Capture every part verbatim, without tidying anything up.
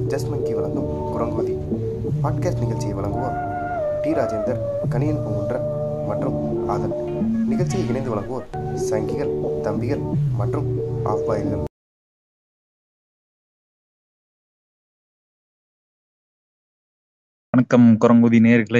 Just மங்கி வழங்கும் குரங்கோதி podcast நிகழ்ச்சியை வழங்குவோர் டி ராஜேந்தர், கணியன் பூங்குன்றன் மற்றும் ஆதன். நிகழ்ச்சியை இணைந்து வழங்குவோர் சங்கிகள், தம்பிகள் மற்றும் ஆஃபாயில்கள். வணக்கம் குரங்குதி நேயர்களே.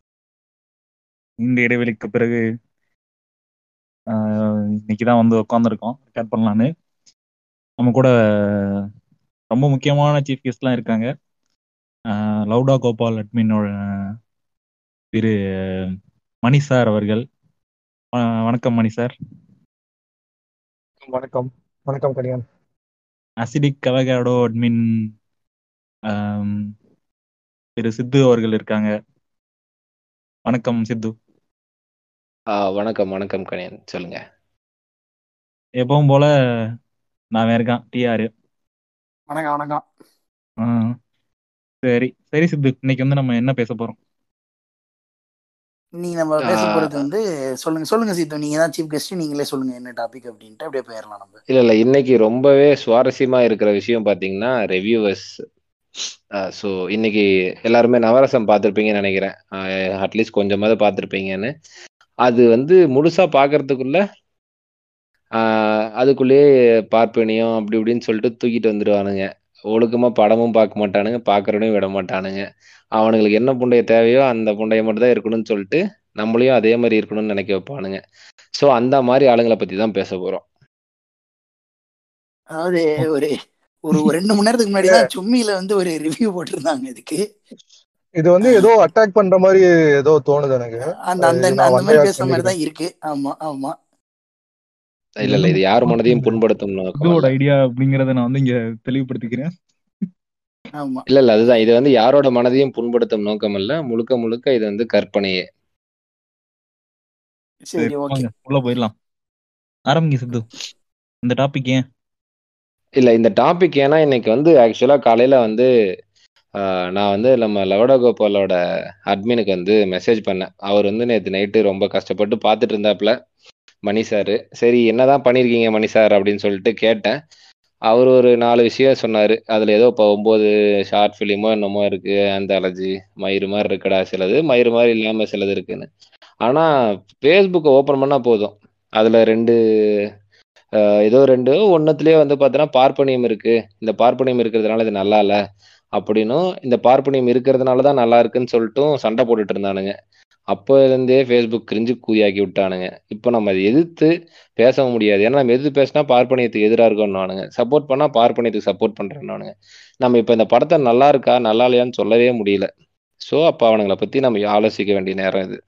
இந்த இடைவெளிக்கு பிறகு இன்னைக்குதான் வந்து உட்காந்துருக்கோம் ரெக்கார்ட் பண்ணலான்னு. நம்ம கூட ரொம்ப முக்கியமான சீஃப் கெஸ்ட்லாம் இருக்காங்க. லவுடா கோபால் அட்மினோட திரு மணி சார் அவர்கள். வணக்கம் மணி சார். வணக்கம். வணக்கம் Kaniyan. Acidic avocado admin Thiru Sidhu அவர்கள் இருக்காங்க. வணக்கம் சித்து. வணக்கம் வணக்கம் கணியன், சொல்லுங்க. எப்பவும் போல நான் இருக்கேன் டிஆர். வணக்கம் வணக்கம். சரி சரி சித்து, இன்னைக்கு வந்து நம்ம என்ன பேச போறோம்? நீ நம்ம பேச போறது வந்து சொல்லுங்க சொல்லுங்க சித்து, நீங்க தான் சீஃப் கெஸ்ட், நீங்களே சொல்லுங்க என்ன டாபிக் அப்படின்ட்டு அப்படியே போயிடலாம் நம்ம. இல்ல இல்ல இன்னைக்கு ரொம்பவே சுவாரஸ்யமா இருக்கிற விஷயம் பாத்தீங்கன்னா ரிவ்யூவர்ஸ். ஸோ இன்னைக்கு எல்லாருமே நவரசம் பார்த்துருப்பீங்கன்னு நினைக்கிறேன். அட்லீஸ்ட் கொஞ்சமாவது பார்த்துருப்பீங்கன்னு. அது வந்து முழுசா பார்க்கறதுக்குள்ள அதுக்குள்ளேயே பார்ப்பனியம் அப்படி இப்படின்னு சொல்லிட்டு தூக்கிட்டு வந்துடுவானுங்க. ஒழுக்கமா படமும் பார்க்க மாட்டானுங்க, பார்க்கறவனையும் விட மாட்டானுங்க. அவனுங்களுக்கு என்ன புண்டைய தேவையோ அந்த புண்டைய மட்டும் தான் இருக்கணும்னு சொல்லிட்டு நம்மளையும் அதே மாதிரி இருக்கணும்னு நினைக்க வைப்பானுங்க. ஸோ அந்த மாதிரி ஆளுங்களை பத்தி தான் பேச போறோம். அதாவது ஒரு ஒரு ரெண்டு மணி நேரத்துக்கு முன்னாடி தான் சும்மியில வந்து ஒரு ரிவ்யூ போட்டிருந்தாங்க இதுக்கு. இது வந்து ஏதோ அட்டாக் பண்ற மாதிரி ஏதோ தோணுது எனக்கு. அந்த அந்த அந்த மாதிரி பேசுற மாதிரி தான் இருக்கு. ஆமா ஆமா. இல்ல இல்ல இது யார் மனதையும் புண்படுத்தும் இதோட ஐடியா அப்படிங்கறத நான் வந்து இங்க தெளிவுபடுத்திக்கிறேன். ஆமா இல்ல இல்ல அதுதான், இது வந்து யாரோட மனதையும் புண்படுத்தும் நோக்கம் இல்ல, முழுக்க முழுக்க இது வந்து கற்பனையே. சரி ஓகே, உள்ள போயிடலாம். ஆரம்பிங்க சித்து. இந்த டாபிக் ஏன் இல்ல இந்த டாபிக் ஏன்னா இன்னைக்கு வந்து ஆக்சுவலா காலையில வந்து நான் வந்து நம்ம லவுடா கோபாலோட அட்மினுக்கு வந்து மெசேஜ் பண்ணேன். அவர் வந்து நேற்று நைட்டு ரொம்ப கஷ்டப்பட்டு பார்த்துட்டு இருந்தாப்புல மணி சார். சரி என்னதான் பண்ணியிருக்கீங்க மணி சார் அப்படின்னு சொல்லிட்டு கேட்டேன். அவர் ஒரு நாலு விஷயம் சொன்னார். அதில் ஏதோ இப்போ ஒம்பது ஷார்ட் ஃபிலிமோ என்னமோ இருக்குது, அந்த அலர்ஜி மயிறு மாதிரி இருக்குடா சிலது, மயிறு மாதிரி இல்லாமல் சிலது இருக்குன்னு. ஆனால் ஃபேஸ்புக்கை ஓப்பன் பண்ணால் போதும், அதில் ரெண்டு ஏதோ ரெண்டு ஒன்றுத்துலேயே வந்து பார்த்தோன்னா பார்ப்பனியம் இருக்குது. இந்த பார்ப்பனியம் இருக்கிறதுனால இது நல்லா இல்லை அப்படின்னும், இந்த பார்ப்பனியம் இருக்கிறதுனால தான் நல்லா இருக்குன்னு சொல்லிட்டும் சண்டை போட்டுட்டு இருந்தானுங்க. அப்போ இருந்தே ஃபேஸ்புக் கிரிஞ்சு கூயாக்கி விட்டானுங்க. இப்போ நம்ம அதை எதிர்த்து பேச முடியாது. ஏன்னா நம்ம எதிர்த்து பேசினா பார்ப்பனியத்துக்கு எதிராக இருக்கோம்னானுங்க, சப்போர்ட் பண்ணால் பார்ப்பனியத்துக்கு சப்போர்ட் பண்ணுறேன்னானுங்க. நம்ம இப்போ இந்த படத்தை நல்லா இருக்கா நல்லா இல்லையான்னு சொல்லவே முடியல. ஸோ அப்போ அவனுங்களை பற்றி நம்ம ஆலோசிக்க வேண்டிய நேரம் இது.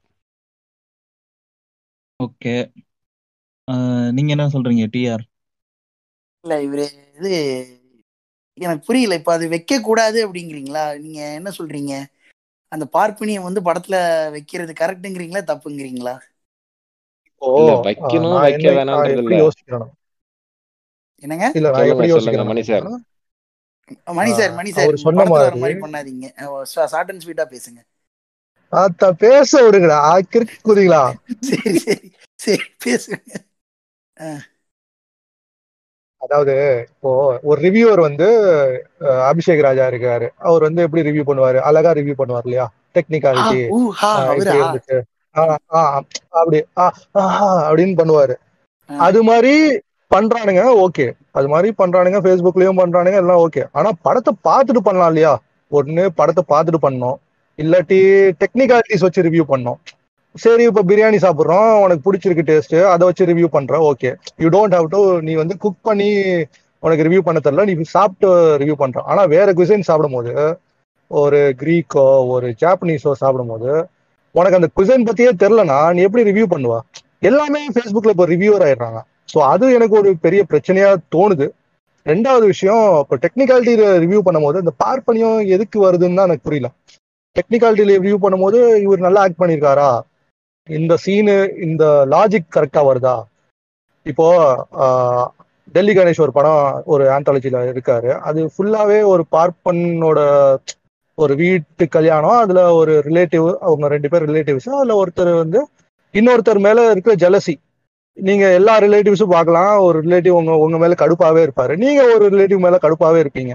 ஓகே, நீங்க என்ன சொல்றீங்க டிஆர்? இல்ல இவரு இது எனக்கு புரியல. இப்ப அது வைக்க கூடாது அப்படிங்கிறீங்களா? நீங்க என்ன சொல்றீங்க? அந்த பார்ப்பனியம் வந்து படத்துல வைக்கிறது கரெக்ட்ங்கிறீங்களா தப்புங்கிறீங்களா? இல்ல வைக்கணும் வைக்க வேணாம்ன்றது இல்ல. என்னங்க சொல்லுங்க Mani sir. Mani sir Mani sir சொன்ன மாதிரி பண்ணாதீங்க, ஷார்ட் அண்ட் ஸ்வீட்டா பேசுங்க. அத பேச விடுங்கடா, குதிங்களா? சரி சரி சரி பேசுங்க. அதாவது இப்போ ஒரு ரிவ்யூவர் வந்து அபிஷேக் ராஜா இருக்காரு. அவர் வந்து எப்படி ரிவ்யூ பண்ணுவாரு, அழகா ரிவ்யூ பண்ணுவார் இல்லையா, டெக்னிக்காலிட்டி இருந்துச்சு அப்படி அப்படின்னு பண்ணுவாரு. அது மாதிரி பண்றானுங்க, ஓகே. அது மாதிரி பண்றானுங்க, ஃபேஸ்புக்லயும் பண்றானுங்க, எல்லாம் ஓகே. ஆனா படத்தை பார்த்துட்டு பண்ணலாம் இல்லையா? ஒண்ணு படத்தை பார்த்துட்டு பண்ணோம், இல்லாட்டி டெக்னிக்காலிட்டிஸ் வச்சு ரிவ்யூ பண்ணோம். சரி இப்ப பிரியாணி சாப்பிட்றோம், உனக்கு பிடிச்சிருக்கு டேஸ்ட், அதை வச்சு ரிவ்யூ பண்ற, okay. You don't have to நீ வந்து குக் பண்ணி உனக்கு ரிவ்யூ பண்ண தெரியல, நீ சாப்பிட்டு ரிவ்யூ பண்ற. ஆனா வேற குசைன் சாப்பிடும் போது, ஒரு கிரீக்கோ ஒரு ஜாப்பனீஸோ சாப்பிடும் போது உனக்கு அந்த குசைன் பத்தியே தெரியலனா நீ எப்படி ரிவ்யூ பண்ணுவா? எல்லாமே ஃபேஸ்புக்ல இப்போ ரிவ்யூவர் ஆயிடுறாங்க. ஸோ அது எனக்கு ஒரு பெரிய பிரச்சனையா தோணுது. ரெண்டாவது விஷயம், இப்போ டெக்னிக்காலிட்டியில ரிவ்யூ பண்ணும் போது இந்த பார்ப்பனியம் எதுக்கு வருதுன்னு தான் எனக்கு புரியல. டெக்னிக்காலிட்டியில ரிவ்யூ பண்ணும் போது இவர் நல்லா ஆக்ட் பண்ணியிருக்காரா, இந்த சீனு இந்த லாஜிக் கரெக்டா வருதா? இப்போ டெல்லி கணேஷ் ஒரு படம் ஒரு ஆந்தாலஜில இருக்காரு, அது ஃபுல்லாவே ஒரு பார்ப்பனோட ஒரு வீட்டு கல்யாணம். அதுல ஒரு ரிலேட்டிவ், அவங்க ரெண்டு பேர் ரிலேட்டிவ்ஸ், அதுல ஒருத்தர் வந்து இன்னொருத்தர் மேல இருக்கிற ஜெலசி. நீங்க எல்லா ரிலேட்டிவ்ஸும் பார்க்கலாம், ஒரு ரிலேட்டிவ் உங்க உங்க மேல கடுப்பாவே இருப்பாரு, நீங்க ஒரு ரிலேட்டிவ் மேல கடுப்பாவே இருப்பீங்க.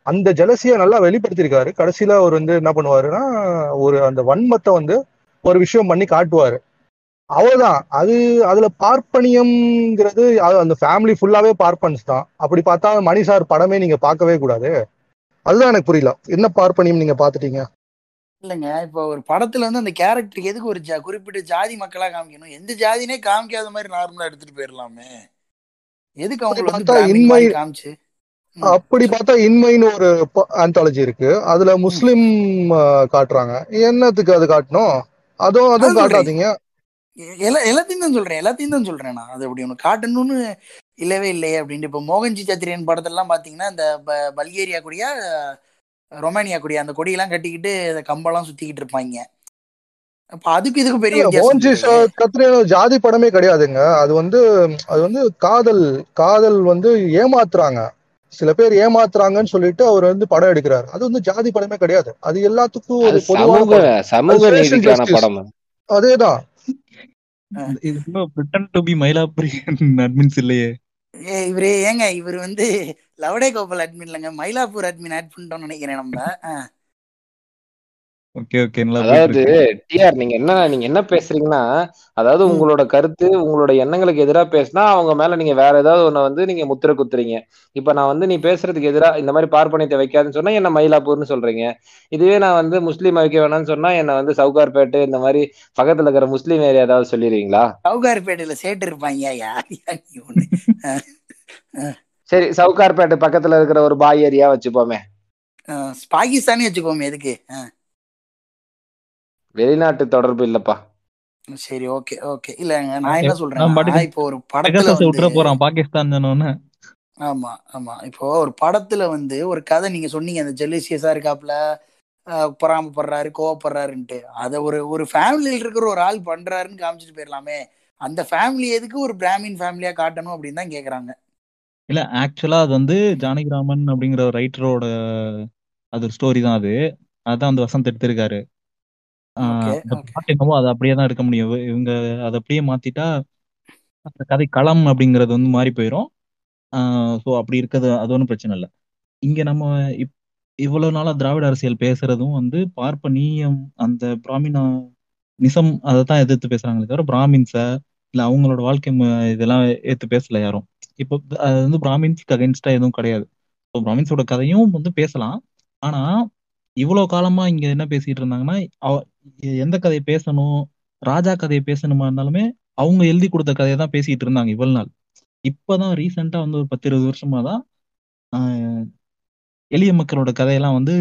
அந்த ஜெலசியை நல்லா வெளிப்படுத்தியிருக்காரு. கடைசியில அவர் வந்து என்ன பண்ணுவாருன்னா, ஒரு அந்த வன்மத்தை வந்து ஒரு விஷயம் பண்ணி காட்டுவாரு. அவ்வளவுதான். அது அதுல பார்ப்பனியம்ங்கிறது அது அந்த ஃபேமிலி ஃபுல்லாவே பார்ப்பன்ஸ் தான். அப்படி பார்த்தா மணி சார் படமே நீங்க பார்க்கவே கூடாது. அதுதான் எனக்கு புரியல. என்ன பார்ப்பனியம் நீங்க பாத்துட்டீங்க? இல்லைங்க, இப்போ ஒரு படத்துல வந்து அந்த கேரக்டருக்கு எதுக்கு ஒரு ஜா குறிப்பிட்ட ஜாதி மக்களா காமிக்கணும்? எந்த ஜாதினே காமிக்காத மாதிரி நார்மலா எடுத்துட்டு போயிடலாமே. எதுக்கு அப்படி அவங்கள வந்து பார்த்தா பிராமின் இன்மை மாதிரி காமிச்சு? ம் அப்படி சொல் பார்த்தா இன்மைன்னு ஒரு ஆந்தாலஜி இருக்கு. அதுல ம் முஸ்லிம் அஹ், காட்டுறாங்க. என்னத்துக்கு அது காட்டணும்? அதுவும் அதுவும் அதான் சொல்றேன். காட்டாதீங்க. எ- எல்லா எல்லாத்தையும் தான் சொல்றேன் எல்லாத்தையும் தான் சொல்றேன் நான். அது அப்படி ஒன்று காட்டணும்னு இல்லவே இல்லையே அப்படின்ட்டு. இப்போ மோகன்ஜி சத்திரியன் படத்தெல்லாம் பார்த்தீங்கன்னா இந்த ப- பல்கேரியா கொடியா ரொமானியா கொடியா அந்த கொடியெல்லாம் கட்டிக்கிட்டு அந்த கம்பெல்லாம் சுத்திக்கிட்டு இருப்பாங்க. அப்ப அதுக்கு இதுக்கு பெரிய இல்ல வித்தியாசம் மோகன்ஜி இல்லையே. கத்திரியான ஜாதி படமே கிடையாதுங்க. அது வந்து அது வந்து காதல் காதல் வந்து ஏமாத்துறாங்க. சில பேர் ஏமாத்துறாங்கன்னு சொல்லிட்டு அவர் வந்து படம் எடுக்கிறாரு. அது வந்து ஜாதி படமே கிடையாது. அது எல்லாத்துக்கும் அது ஒரு பொதுவான சமூக படம். அது சமூக சோஷியல் நீதிக்கான ஜஸ்டிஸ். படம் அது. அதேதான். அஹ் இது இன்னும் Britain to be Mylapore admins இல்லையே. ஏ இவரு ஏங்க இவர் வந்து லவடே கோபால் அட்மின் இல்லைங்க, மயிலாப்பூர் அட்மின் ஆட் பண்ணிட்டோம்னு நினைக்கிறேன் நம்ம. அஹ் ஓகே ஓகே, நல்லா போயிட்டு அதாவது இருக்கு. டிஆர் நீங்க என்ன நீங்க என்ன பேசுறீங்கன்னா, அதாவது ம் உங்களோட கருத்து உங்களோட எண்ணங்களுக்கு எதிரா பேசினா அவங்க மேல நீங்க வேற ஏதாவது ஒண்ணு வந்து நீங்க முத்திரை குத்துறீங்க. இப்ப நான் வந்து நீ பேசுறதுக்கு எதிரா இந்த மாதிரி பார்ப்பனியத்தை வைக்காதுன்னு சொன்னா என்ன மயிலாப்பூர்னு சொல்றீங்க. இதுவே நான் வந்து முஸ்லீம் வைக்க வேணாம்னு சொன்னா என்ன வந்து சவுகார்பேட்டு இந்த மாதிரி பக்கத்துல இருக்கிற முஸ்லீம் ஏரியா ஏதாவது சொல்லிடுவீங்களா? சவுகார்பேட்டையில சேட்டு இருப்பாங்க. யார் யார் நீ ஒண்ணு. அஹ் அஹ் சரி, சவுகார்பேட்டு பக்கத்துல இருக்கிற ஒரு பாய் ஏரியா வச்சுப்போமே. அஹ் பாகிஸ்தானே வச்சுக்கோமே எதுக்கு. அஹ் வெளிநாட்டு தொடர்பு இல்லப்பா. சரி ஓகே ஓகே. இல்லைங்க நான் அவன் என்ன எப்- சொல்றேன்னா, அவன் பாட்டுக்கு இப்போ ஒரு படத்துல பெகசஸை வந்து விட்டுற போறான் பாகிஸ்தான் தானோன்னு. ஆமா ஆமா இப்போ ஒரு படத்துல வந்து ஒரு கதை நீங்க சொன்னீங்க, அந்த ஜெலிசியஸா இருக்காப்புல, அஹ் பொறாமப்படுறாரு கோவப்படுறாருன்ட்டு. அதை ஒரு ஒரு ஃபேமிலியில் இருக்கிற ஒரு ஆள் பண்றாருன்னு காமிச்சிட்டு போயிடலாமே. அந்த ஃபேமிலி எதுக்கு ஒரு பிராமின் ஃபேமிலியா காட்டணும் அப்படின்னு தான் கேக்குறாங்க. இல்ல ஆக்சுவலா அது வந்து ஜானகிராமன் அப்படிங்கிற ஒரு ரைட்டரோட அது ஒரு ஸ்டோரி தான் அது. அதான் அந்த வசந்த் எடுத்திருக்காரு. ஓகே ஆஹ் அந்த ஓகே பாட்டு என்னவோ அதை அப்படியே தான் எடுக்க முடியும். இவ- இவங்க அதை அப்படியே மாத்திட்டா அந்த கதை களம் அப்படிங்கிறது வந்து மாறி போயிடும். ஸோ அப்படி இருக்கிறது அது ஒன்றும் பிரச்சனை இல்லை. இங்க நம்ம இப் இவ்வளவு நாளா திராவிட அரசியல் பேசுறதும் வந்து பார்ப்பனியம் அந்த பிராமினா நிசம் அதை தான் எதிர்த்து பேசுறாங்களே தவிர பிராமின்ஸ இல்ல அவங்களோட வாழ்க்கை மு- இதெல்லாம் ஏத்து பேசல யாரும். இப்போ அது வந்து பிராமின்ஸ்க்கு அகைன்ஸ்டா எதுவும் கிடையாது. ஸோ பிராமின்ஸோட கதையும் வந்து பேசலாம். ஆனா இவ்வளவு காலமா இங்க என்ன பேசிட்டு இருந்தாங்கன்னா, அவ- எந்த கதையை பேசணும், ராஜா கதையை பேசணுமா இருந்தாலுமே அவங்க எழுதி கொடுத்த கதையை தான் பேசிட்டு இருந்தாங்க இவ்வளவு நாள். இப்பதான் ரீசெண்டா வந்து ஒரு பத்து இருபது வருஷமா தான் ஆஹ், எளிய மக்களோட கதையெல்லாம் வந்து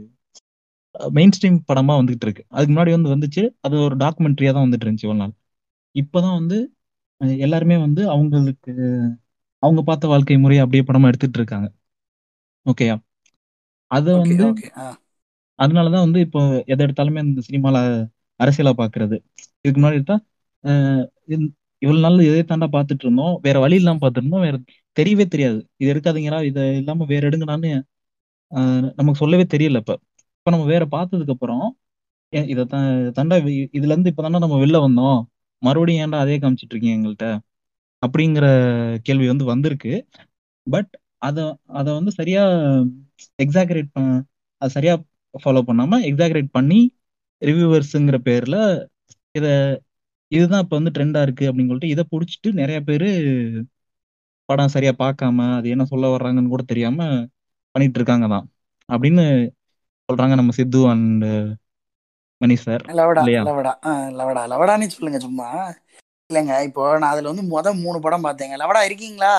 மெயின் ஸ்ட்ரீம் படமா வந்துகிட்டு இருக்கு. அதுக்கு முன்னாடி வந்து வந்துச்சு, அது ஒரு டாக்குமெண்ட்ரியா தான் வந்துட்டு இருந்துச்சு இவ்வளவு நாள். இப்பதான் வந்து அஹ், எல்லாருமே வந்து அவங்களுக்கு அவங்க பார்த்த வாழ்க்கை முறையை அப்படியே படமா எடுத்துட்டு இருக்காங்க. ஓகேயா? அத ஓகே வந்து ஓகே. ஆ அதனாலதான் வந்து இப்போ எதை எடுத்தாலுமே இந்த சினிமால அரசியலா பாக்குறது. இதுக்கு முன்னாடி எடுத்தா அஹ், இந்த- இவ்வளவு நாள் எதை தாண்டா பார்த்துட்டு இருந்தோம், வேற வழி இல்லாம பார்த்துட்டு இருந்தோம், வேற தெரியவே தெரியாது. இது எடுக்காதீங்களா, இதை இல்லாம வேற எடுங்கடான்னு அஹ், நமக்கு சொல்லவே தெரியல. இப்ப இப்ப நம்ம வேற பார்த்ததுக்கு அப்புறம் ஏன் இதை தான் தாண்டா வி- இதுல இருந்து இப்ப நம்ம வெளில வந்தோம், மறுபடியும் ஏன்டா அதே காமிச்சிட்டு இருக்கீங்க எங்கள்கிட்ட அப்படிங்கிற கேள்வி வந்து வந்திருக்கு. பட் அத அத வந்து சரியா எக்ஸாகரேட் அது சரியா ஃபாலோ பண்ணாம எக்ஸாகரேட் பண்ணி ரிவ்யூவர்ஸுங்கிற பேர்ல இத இதுதான் இப்ப வந்து ட்ரெண்டா இருக்கு அப்படின்னு சொல்லிட்டு இதை புடிச்சிட்டு நிறைய பேரு படம் சரியா பார்க்காம அது என்ன சொல்ல வர்றாங்கன்னு கூட தெரியாம பண்ணிட்டு இருக்காங்க தான் அப்படின்னு சொல்றாங்க நம்ம சித்து அண்ட் மணி சார். லவடா இல்லையா? லவடா ஆ லவடா லவடான்னு சொல்லுங்க சும்மா. இல்லைங்க இப்போ நான் அதுல வந்து மொத மூணு படம் பார்த்தேங்க. லவடா இருக்கீங்களா?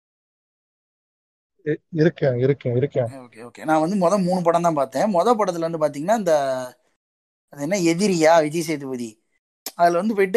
இ- இருக்கேன் இருக்கேன் இருக்கேன். Okay okay. நான் வந்து மொத மூணு படம் தான் பார்த்தேன். மொத படத்துல வந்து பாத்தீங்கன்னா இந்த அது என்ன எதிரியா விஜய் சேதுபதி, அதுல வந்து போயிட்டு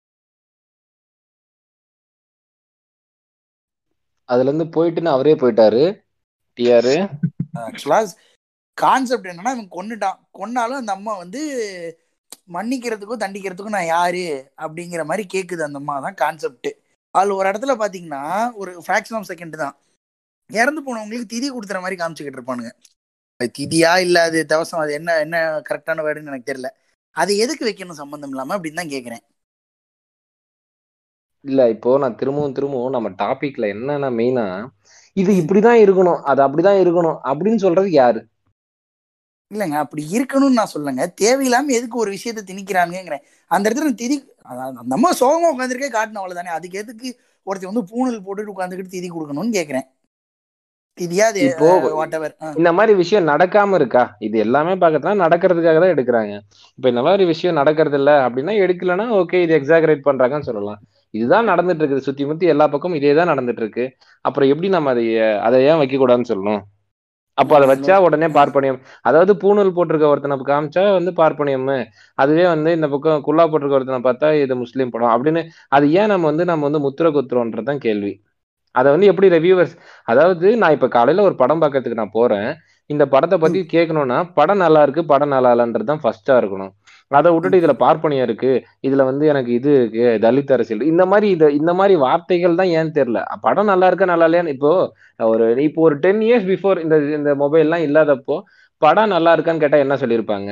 அதுல இருந்து போயிட்டுன்னு அவரே போயிட்டாரு டிஆர். ஆக்சுவலா கான்செப்ட் என்னன்னா, இவன் கொன்னுட்டான், கொன்னாலும் அந்த அம்மா வந்து மன்னிக்கிறதுக்கும் தண்டிக்கிறதுக்கும் நான் யாரு அப்படிங்கிற மாதிரி கேக்குது அந்த அம்மா. தான் கான்செப்ட். அதுல ஒரு இடத்துல பாத்தீங்கன்னா ஒரு ஃபிராக்ஷன் ஆஃப் செகண்ட் தான் இறந்து போனவங்களுக்கு திதி கொடுத்துற மாதிரி காமிச்சுக்கிட்டு இருப்பானுங்க. அது திதியா இல்ல அது தவசம், அது என்ன என்ன கரெக்டான வேர்டுன்னு எனக்கு தெரியல. அது எதுக்கு வைக்கணும் சம்பந்தம் இல்லாம அப்படின்னு தான் கேக்குறேன். இல்ல இப்போ நான் திரும்பவும் திரும்பவும் நம்ம டாபிக்ல என்னன்னா மெயினா இது இப்படிதான் இருக்கணும், அது அப்படிதான் இருக்கணும் அப்படின்னு சொல்றது யாரு? இல்லைங்க அப்படி இருக்கணும்னு நான் சொல்லுங்க, தேவையில்லாம எதுக்கு ஒரு விஷயத்த திணிக்கிறானுங்கிறேன். அந்த இடத்துல திதி நம்ம சோகமா உட்காந்துருக்கே காட்டணும் அவ்வளவுதானே. அதுக்கு எதுக்கு ஒருத்தர் வந்து பூணல் போட்டுட்டு உட்காந்துக்கிட்டு திதி கொடுக்கணும்னு கேட்கிறேன். திதியாது இப்போ வாட் எவர். இந்த மாதிரி விஷயம் நடக்காம இருக்கா? இது எல்லாமே பார்க்கறதுனா நடக்கிறதுக்காக தான் எடுக்கிறாங்க. இப்ப இந்த மாதிரி விஷயம் நடக்கிறது இல்ல அப்படின்னா எடுக்கலன்னா ஓகே இது எக்ஸாகரேட் பண்றாங்கன்னு சொல்லலாம். இதுதான் நடந்துட்டு இருக்குது, சுத்தி முத்தி எல்லா பக்கமும் இதே தான் நடந்துட்டு இருக்கு. அப்புறம் எப்படி நம்ம அதை அதை ஏன் வைக்க கூடாதுன்னு சொல்லணும்? அப்போ அதை வச்சா உடனே பார்ப்பனியம், அதாவது பூணூல் போட்டிருக்க ஒருத்தனை காமிச்சா வந்து பார்ப்பனியம், அதுவே வந்து இந்த பக்கம் குல்லா போட்டிருக்க ஒருத்தனை பார்த்தா இது முஸ்லீம் படம் அப்படின்னு அது ஏன் நம்ம வந்து நம்ம வந்து முத்திர குத்துறோன்றதான் கேள்வி. அதை வந்து எப்படி ரிவ்யூவர்ஸ், அதாவது நான் இப்ப காலையில ஒரு படம் பார்க்கறதுக்கு நான் போறேன், இந்த படத்தை பத்தி கேட்கணும்னா படம் நல்லா இருக்கு படம் நல்லா இல்லைன்றது தான் ஃபர்ஸ்டா இருக்கணும். அதை விட்டுட்டு இதுல பார்ப்பனியம் இருக்கு, இதுல வந்து எனக்கு இது இருக்கு, தலித் அரசியல், இந்த மாதிரி இது இந்த மாதிரி வார்த்தைகள் தான் ஏன்னு தெரியல. படம் நல்லா இருக்கா நல்லா இல்லையான்னு இப்போ ஒரு இப்போ ஒரு டென் இயர்ஸ் பிஃபோர் இந்த இந்த மொபைல் எல்லாம் இல்லாதப்போ படம் நல்லா இருக்கான்னு கேட்டா என்ன சொல்லியிருப்பாங்க?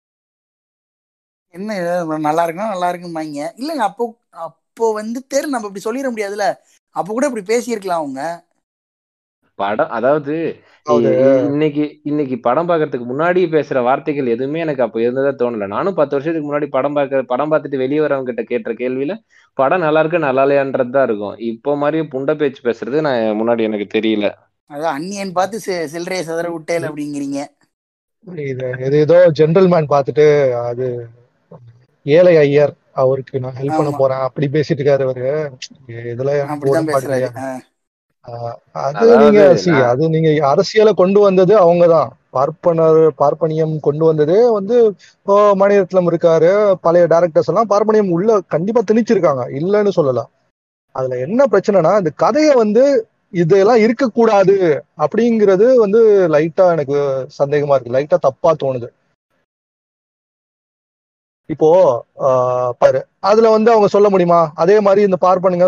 என்ன நல்லா இருக்குன்னா நல்லா இருக்குமாங்க. இல்லைங்க அப்போ அப்போ வந்து தெரு நம்ம இப்படி சொல்லிட முடியாதுல்ல. அப்போ கூட இப்படி பேசியிருக்கலாம் அவங்க. படம் அதாவது இன்னைக்கு இன்னைக்கு படம் பார்க்கறதுக்கு முன்னாடி பேசுற வார்த்தைகள் எதுவுமே எனக்கு அப்ப இருந்ததா தோணல. நானும் பத்து வருஷத்துக்கு முன்னாடி படம் பார்க்க படம் பார்த்துட்டு வெளியே வரவங்க கிட்ட கேட்ட கேள்வியில படம் நல்லா இருக்கு நல்லா இல்லையான்றதுதான் இருக்கும். இப்போ மாதிரி புண்ட பேச்சு பேசுறது நான் முன்னாடி எனக்கு தெரியல. அதான் அந்நியன் பார்த்து சில்லறைய சதற விட்டேல் அப்படிங்கிறீங்க. இது ஏதோ ஜென்ரல்மேன் பார்த்துட்டு அது ஏழை ஐயர் அவருக்கு நான் ஹெல்ப் பண்ண போறேன் அப்படி பேசிட்டு இருக்காரு அவரு. இதுல அது நீங்க சி அது நீங்க அரசியலை கொண்டு வந்தது அவங்கதான். பார்ப்பனர் பார்ப்பனியம் கொண்டு வந்தது வந்து இப்போ மணிரத்னம் இருக்காரு, பழைய டைரக்டர்ஸ் எல்லாம் பார்ப்பனியம் உள்ள கண்டிப்பா திணிச்சிருக்காங்க, இல்லைன்னு சொல்லலாம். அதுல என்ன பிரச்சனைனா இந்த கதையை வந்து இதெல்லாம் இருக்கக்கூடாது அப்படிங்கிறது வந்து லைட்டா எனக்கு சந்தேகமா இருக்கு, லைட்டா தப்பா தோணுது. இப்போ ஆஹ் பாரு அதுல வந்து அவங்க சொல்ல முடியுமா அதே மாதிரி இந்த பார்ப்பனுங்க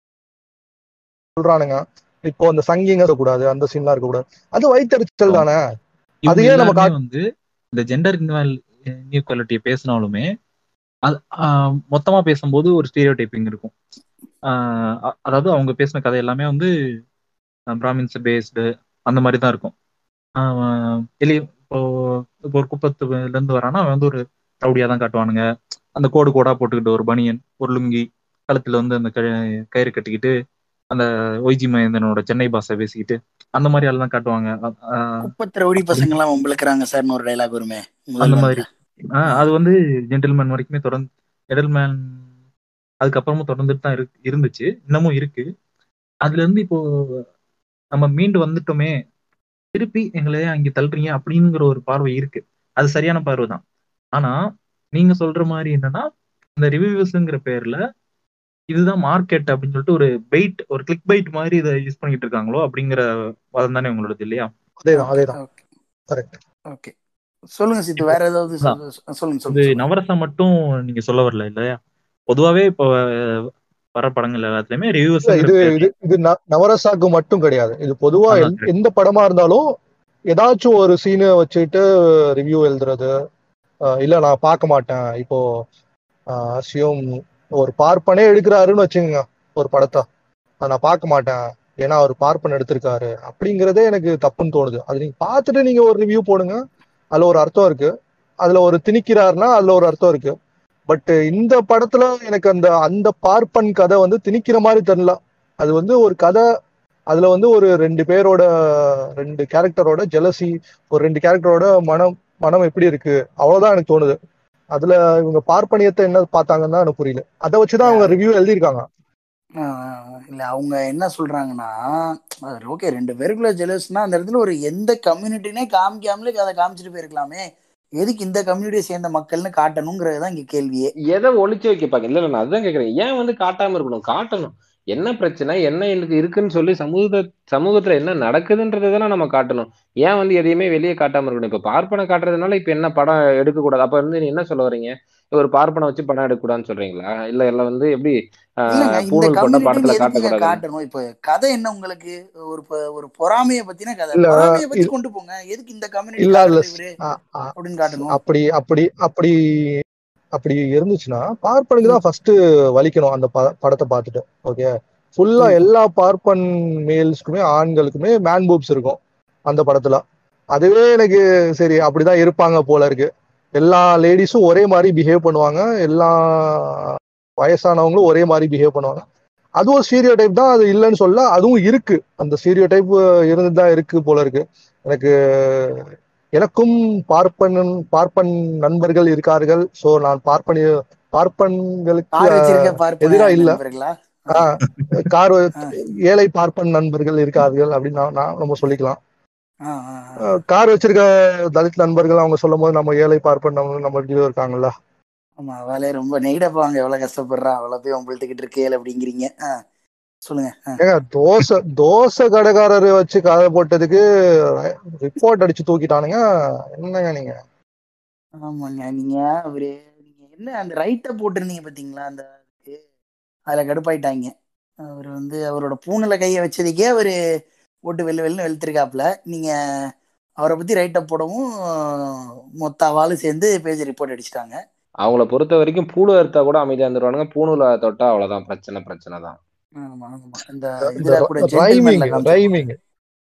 சொல்றானுங்க இப்போ அந்த சங்கிங்க இருக்கக்கூடாது, அந்த சீன்லாம் இருக்கக்கூடாது, அது வைத்தறிச்சல் தானே. அதையே நம்ம வந்து இந்த ஜெண்டர் இன்இக்வாலிட்டியை பேசினாலுமே அது மொத்தமா பேசும்போது ஒரு ஸ்டீரியோ டைப்பிங் இருக்கும். அதாவது அவங்க பேசின கதை எல்லாமே வந்து பிராமின்ஸ் பேஸ்டு அந்த மாதிரி தான் இருக்கும். வெளியே இப்போ இப்போ ஒரு குப்பத்துல இருந்து வரானா அவன் வந்து ஒரு ரவுடியா தான் காட்டுவானுங்க. அந்த கோடு கோடா போட்டுக்கிட்டு ஒரு பனியன் ஒரு லுங்கி கழுத்துல வந்து அந்த கயிறு கட்டிக்கிட்டு அந்த ஒய்ஜி மகேந்திரனோட சென்னை பாஷை பேசிக்கிட்டு அந்த மாதிரி ஆள் தான் காட்டுவாங்க. குப்பத்து ரவுடி பசங்க எல்லாம் வம்பிழுக்கிறாங்க சார் ஒரு டைலாக் வருமே அந்த மாதிரி. ஆஹ் அது வந்து ஜென்டில்மேன் வரைக்குமே தொடர்ந்து ஜென்டில்மேன் அதுக்கப்புறமும் தொடர்ந்துட்டு தான் இரு இருந்துச்சு இன்னமும் இருக்கு. அதுல இருந்து இப்போ நம்ம மீண்டு வந்துட்டோமே திருப்பி எங்களையே அங்கே தள்ளுறீங்க அப்படிங்கிற ஒரு பார்வை இருக்கு. அது சரியான பார்வை தான். ஆனா நீங்க சொல்ற மாதிரி என்னன்னா இந்த ரிவ்யூஸ்ங்கிற பேர்ல இதுதான் மார்க்கெட் அப்படின்னு சொல்லிட்டு ஒரு பெயிட் ஒரு கிளிக் பைட் மாதிரி இதை யூஸ் பண்ணிட்டு இருக்காங்களோ அப்படிங்கிற வாதம் தானே உங்களோடது இல்லையா? அதேதான் அதேதான். ஓகே சொல்லுங்க சித்து, வேற ஏதாவது சொல்லுங்க. இது நவரசம் மட்டும் நீங்க சொல்ல வரல இல்லையா? பொதுவாவே இப்போ வர படங்கள் எல்லாத்துலயுமே ரிவ்யூஸ் இது இது நவரசாக்கு மட்டும் கிடையாது, இது பொதுவா எந்த படமா இருந்தாலும் ஏதாச்சும் ஒரு சீனை வச்சுட்டு ரிவ்யூ எழுதுறது. இல்ல நான் பார்க்க மாட்டேன், இப்போ சிவம் ஒரு பார்ப்பனே எடுக்கிறாருன்னு வச்சுங்க ஒரு படத்தை, நான் பார்க்க மாட்டேன் ஏன்னா அவர் பார்ப்பன் எடுத்திருக்காரு அப்படிங்கிறதே எனக்கு தப்புன்னு தோணுது. அது நீங்க பார்த்துட்டு நீங்க ஒரு ரிவ்யூ போடுங்க, அதுல ஒரு அர்த்தம் இருக்கு. அதுல ஒரு திணிக்கிறாருன்னா அதுல ஒரு அர்த்தம் இருக்கு. பட் இந்த படத்துல எனக்கு அந்த அந்த பார்ப்பன் கதை வந்து திணிக்கிற மாதிரி தெரியல. அது வந்து ஒரு கதை, அதுல வந்து ஒரு ரெண்டு பேரோட ரெண்டு கேரக்டரோட ஜெலசி, ஒரு ரெண்டு கேரக்டரோட மனம் மனம் எப்படி இருக்கு அவ்வளவுதான் எனக்கு தோணுது. அதுல இவங்க பார்ப்பனியத்தை என்ன பார்த்தாங்கன்னு தான் எனக்கு புரியல. அதை வச்சுதான் அவங்க ரிவ்யூ எழுதியிருக்காங்க. இல்ல அவங்க என்ன சொல்றாங்கன்னா ஓகே ரெண்டு பேருக்குள்ள ஜெலஸ்னா அந்த இடத்துல ஒரு எந்த கம்யூனிட்டினே காமிக்காமலே அதை காமிச்சிட்டு போயிருக்கலாமே, எதுக்கு இந்த கம்யூனிட்டியை சேர்ந்த மக்கள்னு காட்டணுங்கிறதுதான் இங்க கேள்வியே. எதை ஒளிச்சு வைக்கப்பாங்க? இல்ல நான் அதுதான் கேட்கறேன், ஏன் வந்து காட்டாம இருக்கணும்? காட்டணும். என்ன பிரச்சனை என்ன எனக்கு இருக்குன்னு சொல்லி சமூக சமூகத்துல என்ன நடக்குதுன்றதுதானே நம்ம காட்டணும். ஏன் வந்து எதையுமே வெளியே காட்டாம இருக்கணும்? இப்ப பார்ப்பனை காட்டுறதுனால இப்ப என்ன படம் எடுக்க கூடாது? அப்ப வந்து நீ என்ன சொல்ல வரீங்க? ஒரு பார்ப்பனை வச்சு படம் எடுக்க கூடாதுன்னு சொல்றீங்களா? இல்ல எல்லாம் வந்து எப்படி பூணூல் போட்ட படத்துல காட்டக்கூடாது? காட்டணும். இப்ப கதை என்ன உங்களுக்கு ஒரு ஒரு பொறாமையை பத்தின கதை, பொறாமையை பத்தி கொண்டு போங்க. எதுக்கு இந்த கம்யூனிட்டி அப்படின்னு காட்டணும்? அப்படி அப்படி அப்படி அப்படி இருந்துச்சுன்னா பார்ப்பனுக்கு தான் ஃபர்ஸ்ட் வலிக்கணும் அந்த படத்தை பார்த்துட்டு. ஓகே ஃபுல்லா எல்லா பார்ப்பன் மேல்ஸ்க்குமே ஆண்களுக்குமே மேன் பூப்ஸ் இருக்கும் அந்த படத்துல. அதுவே எனக்கு சரி அப்படிதான் இருப்பாங்க போல இருக்கு. எல்லா லேடிஸும் ஒரே மாதிரி பிஹேவ் பண்ணுவாங்க, எல்லா வயசானவங்களும் ஒரே மாதிரி பிஹேவ் பண்ணுவாங்க. அதுவும் ஸ்டீரியோ டைப் தான், அது இல்லைன்னு சொல்ல, அதுவும் இருக்கு. அந்த ஸ்டீரியோ டைப் இருந்துதான் இருக்கு போல இருக்கு. எனக்கு எனக்கும் பார்ப்பன் பார்ப்பன் நண்பர்கள் இருக்கார்கள். சோ நான் பார்ப்பனி பார்ப்பன்களுக்கு எதிரா இல்ல, ஆஹ் கார் ஏழை பார்ப்பன் நண்பர்கள் இருக்கார்கள் அப்படின்னு நான் நம்ம சொல்லிக்கலாம். கார் வச்சிருக்க தலித் நண்பர்கள் அவங்க சொல்லும் போது நம்ம ஏழை பார்ப்பன் நம்ம கீழே இருக்காங்கல்ல. ஆமா, அவளே ரொம்ப நெய்டப்பாங்க, எவ்வளவு கஷ்டப்படுறான், அவ்வளவு போய் உங்கள்கிட்ட இருக்கேன் அப்படிங்கிறீங்க. சொல்லுங்க. ஏங்க, தோசை தோசை கடைக்காரர் வச்சு கதை போட்டதுக்கு ரிப்போர்ட் அடிச்சு தூக்கிட்டானுங்க. என்னங்க நீங்க? ஆமாங்க, நீங்க அவரு நீங்க என்ன அந்த ரைட்டை போட்டிருந்தீங்க பாத்தீங்களா, அந்த அதுல கடுப்பாயிட்டாங்க. அவர் வந்து அவரோட பூணில கைய வச்சதுக்கே அவரு போட்டு வெள்ளு வெள்ளுன்னு வெளுத்திருக்காப்புல. நீங்க அவரை பத்தி ரைட்டை போடவும் மொத்த அவாலும் சேர்ந்து பேஜ் ரிப்போர்ட் அடிச்சிட்டாங்க. அவங்கள பொறுத்த வரைக்கும் பூணு எடுத்தா கூட அமைதியா இருந்துருவானுங்க, பூணுல தொட்டா அவ்வளவுதான், பிரச்சனை பிரச்சனை தான். ஆமா ஆமா, இந்த இதுல கூட ஜென்டில்மேன்ல காமிச்சாங்க.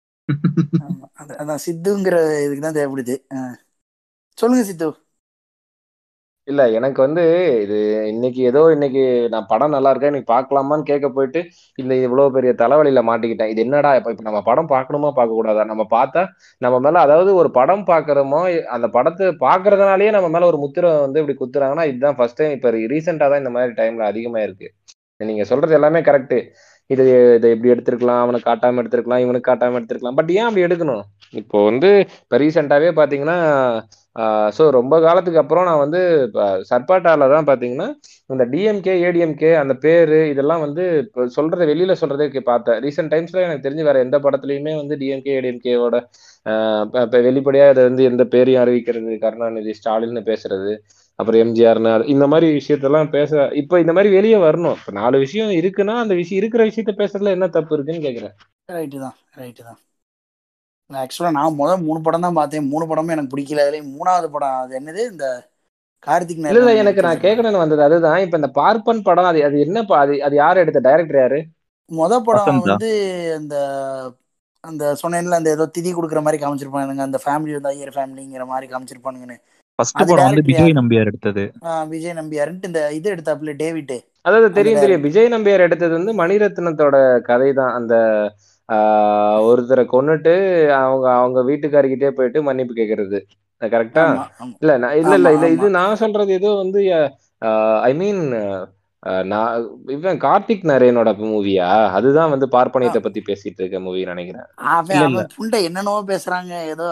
அதான் சித்துங்கிற இதுக்கு தான் தேவைப்படுது. சொல்லுங்க சித்து. இல்ல, எனக்கு வந்து இது இன்னைக்கு ஏதோ இன்னைக்கு நான் படம் நல்லா இருக்கேன் இன்னைக்கு பாக்கலாமான்னு கேட்க போயிட்டு இந்த இவ்வளவு பெரிய தலைவலியில மாட்டிக்கிட்டேன். இது என்னடா இப்ப இப்ப நம்ம படம் பார்க்கணுமா பார்க்க கூடாதா? நம்ம பார்த்தா நம்ம மேல, அதாவது ஒரு படம் பாக்குறோமோ அந்த படத்தை பாக்குறதுனாலயே நம்ம மேல ஒரு முத்திரை வந்து இப்படி குத்துறாங்கன்னா இதுதான் ஃபர்ஸ்ட் டைம். இப்ப ரீசெண்டா தான் இந்த மாதிரி டைம்ல அதிகமா இருக்கு. நீங்க சொல்றது எல்லாமே கரெக்ட். இது இதை இப்படி எடுத்திருக்கலாம், அவனுக்கு காட்டாம எடுத்திருக்கலாம், இவனுக்கு காட்டாம எடுத்திருக்கலாம். பட் ஏன் அப்படி எடுக்கணும்? இப்போ வந்து இப்போ ரீசெண்டாவே பாத்தீங்கன்னா ஸோ ரொம்ப காலத்துக்கு அப்புறம் நான் வந்து இப்போ சர்பாட்டால தான் பார்த்தீங்கன்னா இந்த டிஎம்கே ஏடிஎம்கே அந்த பேரு இதெல்லாம் வந்து இப்போ சொல்றதை வெளியில சொல்றதே பார்த்தேன். ரீசெண்ட் டைம்ஸ்ல எனக்கு தெரிஞ்சு வேற எந்த படத்துலையுமே வந்து டிஎம்கே ஏடிஎம்கேவோட இப்போ வெளிப்படையா இதை வந்து எந்த பேரையும் அறிவிக்கிறது, கருணாநிதி ஸ்டாலின்னு பேசுறது, அப்புறம் எம்ஜிஆர்னு இந்த மாதிரி விஷயத்தெல்லாம் பேச இப்போ இந்த மாதிரி வெளியே வரணும். இப்போ நாலு விஷயம் இருக்குன்னா அந்த விஷயம் இருக்கிற விஷயத்த பேசுறதுல என்ன தப்பு இருக்குன்னு கேட்குறேன். ரைட்டு தான் ரைட்டு தான். ஆக்சுவலாக நான் முதல் மூணு படம் தான் பார்த்தேன். மூணு படமும் எனக்கு பிடிக்கல. அதுலேயும் மூணாவது படம் அது என்னது, இந்த கார்த்திக் இல்ல இல்ல எனக்கு நான் கேட்கணும்னு வந்தது அதுதான். இப்ப இந்த பார்ப்பன் படம் அது அது என்ன அது அது யாரு எடுத்த டைரக்டர் யாரு? முத படம் வந்து அந்த அந்த சொன்னேன்ல அந்த ஏதோ திதி கொடுக்குற மாதிரி காமிச்சிருப்பானுங்க, அந்த ஃபேமிலி வந்து ஐயர் ஃபேமிலிங்கிற மாதிரி காமிச்சிருப்பானுங்கன்னு. ஃபர்ஸ்ட் படம் வந்து விஜய் நம்பியார் எடுத்தது. விஜய் நம்பியார்ன்ட்டு இந்த இது எடுத்தாப்புல டேவிட். அதாவது தெரியும் தெரியும் விஜய் நம்பியார் எடுத்தது வந்து மணிரத்னத்தோட கதை தான். அந்த ஆஹ் ஒருத்தரை கொன்னுட்டு அவங்க அவங்க வீட்டுக்காரிக்கிட்டே போயிட்டு மன்னிப்பு கேட்கறது, கரெக்டா? இல்ல இல்ல இல்ல இல்ல இது நான் சொல்றது ஏதோ வந்து ஐ மீன் நான் இவன் கார்த்திக் நரேனோட மூவியா? அதுதான் வந்து பார்ப்பனியத்தை பத்தி பேசிட்டு இருக்க மூவி நினைக்கிறேன். அவன் புண்டை என்னென்னவோ பேசுறாங்க ஏதோ.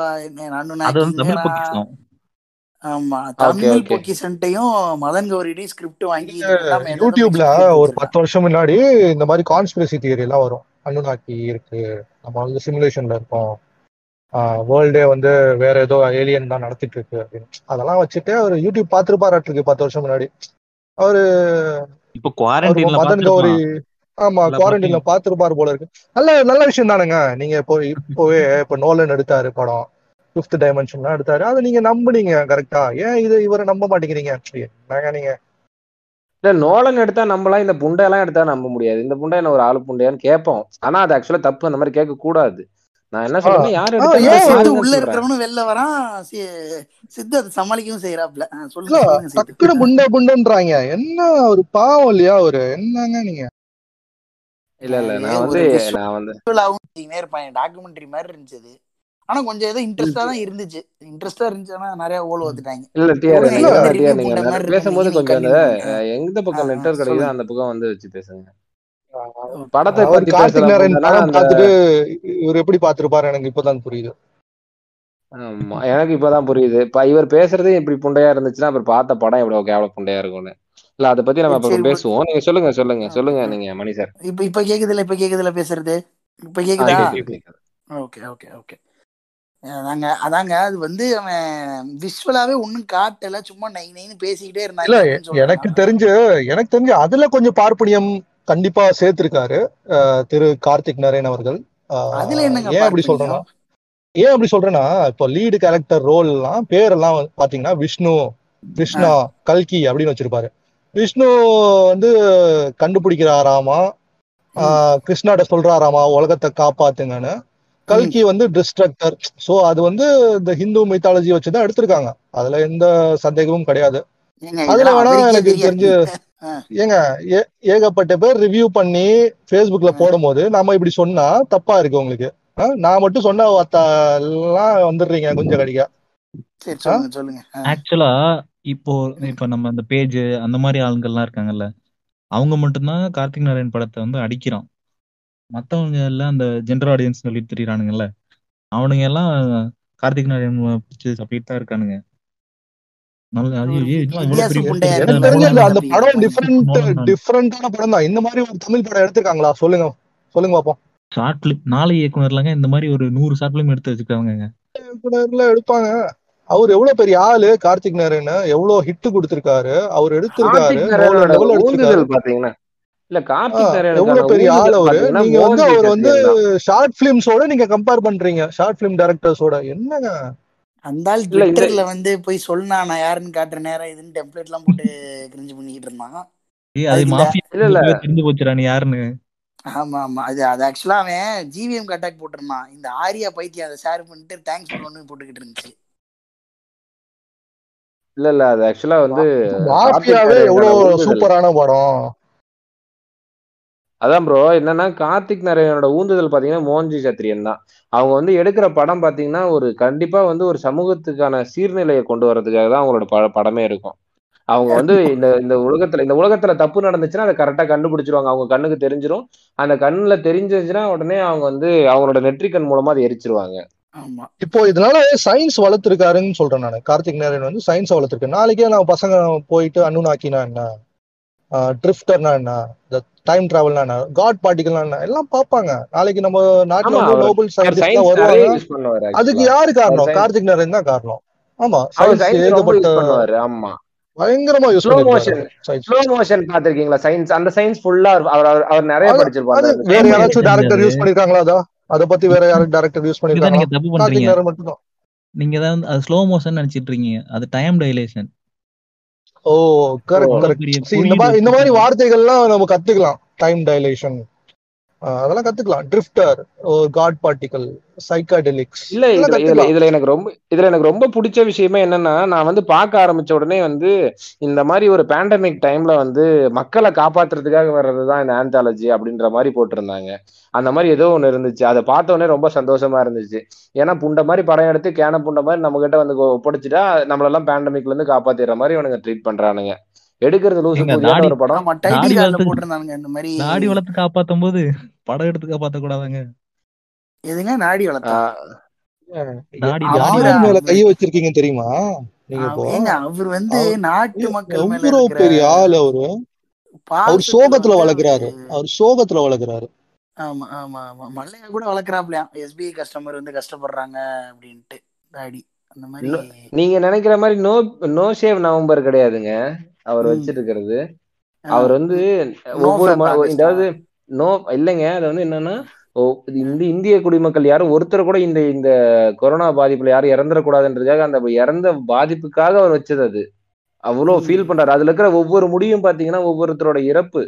ஆமா, தமிழ் பொக்கிஷன்ட்டையும் மதன் கௌரியும் ஸ்கிரிப்ட் வாங்கி யூடியூப்ல ஒரு பத்து வருஷம் முன்னாடி இந்த மாதிரி கான்ஸ்பிரசி தியரி எல்லாம் வரும். அனுநாக்கி இருக்கு, நம்ம வந்து சிமுலேஷன்ல இருக்கோம், வேர்ல்டே வந்து வேற ஏதோ ஏலியன் தான் நடத்திட்டு இருக்கு அப்படின்னு. அதெல்லாம் வச்சுட்டு அவர் யூடியூப் பாத்துருப்பாராட்டு இருக்கு பத்து வருஷம் முன்னாடி. அவரு மதன் கௌரி ஆமா குவாரண்டைன்ல பாத்துருப்பாரு போல இருக்கு. நல்ல நல்ல விஷயம் தானுங்க. நீங்க இப்போ இப்போவே இப்ப நோலன் எடுத்தாரு படம், ஃபிஃப்த் டைமென்ஷன்லாம் எடுத்தாரு, அதை நீங்க நம்புனீங்க கரெக்டா. ஏன் இது இவரை நம்ப மாட்டேங்கிறீங்க? என்னங்க நீங்க? இல்ல நோலன் எடுத்தா நம்பலாம், இந்த புண்டையெல்லாம் எடுத்தா நம்ப முடியாது. இந்த புண்டை என்ன ஒரு ஆளு புண்டையான்னு கேட்போம். ஆனா அது ஆக்சுவலா தப்பு, அந்த மாதிரி கேட்க கூடாது. நான் என்ன சொல்றேன், யாரு எடுத்தாலும் உள்ள இருக்கிறவனும் வெளில வரான், சித்து அதை சமாளிக்கவும் செய்யறாப்ல. சொல்லுங்க. டக்குனு புண்டை புண்டைன்றாங்க, என்ன ஒரு பாவம் இல்லையா ஒரு? என்னங்க நீங்க? இல்ல இல்ல நான் வந்து நான் வந்து இருப்பேன் டாக்குமெண்ட்ரி மாதிரி இருந்துச்சு. ஆனா கொஞ்சம் ஏதோ இன்ட்ரெஸ்டா தான் இருந்துச்சு. இன்ட்ரெஸ்டா இருந்துச்சுன்னா நிறைய ஓல் வந்துட்டாங்க. இல்ல டிஆர் நீங்க பேசும்போது கொஞ்சம் அந்த எந்த பக்கம் நெட்வொர்க் கிடைக்குதோ அந்த பக்கம் வந்து வச்சு பேசுங்க. படத்தை பத்தி பார்த்துட்டு இவர் எப்படி பாத்துருப்பாரு எனக்கு இப்பதான் புரியுது. ஆமா எனக்கு இப்பதான் புரியுது. இப்ப இவர் பேசுறதே இப்படி புண்டையா இருந்துச்சுன்னா அப்புறம் பார்த்த படம் எவ்வளவு கேவல புண்டையா இருக்கும்னு. இல்ல அதை பத்தி நம்ம இப்ப பேசுவோம். நீங்க சொல்லுங்க சொல்லுங்க சொல்லுங்க நீங்க மணி சார். இப்ப இப்ப கேக்குதுல இப்ப கேக்குதுல பேசுறது இப்ப கேக்குதா? ஓகே ஓகே ஓகே அதாங்க அதாங்க அது வந்து அவன் விஷுவலாவே ஒன்னும் காட்டல, சும்மா நை நைன்னு பேசிக்கிட்டே இருந்தாங்க. எனக்கு தெரிஞ்சு எனக்கு தெரிஞ்சு அதுல கொஞ்சம் பார்ப்பனியம் கண்டிப்பா சேர்த்திருக்காரு திரு கார்த்திக் நரேன் அவர்கள். அதுல என்னங்க ஏன் அப்படி சொல்றேன்னா ஏன் அப்படி சொல்றேன்னா இப்போ லீடு கேரக்டர் ரோல் எல்லாம் பேரெல்லாம் பாத்தீங்கன்னா விஷ்ணு, கிருஷ்ணா, கல்கி அப்படின்னு வச்சிருப்பாரு. விஷ்ணு வந்து கண்டுபிடிக்கிறாராமா, ஆஹ் கிருஷ்ணாட்ட சொல்றாராமா உலகத்தை காப்பாத்துங்கன்னு. கல்கி வந்து டிஸ்ட்ரக்டர். சோ அது வந்து இந்த ஹிந்து மைத்தாலஜி வச்சுதான் எடுத்திருக்காங்க, அதுல எந்த சந்தேகமும் கிடையாது. அதுல வேணா எனக்கு தெரிஞ்சு ஏங்க ஏகப்பட்ட பேர் ரிவ்யூ பண்ணி பேஸ்புக்ல போடும் போது நாம இப்படி சொன்னா தப்பா இருக்கு உங்களுக்கு? நான் மட்டும் சொன்னா எல்லாம் வந்துடுறீங்க கொஞ்சம் கடிக்க. ஆக்சுவலா இப்போ இப்ப நம்ம அந்த பேஜ் அந்த மாதிரி ஆளுங்கள்லாம் இருக்காங்கல்ல, அவங்க மட்டும்தான் கார்த்திக் நாராயண் படத்தை வந்து அடிக்கிறான். மத்தவங்க எல்லாம் அந்த ஜென்ரல் ஆடியன்ஸ் சொல்லி திரியிறானுங்கல்ல, அவனுங்க எல்லாம் கார்த்திக் நாராயண் பிடிச்சி அப்படியே தான் இருக்கானுங்க. எனக்கு தெரிஞ்ச அந்த படம் டிஃபரெண்ட் டிஃபரெண்டான படம் தான். இந்த மாதிரி ஒரு தமிழ் படம் எடுத்திருக்காங்களா? சொல்லுங்க சொல்லுங்க பாப்போம். ஷார்ட் பிலிம் நாளை இயக்குனர்லங்க இந்த மாதிரி ஒரு நூறு ஷார்ட் பிலிம் எடுத்து வச்சிருக்காங்க. இயக்குனர்ல எடுப்பாங்க. அவர் எவ்வளவு பெரிய ஆளு கார்த்திக் நாராயண், எவ்வளவு ஹிட் கொடுத்திருக்காரு அவர், எடுத்திருக்காரு பாத்தீங்கன்னா. இல்ல கார்த்திக் நாராயண் எவ்வளவு பெரிய ஆள் அவரு. நீங்க வந்து அவர் வந்து ஷார்ட் பிலிம்ஸோட நீங்க கம்பேர் பண்றீங்க, ஷார்ட் பிலிம் டைரக்டர்ஸோட. என்னங்க அந்த ஆள் ட்விட்டர்ல வந்து போய் சொன்னா நான் யாருன்னு காட்டுற நேரம் இதுன்னு டெம்ப்ளேட் எல்லாம் போட்டு கிரிஞ்சு பண்ணிட்டு இருந்தான். தெரிஞ்சு போச்சுடா நீ யாருன்னு. ஆமா ஆமா அது அது ஆக்சுவலா அவன் ஜிவிஎம் அட்டாக் போட்டிருந்தான். இந்த ஆரியா பைத்தியம் அதை ஷேர் பண்ணிட்டு தேங்க்ஸ் ப்ரோன்னு போட்டுக்கிட்டு இருந்துச்சு. இல்ல இல்ல அது ஆக்சுவலா வந்து மாஃபியாவே எவ்வளவு சூப்பரான படம். அதான் ப்ரோ, என்னன்னா கார்த்திக் நாராயணோட ஊந்துதல் பாத்தீங்கன்னா மோகன்ஜி சத்திரியன் தான். அவங்க வந்து எடுக்கிற படம் பாத்தீங்கன்னா ஒரு கண்டிப்பா வந்து ஒரு சமூகத்துக்கான சீர்நிலையை கொண்டு வர்றதுக்காக தான் அவங்களோட ப படமே இருக்கும். அவங்க வந்து இந்த இந்த உலகத்துல இந்த உலகத்துல தப்பு நடந்துச்சுன்னா அதை கரெக்டா கண்டுபிடிச்சிருவாங்க. அவங்க கண்ணுக்கு தெரிஞ்சிடும். அந்த கண்ணுல தெரிஞ்சிருச்சுன்னா உடனே அவங்க வந்து அவங்களோட நெற்றிக்கண் மூலமா அதை எரிச்சிருவாங்க. இப்போ இதனால சயின்ஸ் வளர்த்திருக்காருன்னு சொல்றேன் நானு. கார்த்திக் நாராயண் வந்து சயின்ஸ் வளர்த்திருக்கு. நாளைக்கே நான் பசங்க போயிட்டு அனுநாக்கினா என்ன, ட்ரிஃப்டர்னா என்ன, டைம் டிராவல்னா என்ன, காட் பார்ட்டிகல்னா என்ன எல்லாம் பாப்பாங்க. நாளைக்கு நம்ம நாட்டுல வந்து நோபல் சயின்டிஸ்ட் வருவாங்க. அதுக்கு யாரு காரணம்? கார்த்திக் நாராயண் தான் காரணம். ஆமா, சயின்ஸ் ஏகப்பட்ட பயங்கரமா யூஸ் பண்ணிருக்காரு. ஸ்லோ மோஷன் பாத்திருக்கீங்களா? சயின்ஸ் அந்த சயின்ஸ் ஃபுல்லா அவர் அவர் நிறைய படிச்சிருப்பாரு. வேற யாராச்சும் டைரக்டர் யூஸ் பண்ணிருக்காங்களா? அதா அத பத்தி வேற யாரும் டைரக்டர் யூஸ் பண்ணிருக்காங்க? கார்த்திக் நாராயண் மட்டும் தான். நீங்க தான் அது ஸ்லோ மோஷன் நினைச்சிட்டு இருக்கீங்க, அது டைம் டைலேஷன். ஓ கரெக்ட் கரெக்ட். இந்த மாதிரி இந்த மாதிரி வார்த்தைகள்லாம் நம்ம கத்துக்கலாம். டைம் டைலேஷன் அதெல்லாம் கத்துக்கலாம். Drifter, god particle, psychedelics. இல்ல இதுல இதுல இதுல எனக்கு ரொம்ப இதுல எனக்கு ரொம்ப பிடிச்ச விஷயமே என்னன்னா, நான் வந்து பார்க்க ஆரம்பிச்ச உடனே வந்து இந்த மாதிரி ஒரு பேண்டமிக் டைம்ல வந்து மக்களை காப்பாத்துறதுக்காக வர்றதுதான் இந்த ஆந்தாலஜி அப்படின்ற மாதிரி போட்டிருந்தாங்க. அந்த மாதிரி ஏதோ ஒண்ணு இருந்துச்சு. அதை பார்த்த உடனே ரொம்ப சந்தோஷமா இருந்துச்சு. ஏன்னா புண்ட மாதிரி படம் எடுத்து கேன புண்ட மாதிரி நம்ம கிட்ட வந்து ஒப்படைச்சிட்டா நம்மளெல்லாம் பேண்டமிக்ல இருந்து காப்பாத்திடுற மாதிரி இவனுங்க ட்ரீட் பண்றானுங்க. எடுக்கிறது லூசு புதியான ஒரு படம். நாடி வளர்த்து காப்பாத்தும் போது படம் எடுத்து காப்பாத்த கூடாதாங்க. எதுங்க நாடி வளர்த்தா? மேல கை வச்சிருக்கீங்க தெரியுமா நீங்க? அவர் வந்து நாட்டு மக்கள் எவ்வளவு பெரிய ஆள் அவரு. அவர் சோகத்துல வளர்க்கிறாரு. அவர் சோகத்துல வளர்க்கிறாரு. ஆமா ஆமா ஆமா மல்லையா கூட வளர்க்கறாப்லையா. எஸ்பிஐ கஸ்டமர் வந்து கஷ்டப்படுறாங்க அப்படின்ட்டு தாடி அந்த மாதிரி. நீங்க நினைக்கிற மாதிரி நோ நோ ஷேவ் நவம்பர் கிடையாதுங்க அவர் வச்சிருக்கிறது. அவர் வந்து ஒவ்வொரு அதாவது நோ இல்லைங்க. அது வந்து என்னன்னா இந்த இந்திய குடிமக்கள் யாரும் ஒருத்தர் கூட இந்த இந்த கொரோனா பாதிப்புல யாரும் இறந்துடக்கூடாதுன்றதுக்காக அந்த இறந்த பாதிப்புக்காக அவர் வச்சது. அது அவ்வளவு ஃபீல் பண்றாரு. அதுல இருக்கிற ஒவ்வொரு முடியும் பாத்தீங்கன்னா ஒவ்வொருத்தரோட இறப்பு.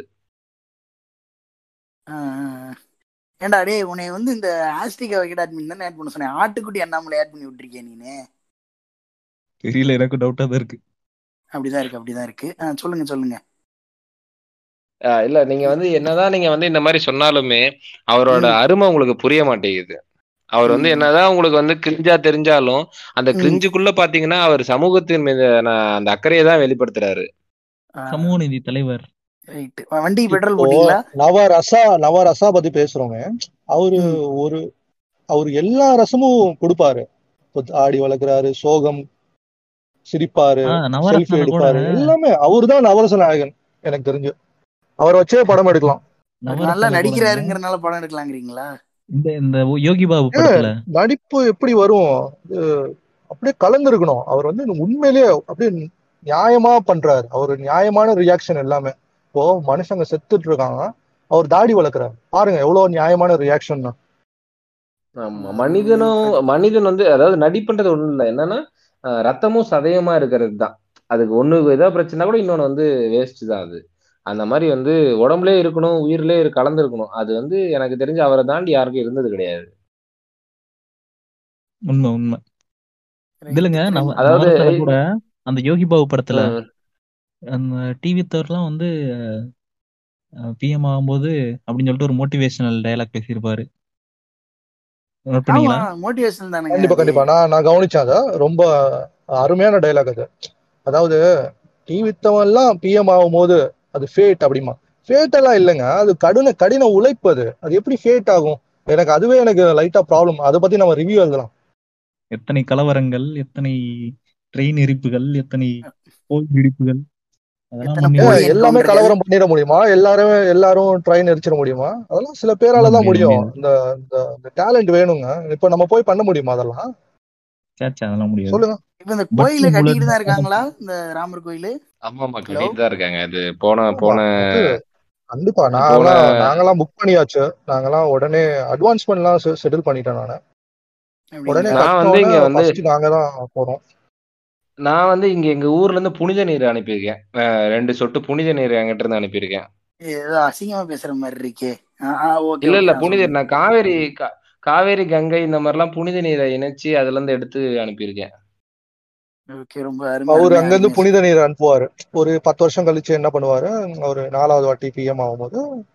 ஏண்டா டே உன்னை வந்து இந்த ஆஸ்டிகா வைக்கட் அட்மின் தானே ஆட் பண்ண சொன்னேன். ஆட்டுக்குட்டி அண்ணாமலை ஆட் பண்ணி விட்டுருக்கேன் நீனு. தெரியல, எனக்கு டவுட்டா தான் இருக்கு. அப்படிதான் இருக்கு அப்படிதான் இருக்கு. சொல்லுங்க சொல்லுங்க. இல்ல நீங்க வந்து என்னதான் நீங்க வந்து இந்த மாதிரி சொன்னாலுமே அவரோட அருமை உங்களுக்கு புரிய மாட்டேங்குது. அவர் வந்து என்னதான் உங்களுக்கு வந்து கிரிஞ்சா தெரிஞ்சாலும் அந்த கிரிஞ்சுக்குள்ள பாத்தீங்கன்னா அவர் சமூகத்தின் மீது அந்த அக்கறையை தான் வெளிப்படுத்துறாரு. சமூக நீதி தலைவர். வண்டி பெட்ரோல் போட்டீங்களா? நவரசா நவரசா பத்தி பேசுறோங்க. அவரு ஒரு அவரு எல்லா ரசமும் கொடுப்பாரு. ஆடி வளர்க்கிறாரு, சோகம், சிரிப்பாரு, செல்ஃபி எடுப்பாரு, எல்லாமே அவரு தான் நவரச நாயகன் எனக்கு தெரிஞ்சு. அவரை வச்சே படம் எடுக்கலாம். நல்லா நடிக்கிறாருங்கிறனால படம் எடுக்கலாங்கிறீங்களா? இந்த இந்த யோகி பாபு படத்துல நடிப்பு எப்படி வரும்? அப்படியே கலந்துருக்கணும். அவர் வந்து உண்மையிலேயே அப்படியே நியாயமா பண்றாரு. அவரு நியாயமான ரியாக்ஷன் எல்லாமே. இப்போ மனுஷங்க செத்துட்டு இருக்காங்க, அவர் தாடி வளர்க்கிறாரு. பாருங்க எவ்வளவு நியாயமான ரியாக்ஷன் தான். ஆமா, மனிதனும் மனிதன் வந்து அதாவது நடிப்புன்றது ஒண்ணும் இல்லை. என்னன்னா ரத்தமும் சதயமா இருக்கிறது தான். அதுக்கு ஒண்ணு ஏதாவது பிரச்சனை கூட இன்னொன்னு வந்து வேஸ்ட் தான். அது அந்த மாதிரி வந்து உடம்புலே இருக்கணும், உயிரிலே கலந்து இருக்கணும். அது வந்து எனக்கு தெரிஞ்சு அவரை தாண்டி யாருக்கும் இருந்தது கிடையாது. உண்மை உண்மை இதுலங்க நம்ம அதாவது நவரசால கூட அந்த யோகி பாபு படத்துல ம், அந்த டிவி தர்லாம் வந்து பிஎம் ஆகும்போது அப்படின்னு சொல்லிட்டு ஒரு மோட்டிவேஷனல் டயலாக் பேசியிருப்பாரு. நோட் ஆமா பண்ணீங்களா? மோட்டிவேஷன் தானுங்க கண்டிப்பா அது. கண்டிப்பா நான் நான் கவனிச்சேன் அதை. ரொம்ப அருமையான டைலாக் அது. அதாவது டீ வித்தவன் எல்லாம் பிஎம் ஆகும் போது அது ஃபேட் அப்படிமா. ஃபேட் எல்லாம் இல்லைங்க, அது கடின கடின உழைப்பு. அது அது எப்படி ஃபேட் ஆகும்? எனக்கு அதுவே எனக்கு லைட்டா ப்ராப்ளம். அதை பத்தி நம்ம ரிவ்யூ எழுதலாம். எத்தனை கலவரங்கள், எத்தனை ட்ரெயின் எரிப்புகள், எத்தனை கோயில் இடிப்புகள், அதெல்லாம் எத்தனை பண்ணி ஏன் போலி எல்லாமே என்கவுண்டர்கள். கலவரம் பண்ணிட முடியுமா? எல்லாரும் எல்லாரும் ட்ரெயின் எரிச்சிட முடியுமா? அதெல்லாம் சில பேரால பண்ண தான் முடியாது முடியும். முடியாது இந்த இந்த டேலண்ட் வேணுங்க. இப்ப நம்ம போய் பண்ண முடியுமா அதெல்லாம்? சேச்சா அதெல்லாம் முடியாது. சொல்லுங்க. இப்ப இந்த பட் கோயில கட்டிக்கிட்டு தான் மூலமா இருக்காங்களா இந்த ராமர் கோயிலு? ஆமா ஆமா ஹலோ கட்டிட்டு தான் இருக்காங்க. இது போன ஆமா, போன அது கண்டிப்பா. போன நாங்கெல்லாம் நாங்கெல்லாம் புக் பண்ணியாச்சு. நாங்கெல்லாம் உடனே அட்வான்ஸ்மெண்ட்லாம் செட்டில் பண்ணிட்டேன் நானு. உடனே அப்படிங்களா? நான் வந்து கட்டினோடனே இங்க வந்து ஃபர்ஸ்ட் நாங்க தான் போறோம். நான் வந்து இங்க எங்க ஊர்ல இருந்து புனித நீர் அனுப்பியிருக்கேன். அஹ் ரெண்டு சொட்டு புனித நீர் என்கிட்ட இருந்து அனுப்பியிருக்கேன். ஏதோ அசிங்கமா பேசுற மாதிரி இருக்கே. ஓகே இல்ல ஓகே இல்ல நான் புனித சொல்லுங்க. நான் காவேரி கா- காவேரி கங்கை இந்த மாதிரிலாம் புனித நீரை இணைச்சு அதுல இருந்து எடுத்து அனுப்பியிருக்கேன். ஓகே ரொம்ப அருமை அவரு அருமை அங்கிருந்து அருமை. புனித நீர் அனுப்புவாரு. ஒரு பத்து வருஷம் கழிச்சு என்ன பண்ணுவாரு, ஒரு நாலாவது வாட்டி பிஎம் ஆகும்போது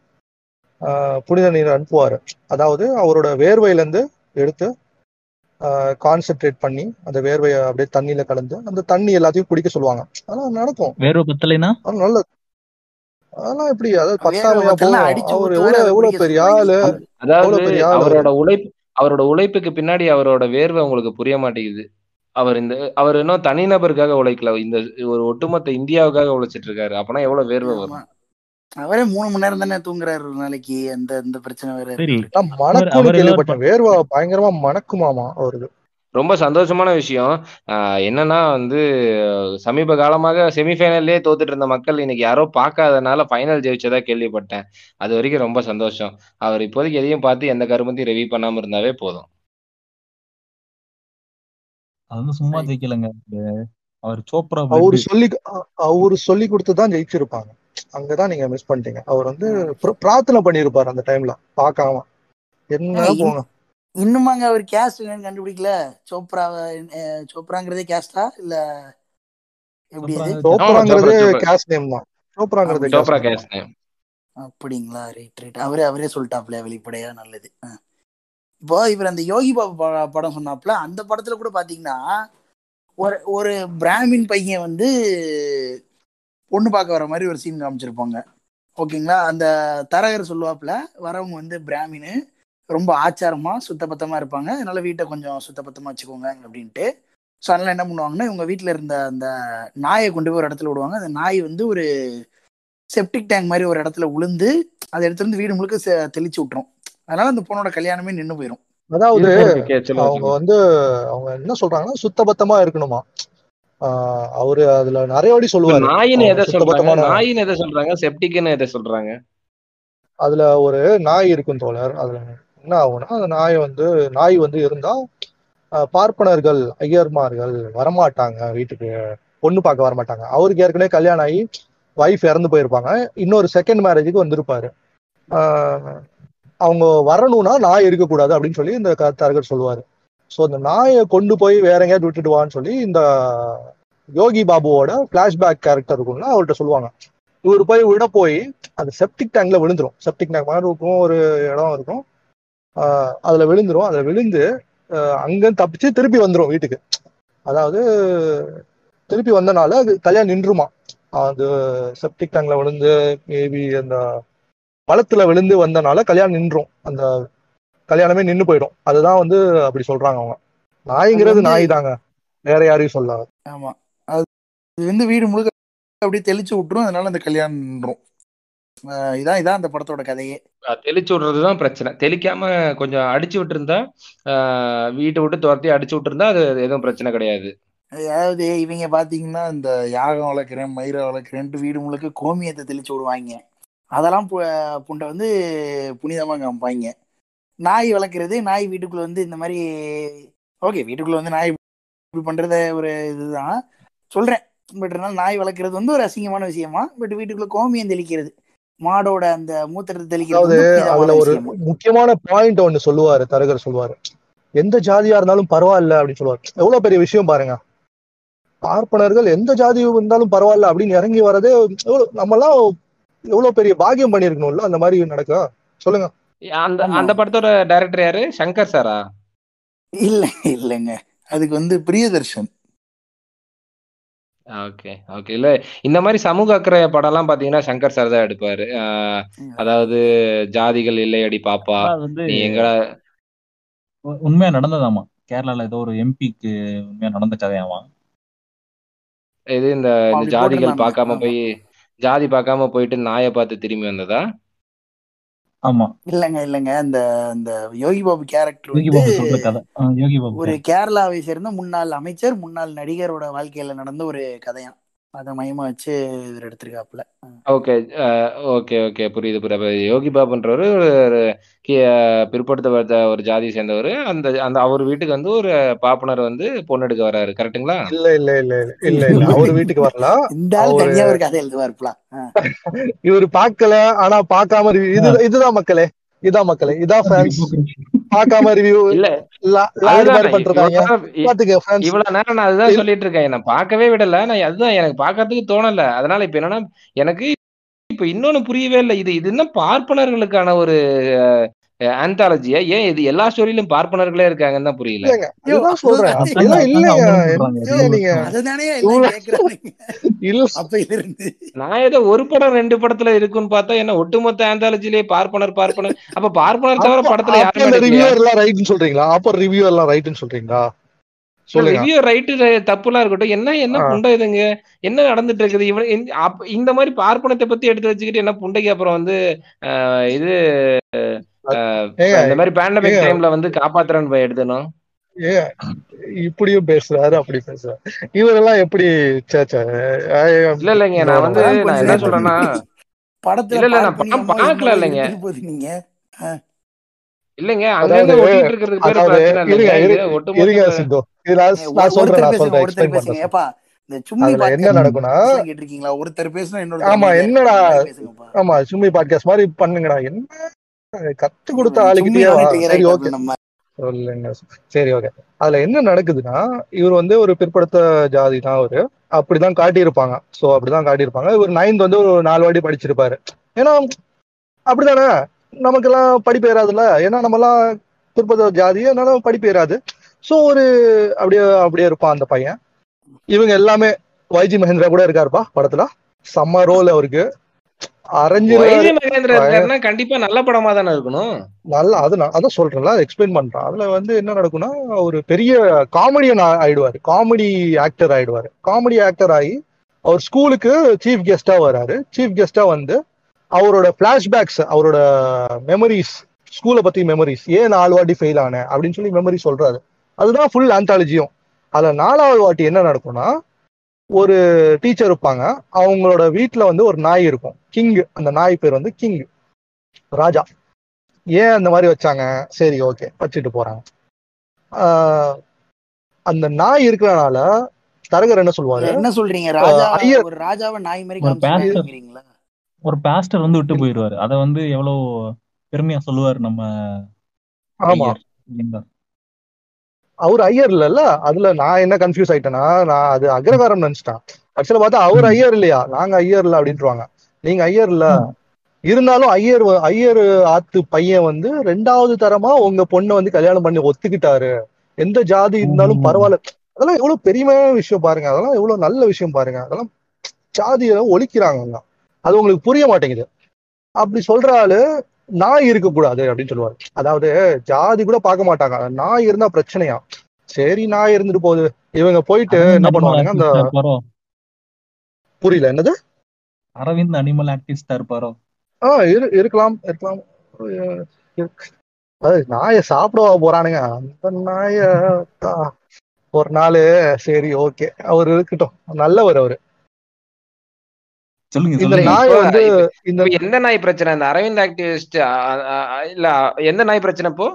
ஆஹ், புனித நீர் அனுப்புவாரு. அதாவது அவரோட வேர்வையில இருந்து எடுத்து கான்சென்ட்ரேட் பண்ணி அந்த வேர்வையை அப்படியே தண்ணியில கலந்து அந்த தண்ணி எல்லாத்தையும் குடிக்க சொல்லுவாங்க. அதெல்லாம் நடக்கும். வேர்வை பத்தலைன்னா அது நல்லது. அதெல்லாம் எப்படி, அதாவது வேர்வை பத்தாமையா பத்தல்னா போகும்? அடிச்சு அவர் ஊத்துவாரு, எவ்வளவு அதை எவ்வளவு குடிக்க பெரிய சொல்லுவாங்க. ஆளு, அ- அதாவது எவ்வளவு பெரிய ஆளு அவரு. அவரோட உழைப்பு அவரோட உழைப்புக்கு பின்னாடி அவரோட வேர்வை உங்களுக்கு புரிய மாட்டேங்குது. அவர் இந்த அவர் இன்னும் தனிநபருக்காக உழைக்கல. இந்த ஒரு ஒட்டுமொத்த இந்தியாவுக்காக உழைச்சிட்டு இருக்காரு. அப்பனா எவ்வளவு வேர்வை ஆமா வரும்? அவரே மூணு மணி நேரம் தானே தூங்குறாரு ஒரு நாளைக்கு. அந்த இந்த பிரச்சனை வேற இருக்கு சரி, அவருக்கு. நான் அவர் மணக்கும்னு அவர் ஏதாவது கேள்விப்பட்டேன். வேர்வை பயங்கரமா மணக்குமாமா அவருக்கு. ரொம்ப சந்தோஷமான விஷயம். ஆஹ் என்னன்னா வந்து சமீப காலமாக செமிஃபைனல்லே தோத்துட்டு இருந்த மக்கள் இன்னைக்கு யாரோ பார்க்காதனால ஃபைனல் ஜெயிச்சதா கேள்விப்பட்டேன். அது வரைக்கும் ரொம்ப சந்தோஷம். அவர் இப்போதைக்கு எதையும் பார்த்து எந்த கருமத்தையும் ரிவ்யூ பண்ணாம இருந்தாவே போதும். அது வந்து சும்மா Right. ஜெயிக்கலங்க. அவர் சோப்ரா அவரு பிளட். சொல்லி அ- அவரு சொல்லி கொடுத்துதான் ஜெயிச்சிருப்பாங்க. அங்கதான் நீங்க மிஸ் பண்ணிட்டீங்க. அவர் வந்து பிர- பிரார்த்தனை பண்ணிருப்பாரு அந்த டைம்ல பார்க்காம. என்ன ஏங்க, போங்க. இன்- இன்னுமாங்க அவர் கேஸ்ட் என்னன்னு கண்டுபிடிக்கல. சோப்ரா அஹ், சோப்ராங்கிறதே கேஸ்டா இல்ல எப்படி சோப்ரா அது? ஆமா சோப்ராங்கிறது சோப்ரா சோப்ரா கேஸ் நேம் தான். சோப்ராங்கிறது கேஸ் சோப்ரா நேம் தான். Caste name. அப்படிங்களா? Right right. அவரே அவரே சொல்லிட்டாப்ல வெளிப்படையா. நல்லது. அஹ். இப்போ இவர் அந்த யோகி பாபு ப- படம் சொன்னாப்ல, அந்த படத்துல கூட பாத்தீங்கன்னா ஒரு ஒரு பிராமின் பையன் வந்து பொண்ணு பார்க்க வர மாதிரி ஒரு சீன் காமிச்சிருப்பாங்க. ஓகேங்களா? அந்த தரகர் சொல்லுவாப்புல, வரவங்க வந்து பிராமின்னு ரொம்ப ஆச்சாரமா சுத்தபத்தமா இருப்பாங்க, அதனால வீட்டை கொஞ்சம் சுத்தபத்தமா வச்சுக்கோங்க அப்படின்ட்டு. ஸோ அதனால என்ன பண்ணுவாங்கன்னா, இவங்க வீட்டில் இருந்த அந்த நாயை கொண்டு போய் ஒரு இடத்துல விடுவாங்க. அந்த நாய் வந்து ஒரு செப்டிக் டேங்க் மாதிரி ஒரு இடத்துல உளுந்து அதை எடுத்து வந்து வீடு முழுக்க செ- தெளிச்சு விட்டுரும். அதனால அந்த பொண்ணோட கல்யாணமே நின்று போயிடும். அதாவது இருக்கு இருக்கு கே சொல்லுங்க அவங்க சொல்லுங்க. வந்து அவங்க என்ன சொல்றாங்கன்னா சுத்தபத்தமா இருக்கணுமா. ஆஹ் அவரு அதுல நிறைய வாட்டி இப்ப சொல்லுவாரு நாயின்னு அவங்க எதை சொல்றாங்க? சுத்தபத்தமான. நாயின்னு எதை சொல்றாங்க? செப்டிக்னு எதை சொல்றாங்க? அதுல ஒரு நாய் இருக்கும் தோழர். அதுல என்ன ஆகும்னா, அந்த நாய் வந்து நாய் வந்து இருந்தா ஆஹ் பார்ப்பனர்கள் ஐயர்மார்கள் வரமாட்டாங்க வீட்டுக்கு, பொண்ணு பார்க்க வரமாட்டாங்க. அவருக்கு ஏற்கனவே கல்யாணம் ஆகி வைஃப் இறந்து போயிருப்பாங்க. இன்னொரு செகண்ட் மேரேஜுக்கு வந்திருப்பாரு. ஆஹ் அவங்க வரணும்னா நாய் இருக்கக்கூடாது அப்படின்னு சொல்லி இந்த கருத்தார்கள் சொல்லுவாரு. ஸோ அந்த நாயை கொண்டு போய் வேற எங்கேயாவது விட்டுட்டு வான்னு சொல்லி இந்த யோகி பாபுவோட பிளாஷ்பேக் கேரக்டர் இருக்கும்ல, அவர்கிட்ட சொல்லுவாங்க. இவர் போய் விட போய் அந்த செப்டிக் டேங்க்ல விழுந்துரும். செப்டிக் டேங்க் மாதிரி இருக்கும், ஒரு இடம் இருக்கும். ஆஹ் அதுல விழுந்துரும். அதுல விழுந்து ஆஹ் அங்கிருந்து தப்பிச்சு திருப்பி வந்துரும் வீட்டுக்கு. அதாவது திருப்பி வந்தனால அது கல்யாணம் நின்றுமா. அது செப்டிக் டேங்க்ல விழுந்து மேபி அந்த பழத்துல விழுந்து வந்தனால கல்யாணம் நின்றும். அந்த கல்யாணமே நின்னு போயிடும். அதுதான் வந்து அப்படி சொல்றாங்க அவங்க. அது நாய்ங்கிறது வந்து நாய் தாங்க, வேற யாரையும் சொல்லாது. ஆமா, அது வந்து வீடு முழுக்க அப்படியே தெளிச்சு விட்டுரும். அதனால அந்த கல்யாணம் நின்றும். அஹ் இதான் இதான் அந்த படத்தோட கதையே. அஹ் தெளிச்சு விடுறதுதான் பிரச்சனை. தெளிக்காம கொஞ்சம் அடிச்சு விட்டுருந்தா, ஆஹ் வீட்டை விட்டு துரத்தி அடிச்சு விட்டுருந்தா அது எதுவும் பிரச்சனை கிடையாது. அதாவது இவங்க பாத்தீங்கன்னா இந்த யாகம் வளர்க்குறேன் மயிரை வளர்க்குறேன்ட்டு வீடு முழுக்க கோமியத்தை தெளிச்சு விடுவாங்க. அதெல்லாம் பு- புண்டை வந்து புனிதமா காமிப்பாங்க. நாய் வளர்க்குறது, நாய் வீட்டுக்குள்ள வந்து இந்த மாதிரி ஓகே வீட்டுக்குள்ள வந்து நாய் இப்படி பண்றத ஒரு இதுதான் சொல்றேன். பட் இருந்தாலும் நாய் வளர்க்குறது வந்து ஒரு அசிங்கமான விஷயமா, பட் வீட்டுக்குள்ள கோமியம் தெளிக்கிறது, மாடோட அந்த மூத்திரத்தை தெளிக்கிறது அதாவது வந்து புனிதமான அதுல ஒரு விஷயமா. முக்கியமான பாயிண்ட் ஒண்ணு சொல்லுவாரு தரகர், சொல்லுவாரு எந்த ஜாதியா இருந்தாலும் பரவாயில்ல அப்படின்னு சொல்லுவாரு. எவ்வளவு பெரிய விஷயம் பாருங்க, பார்ப்பனர்கள் எந்த ஜாதி இருந்தாலும் பரவாயில்ல அப்படின்னு இறங்கி வரதே எவ்வளவு, நம்ம எல்லாம் எவ்வளவு பெரிய பாக்கியம் பண்ணிருக்கணும்ல அந்த மாதிரி நடக்கா. சொல்லுங்க. அந்த ஆமா. அந்த படத்தோட டைரக்டர் யாரு? சங்கர் சாரா? இல்ல இல்லைங்க, அதுக்கு வந்து பிரியதர்ஷன். Okay okay. இல்ல இந்த மாதிரி சமூக அக்கறை படம் எல்லாம் பாத்தீங்கன்னா சங்கர் சார் தான் எடுப்பாரு. ஆஹ் அதாவது ஜாதிகள் இல்லையடி பாப்பா, ஆனா அது வந்து நீ எங்கடா. உ- உண்மையா நடந்ததாமா. கேரளால ஏதோ ஒரு எம்பிக்கு உண்மையா நடந்த கதையாமா. இது இந்த இந்த அப்படி ஜாதிகள் போட்டிருந்தாங்க. பார்க்காம ஆமா. போய் ஜாதி பார்க்காம போயிட்டு நாயை பார்த்து திரும்பி வந்ததா? ஆமா, இல்லைங்க இல்லைங்க, அந்த அந்த யோகி பாபு கேரக்டர் யோகி வந்து பாபு சொல்ற கதை. ஆ, யோகி பாபு ஒரு character. கேரளாவை சேர்ந்த முன்னாள் அமைச்சர், முன்னாள் நடிகரோட வாழ்க்கையில நடந்த ஒரு கதையாம். அதை மையமா வச்சு இவர் எடுத்திருக்காப்புல. ஓகே ஓகே ஓகே புரியுது புரியுது. யோகி பாபுன்றவர் ஒரு கி- பிற்படுத்தப்பட்ட ஒரு ஜாதியை சேர்ந்தவர். அந்த அந்த அவர் வீட்டுக்கு வந்து ஒரு பாப்பனர் வந்து பொண்ணு எடுக்க வராரு, கரெக்ட்டுங்களா? இல்ல இல்ல இல்ல இல்ல இல்ல இல்ல அவரு வீட்டுக்கு வரல. இந்த ஆள் அவரு தனியா ஒரு கதை எழுதுவாருப்பா. இவரு பார்க்கல, ஆனா பார்க்காம review- இது இதுதான் மக்களே, இதான் மக்களே, இதான் ஃபேன்ஸ். பார்க்காம ரிவ்யூ இல்ல லாரி அதுதான் மாதிரி பண்றாங்க. இவ்வளவு நேரம் பாத்துக்க ஃபேன்ஸ். இவ்வளவு நேரம் நான் அதுதான் சொல்லிட்டு இருக்கேன். நான் பார்க்கவே விடல. நான் அதுதான் எனக்கு பார்க்கறதுக்கு தோணல. அதனால இப்ப என்னன்னா எனக்கு இப்ப இன்னொன்னு புரியவே இல்லை. இது இது என்ன பார்ப்பனர்களுக்கான ஒரு ஆந்தாலஜியா? ஏன் இது எல்லா ஸ்டோரியிலும் பார்ப்பனர்களே இருக்காங்கன்னு தான் புரியல. இல்லங்க, அதுதான் சொல்றேன். அது- அப்படிலாம் அதாங்க இல்லைங்க. அவங்களும் சொல்றாங்க. ஏங்க நீங்க அதுதானே இவ்வளவு எல்லாம் கேக்குறாங்க இல்ல அப்பையில இருந்து. நான் ஏதோ ஒரு படம் ரெண்டு படத்துல இருக்குன்னு பார்த்தா என்ன ஒட்டுமொத்த ஆந்தாலஜிலேயே பார்ப்பனர் பார்ப்பனர். அப்ப பார்ப்பனர் தவிர அப்ப படத்துல அப்ப யாருமே அந்த எடுக்கலையா? ரிவ்யூ எல்லாம் ரைட்னு சொல்றீங்களா? அப்ப ரிவ்யூ எல்லாம் ரைட்னு சொல்றீங்களா? சொல்லுங்க. ரிவ்யூ ரைட்டு தப்புலாம் இருக்கட்டும். என்ன என்ன ஆ. புண்டை இதுங்க? என்ன நடந்துட்டு இருக்குது? இவன் இந்த- அப்ப இந்த மாதிரி பார்ப்பனத்தை பத்தி எடுத்து வச்சுக்கிட்டு என்ன புண்டைக்கு அப்புறம் வந்து ஆஹ் இது ஆஹ் ஏங்க இந்த மாதிரி பேண்டமிக் ஏங்க டைம்ல வந்து காப்பாத்துறேன்னு போய் எடுத்தணும். ஏங்க இப்படியும் பேசுறாரு, அப்படி பேசுறாரு. இவரெல்லாம் எப்படி ச்சே, ச்சே. இல்ல இல்லைங்க, No, நான் no, வந்து no. அதான் நான் கொஞ்ச என்ன நேரத்துக்கு சொல்றேன்னா முன்னாடி படத்துல இல்ல இல்ல நான் பார்ப்பனி படம் அம்மா பார்க்கல என்னவோ இல்லைங்க. எடுத்துட்டு போதுனீங்க. இல்லைங்க அதாவது அங்கங்க ஒட்டிட்டு இருக்கிறதுக்கு பேரு அதாவது பிரச்சனை இருங்க இல்லைங்க. இது இருங்க இருங்க ஒட்டுமொத்த சித்து, இது நான் ஏ, ஒரு- நான் சொல்றேன் ஒருத்தர் நான் பேசுங்க சொல்றேன் ஒருத்தர் எக்ஸ்பிளைன் பேசுங்க. பண்றேன். ஏப்பா இந்த சும்மி அதுல என்ன பாட்காஸ்ட் நடக்கும்னா, கேட்டிருக்கீங்களா? ஒருத்தர் பேசுனா இன்னொருத்தர் ஆமா அமைதியா என்னடா, இருப்பாங்க. அந்த மாதிரி பேசுங்கப்பா. ஆமா சும்மி பாட்காஸ்ட் மாதிரி பண்ணுங்கடா. என்ன கத்து கொடுத்த சும்மி ஆளுகிட்டயே வா. நானே trigger சரி ஆயிட்டாப்புல ஓகே நம்ம. சொல்லுங்க. சரி ஓகே. அதுல என்ன நடக்குதுன்னா, இவர் வந்து ஒரு பிற்படுத்த ஜாதி தான் அவரு, அப்படிதான் காட்டியிருப்பாங்க. சோ அப்படிதான் காட்டியிருப்பாங்க. இவர் நைன்த் வந்து ஒரு நாலு வாட்டி படிச்சிருப்பாரு. ஏன்னா அப்படிதானே, நமக்கெல்லாம் படிப்பு ஏறாதுல்ல. ஏன்னா நம்ம எல்லாம் பிற்படுத்த ஜாதி, அதனால படிப்பு ஏறாது. சோ ஒரு அப்படியே அப்படியே இருப்பான் அந்த பையன். இவங்க எல்லாமே வைஜி மகேந்திரா கூட இருக்காருப்பா படத்துல, செம்ம ரோல் அவருக்கு, அரைஞ்சிருவாரு. வைஜி மகேந்திரா இருக்காருன்னா கண்டிப்பா நல்ல படமா தானே இருக்கணும். நல்லா அது நான் அதான் சொல்றேன்ல, எக்ஸ்பிளைன் பண்றேன். அதுல வந்து என்ன நடக்கும்னா, ஒரு பெரிய காமெடியன் ஆயிடுவாரு, காமெடி ஆக்டர் ஆயிடுவாரு. காமெடி ஆக்டர் ஆகி அவர் ஸ்கூலுக்கு சீஃப் கெஸ்டா வராரு. சீஃப் கெஸ்டா வந்து அவரோட பிளாஷ்பேக்ஸ், அவரோட மெமரிஸ், ஸ்கூலை பத்தி மெமரிஸ், ஏன் நாலு வாட்டி ஃபெயில் ஆனேன் அப்படின்னு சொல்லி மெமரி சொல்றாரு. அதுதான் ஃபுல் ஆந்தாலஜியும். அதுல நாலாவது வாட்டி என்ன நடக்கும்னா, ஒரு டீச்சர் இருப்பாங்க, அவங்களோட வீட்டுல வந்து ஒரு நாய் இருக்கும், கிங். அந்த நாய் பேர் வந்து கிங், ராஜா. ஏன் அந்த மாதிரி வச்சாங்க? சரி ஓகே, வச்சுட்டு போறாங்க. ஆஹ் அந்த நாய் இருக்கிறனால தரகர் என்ன சொல்லுவாரு, என்ன சொல்றீங்க? ராஜா ஐயர் ஒரு ராஜாவை நாய் மாதிரி ஒரு பாஸ்டர் காமிச்சிருக்காங்கிறீங்களா? ஒரு பாஸ்டர் வந்து விட்டு போயிடுவாரு. அத வந்து எவ்வளவு பெருமையா சொல்லுவாரு நம்ம ஆமா ஐயர் இல்லைங்களா? அவர் ஐயர் இல்லல்ல. அதுல நான் என்ன கன்ஃபியூஸ் ஆயிட்டேன்னா, நான் அது அக்ரகாரம் நினைச்சிட்டேன். ஆக்சுவலா பார்த்தா அவர் ம். ஐயர் இல்லையா, நாங்க ஐயர் இல்ல அப்படின்ட்டுருவாங்க. நீங்க ஐயர் இல்ல ம். இருந்தாலும் ஐயர் வ- ஐயர் ஆத்து பையன் வந்து ரெண்டாவது தரமா உங்க பொண்ணை வந்து கல்யாணம் பண்ணி ஒத்துக்கிட்டாரு, எந்த ஜாதி இருந்தாலும் ம். பரவாயில்ல. அதெல்லாம் எவ்வளவு பெருமையான விஷயம் பாருங்க, அதெல்லாம் எவ்வளவு நல்ல விஷயம் பாருங்க. அதெல்லாம் ஜாதியை ஒழிக்கிறாங்க அவங்க. அது உங்களுக்கு புரிய மாட்டேங்குது. அப்படி சொல்ற ஆளு நாய் இருக்கக்கூடாது அப்படின்னு சொல்லுவாரு. அதாவது ஜாதி கூட பார்க்க மாட்டாங்க, நாய் இருந்தா பிரச்சனையா. சரி நாய் இருந்துட்டு போகுது. இவங்க போயிட்டு அரவிந்த் என்ன அனிமல் பண்ணுவானுங்க, அந்த ஆக்டிவிஸ்டா இருப்பாரோ? புரியல என்னது. அரவிந்த் அனிமல் ஆக்டிவிஸ்டா இருப்பாரோ? ஆஹ் இரு இருக்கலாம் இருக்கலாம். அஹ் இருக்கு. அது நாயை சாப்பிடவா போறானுங்க அந்த நாய. ஆஹ் ஒரு நாள் சரி ஓகே, அவர் இருக்கட்டும், நல்லவர் அவரு. சொல்லுங்க இந்த சொல்லுங்க. நாய் இப்போ வந்து இப்ப இந்த இப்ப எந்த நாய் பிரச்சனை? இந்த அரவிந்த் ஆக்டிவிஸ்ட் இல்ல எந்த நாய் பிரச்சனை இப்போ?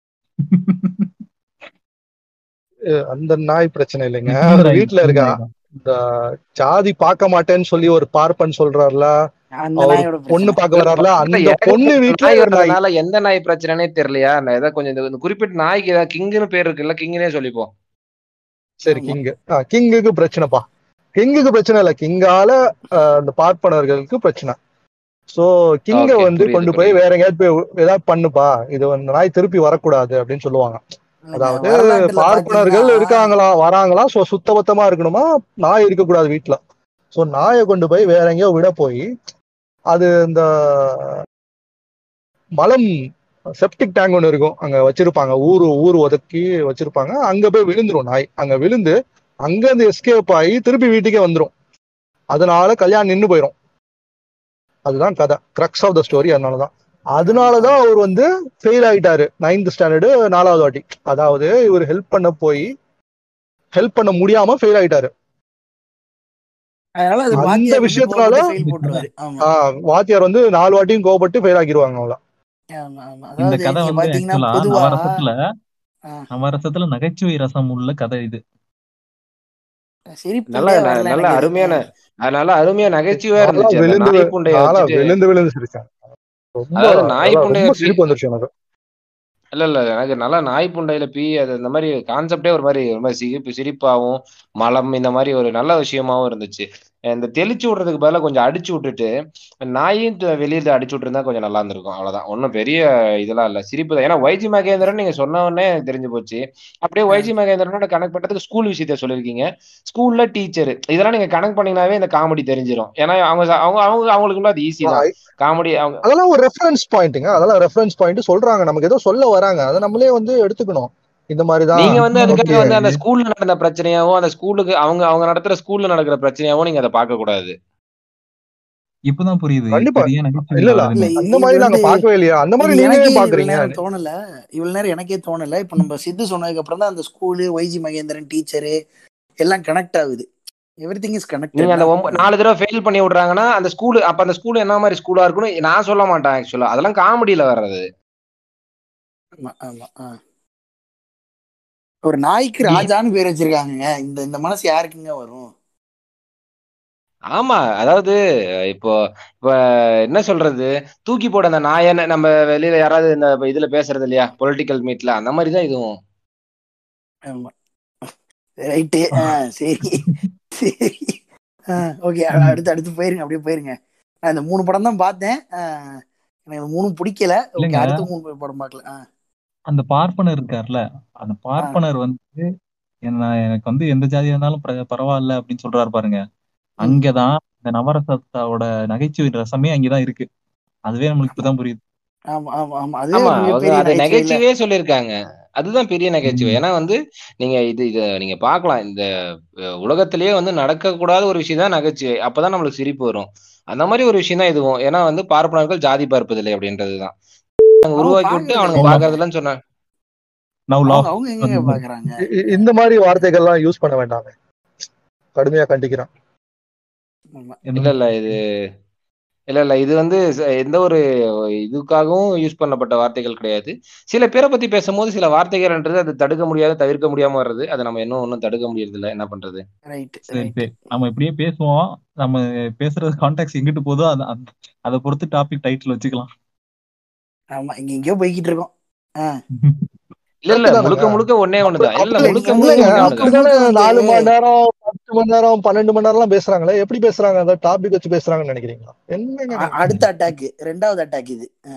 அஹ் அந்த நாய் பிரச்சனை இல்லைங்க, கிங் அவர் நாய் வீட்டுல கிங் இருக்கா. நாய் தான். இந்த ஜாதி பார்க்க மாட்டேன்னு சொல்லி ஒரு பார்ப்பன் சொல்றாருல, அந்த அவர் நாயோட பொண்ணு பிரச்சனை பார்க்க வர்றாருல, அந்த பொண்ணு ஏகப்பட்ட வீட்டுல நாய் ஒரு நாய். வர்றதுனால எந்த நாய் பிரச்சனைனே தெரியலையா? நான் ஏதாவது கொஞ்சம் இந்த இந்த குறிப்பிட்ட நாய்க்கு ஏதாவது கிங்குன்னு பேர் இருக்குல்ல, கிங்குனே சொல்லிப்போம். சரி, ஆமா. கிங்கு கிங்குக்கு பிரச்சனைப்பா. கிங்குக்கு பிரச்சனை இல்ல, கிங்கால அஹ், இந்த பார்ப்பனர்களுக்கு பிரச்சனை. சோ கிங்க ஓகே, வந்து புரியுது கொண்டு போய் புரியுது. வேற எங்கேயாவது போய் ஏதாவது பண்ணுப்பா, இது வந்து நாய் திருப்பி வரக்கூடாது அப்படின்னு சொல்லுவாங்க. இல்லைங்க, அதாவது வரலாற்றுல பார்ப்பனர்கள் பாத்தீங்கன்னா இருக்காங்களா வராங்களா, சோ சுத்தபத்தமா இருக்கணுமா, நாய் இருக்கக்கூடாது வீட்டுல. சோ நாயை கொண்டு போய் வேற எங்கேயோ விட போய் அது இந்த மலம் செப்டிக் டேங்க் ஒன்று இருக்கும் அங்க வச்சிருப்பாங்க, ஊரு ஊர் ஒதுக்கி வச்சிருப்பாங்க. அங்க போய் விழுந்துரும் நாய். அங்க விழுந்து அங்க இருந்து எஸ்கேப் ஆகி திருப்பி வீட்டுக்கே வந்துரும். அதனால கல்யாணம் நின்னு போயிடும். அதுதான் கதை, கிரக்ஸ் ஆஃப் த ஸ்டோரி. அதனாலதான் அதனாலதான் அவர் வந்து ஃபெயில் ஆயிட்டாரு நைன்த் ஸ்டாண்டர்டு நாலாவது வாட்டி. அதாவது இவர் ஹெல்ப் பண்ண போய் ஹெல்ப் பண்ண முடியாம ஃபெயில் ஆயிட்டாரு. அதனால அது அந்த வாத்தியார் வந்து விஷயத்தினால கோவப்பட்டு ஃபெயில் போட்டுருவாரு. ஆமா ஆஹ் வாத்தியார் வந்து நாலு வாட்டியும் கோவப்பட்டு ஃபெயில் ஆக்கிடுவாங்க அவங்கள. ஆமா ஆமா. இந்த அதாவது கதை நீங்க வந்து பாத்தீங்கன்னா ஆக்சுவலா பொதுவா நவரசத்துல ஆஹ், நவரசத்துல நகைச்சுவை ரசம் உள்ள கதை இது. நல்ல சிரிப்புண்டே ந- வரல நல்ல எனக்கு இது. அருமையான ஆஹ், அதனால அருமையா நகைச்சுவையா நாளா இருந்துச்சு. அந்த விழுந்து நாய் புண்டைய நாளா வச்சுட்டு, விழுந்து விழுந்து சிரிச்சேன். ரொம்ப அதாவது நாய் அதெல்லாம் புண்டைய ரொம்ப பி சிரிப்பு வந்துருச்சு எனக்கு. இல்ல இல்ல எனக்கு நல்லா நாய் புண்டையில பி அது இந்த மாதிரி கான்செப்டே ஒரு மாதிரி ஒரு மாதிரி சிரிப்பு சிரிப்பாவும் மலம் இந்த மாதிரி ஒரு நல்ல விஷயமாவும் இருந்துச்சு. இந்த தெளிச்சு விடுறதுக்கு பதிலாக கொஞ்சம் அடிச்சு விட்டுட்டு நாயும் த- வெளியில அடிச்சு விட்டுருந்தா கொஞ்சம் நல்லா இருந்திருக்கும். அவ்வளவுதான், ஒன்றும் பெரிய இதெல்லாம் இல்ல, சிரிப்பு தான். ஏன்னா வைஜி மகேந்திரன் நீங்க சொன்ன உடனே எனக்கு தெரிஞ்சு போச்சு. அப்படியே வைஜி மகேந்திரனோட கனெக்ட் பண்றதுக்கு ஸ்கூல் விஷயத்த சொல்லியிருக்கீங்க. ஸ்கூல்ல டீச்சர் இதெல்லாம் நீங்க கனெக்ட் பண்ணீங்கன்னாவே இந்த காமெடி தெரிஞ்சிடும். ஏன்னா அவங்க அவங்க அவங்க அவங்களுக்குள்ள அது ஈஸி தான் காமெடி. அவங்க அதெல்லாம் ஒரு ரெஃபரன்ஸ் பாயிண்ட்டுங்க, அதெல்லாம் ரெஃபரன்ஸ் பாயிண்ட் சொல்றாங்க, நமக்கு ஏதோ சொல்ல வராங்க, அதை நம்மளே வந்து எடுத்துக்கணும். இந்த மாதிரிதான் நீங்க வந்து அதுக்காக ஓகே. வந்து அந்த ஸ்கூல்ல நடந்த பிரச்சனையாவோ அந்த ஸ்கூலுக்கு அவங்க அவங்க நடத்துற ஸ்கூல்ல நடக்கிற பிரச்சனையாவோ நீங்க அதை பார்க்க கூடாது. இப்பதான் புரியுது கண்டிப்பா பெரிய நகைச்சுவை இல்ல இல்ல இல்ல வருதுன்னு. இ- அந்த இது மாதிரி நாங்க வந்து பார்க்கவே இல்லையா, அந்த மாதிரி இது நீங்க எனக்கே ஏன் இவ்வளவு பாக்குறீங்க? நேரம் தோணல. இவ்வளவு நேரம் எனக்கே தோணல. இப்ப நம்ம சித்து சொன்னதுக்கு அப்புறம் தான் அந்த ஸ்கூலு ஒய்ஜி மகேந்திரன் டீச்சரு எல்லாம் கனெக்ட் ஆகுது. எவ்ரி திங் இஸ் நீங்க கனெக்டட் அந்த தான். ஒம்ப- நாலு தடவை ஃபெயில் பண்ணி விடுறாங்கன்னா அந்த ஸ்கூல் அப்ப அந்த ஸ்கூல் என்ன மாதிரி ஸ்கூலா இருக்குன்னு நான் சொல்ல மாட்டேன். ஆக்சுவலா அதெல்லாம் காமெடியில வர்றது. ஆமா ஆமா. ஆ. ஒரு நாய்க்கு நீ ராஜான்னு பேர் வச்சிருக்காங்க. இந்த இந்த மனசு யாருக்குங்க வரும்? ஆமா, அதாவது இப்போ இப்ப என்ன சொல்றது, தூக்கி போட அந்த நாயன்னு நம்ம வெளியில யாராவது இந்த இதுல பேசுறது இல்லையா, பொலிட்டிக்கல் மீட்ல, அந்த மாதிரி தான் இதுவும். ஆமா ரைட்டு. ஆ சரி சரி. ஆ ஓகே, அடுத்து அடுத்து போயிருங்க, அப்படியே போயிருங்க. நான் இந்த மூணு படம் தான் பார்த்தேன். ஆ, எனக்கு இந்த மூணும் பிடிக்கல. ஓகே, இல்லைங்க, அடுத்த மூணு படம் பார்க்கல. ஆ அந்த பார்ப்பனர் இருக்கார்ல, அந்த ஆ பார்ப்பனர் வந்து என்ன எனக்கு வந்து எந்த ஜாதியா இருந்தாலும் பர- பரவாயில்ல அப்படின்னு சொல்றாரு பாருங்க. ம். அங்கதான் இந்த நவரசத்தாவோட நகைச்சுவை ரசமே அங்கதான் இருக்கு. அதுவே நம்மளுக்கு ஆமா இப்பதான் புரியுது. ஆமா ஆமா ஆமா. அதுவே ஆமா, ஒரு அவங்க மிகப்பெரிய அதை நகைச்சுவை இல்ல. நகைச்சுவையே சொல்லியிருக்காங்க. அதுதான் பெரிய நகைச்சுவை. ம். ஏன்னா வந்து நீங்க இது இத நீங்க பார்க்கலாம். இந்த அஹ், உலகத்திலேயே வந்து நடக்கக்கூடாத ஒரு விஷயம் தான் நகைச்சுவை. அப்பதான் நம்மளுக்கு சிரிப்பு வரும். அந்த மாதிரி ஒரு விஷயம் தான் இதுவும். ஏன்னா வந்து பார்ப்பனர்கள் ஜாதி பார்ப்பதில்லை அப்படின்றதுதான் நாங்க அவங்க உருவாக்கி விட்டு பாக்குறது அவனுங்க இல்லைங்க. அவங்க பாக்குறதுலன்னு சொன்னாங்க. நவ் அவங்க லாஃப் அவங்க எங்க பாக்குறாங்க? இ- இந்த மாதிரி வார்த்தைகள்லாம் யூஸ் பண்ண வேண்டாமே, கடுமையா கண்டிக்கிறேன். ஆமா. இல்ல இல்ல இது இல்ல இல்ல இது வந்து ச- எந்த ஒரு இதுக்காகவும் யூஸ் பண்ணப்பட்ட வார்த்தைகள் கிடையாது. சில பேரை பத்தி பேசும்போது சில வார்த்தைகள்ன்றது அது தடுக்க முடியாத தவிர்க்க முடியாம வர்றது. அதை நம்ம இன்னும் ஒன்றும் தடுக்க முடியறது இல்ல. என்ன பண்றது? ரைட் சரி ரைட். சரி, நம்ம இப்படியே பேசுவோம். நம்ம பேசுறது கான்டாக்ட் எங்கிட்டு போதோ அதை அதை பொறுத்து டாபிக் டைட்டில் வச்சுக்கலாம். ஆமா, இங்க எங்கேயோ போய்கிட்டு இருக்கோம். ஆ இல்ல இல்ல கரெக்ட் தானேங்க? முழுக்க முழுக்க ஒன்னே அப்ப ஒண்ணுதான். இல்ல இல்ல இல்ல முழுக்க நீங்க வந்து முழுக்க இல்லைங்க, ஒன்னே முழுக்க ஒண்ணுதான். அப்படித்தானே முழுக்க வந்து நாலு மணி நேரம் பத்து மணி நேரம் பன்னெண்டு மணி நேரம் எல்லாம் பேசுறாங்களே, எப்படி பேசுறாங்க? அந்த டாபிக் வச்சு பேசுறாங்கன்னு நினைக்கிறீங்களா? என்னங்க அ- நீங்க? அடுத்த அட்டாக், ரெண்டாவது அட்டாக் இது. ஆ.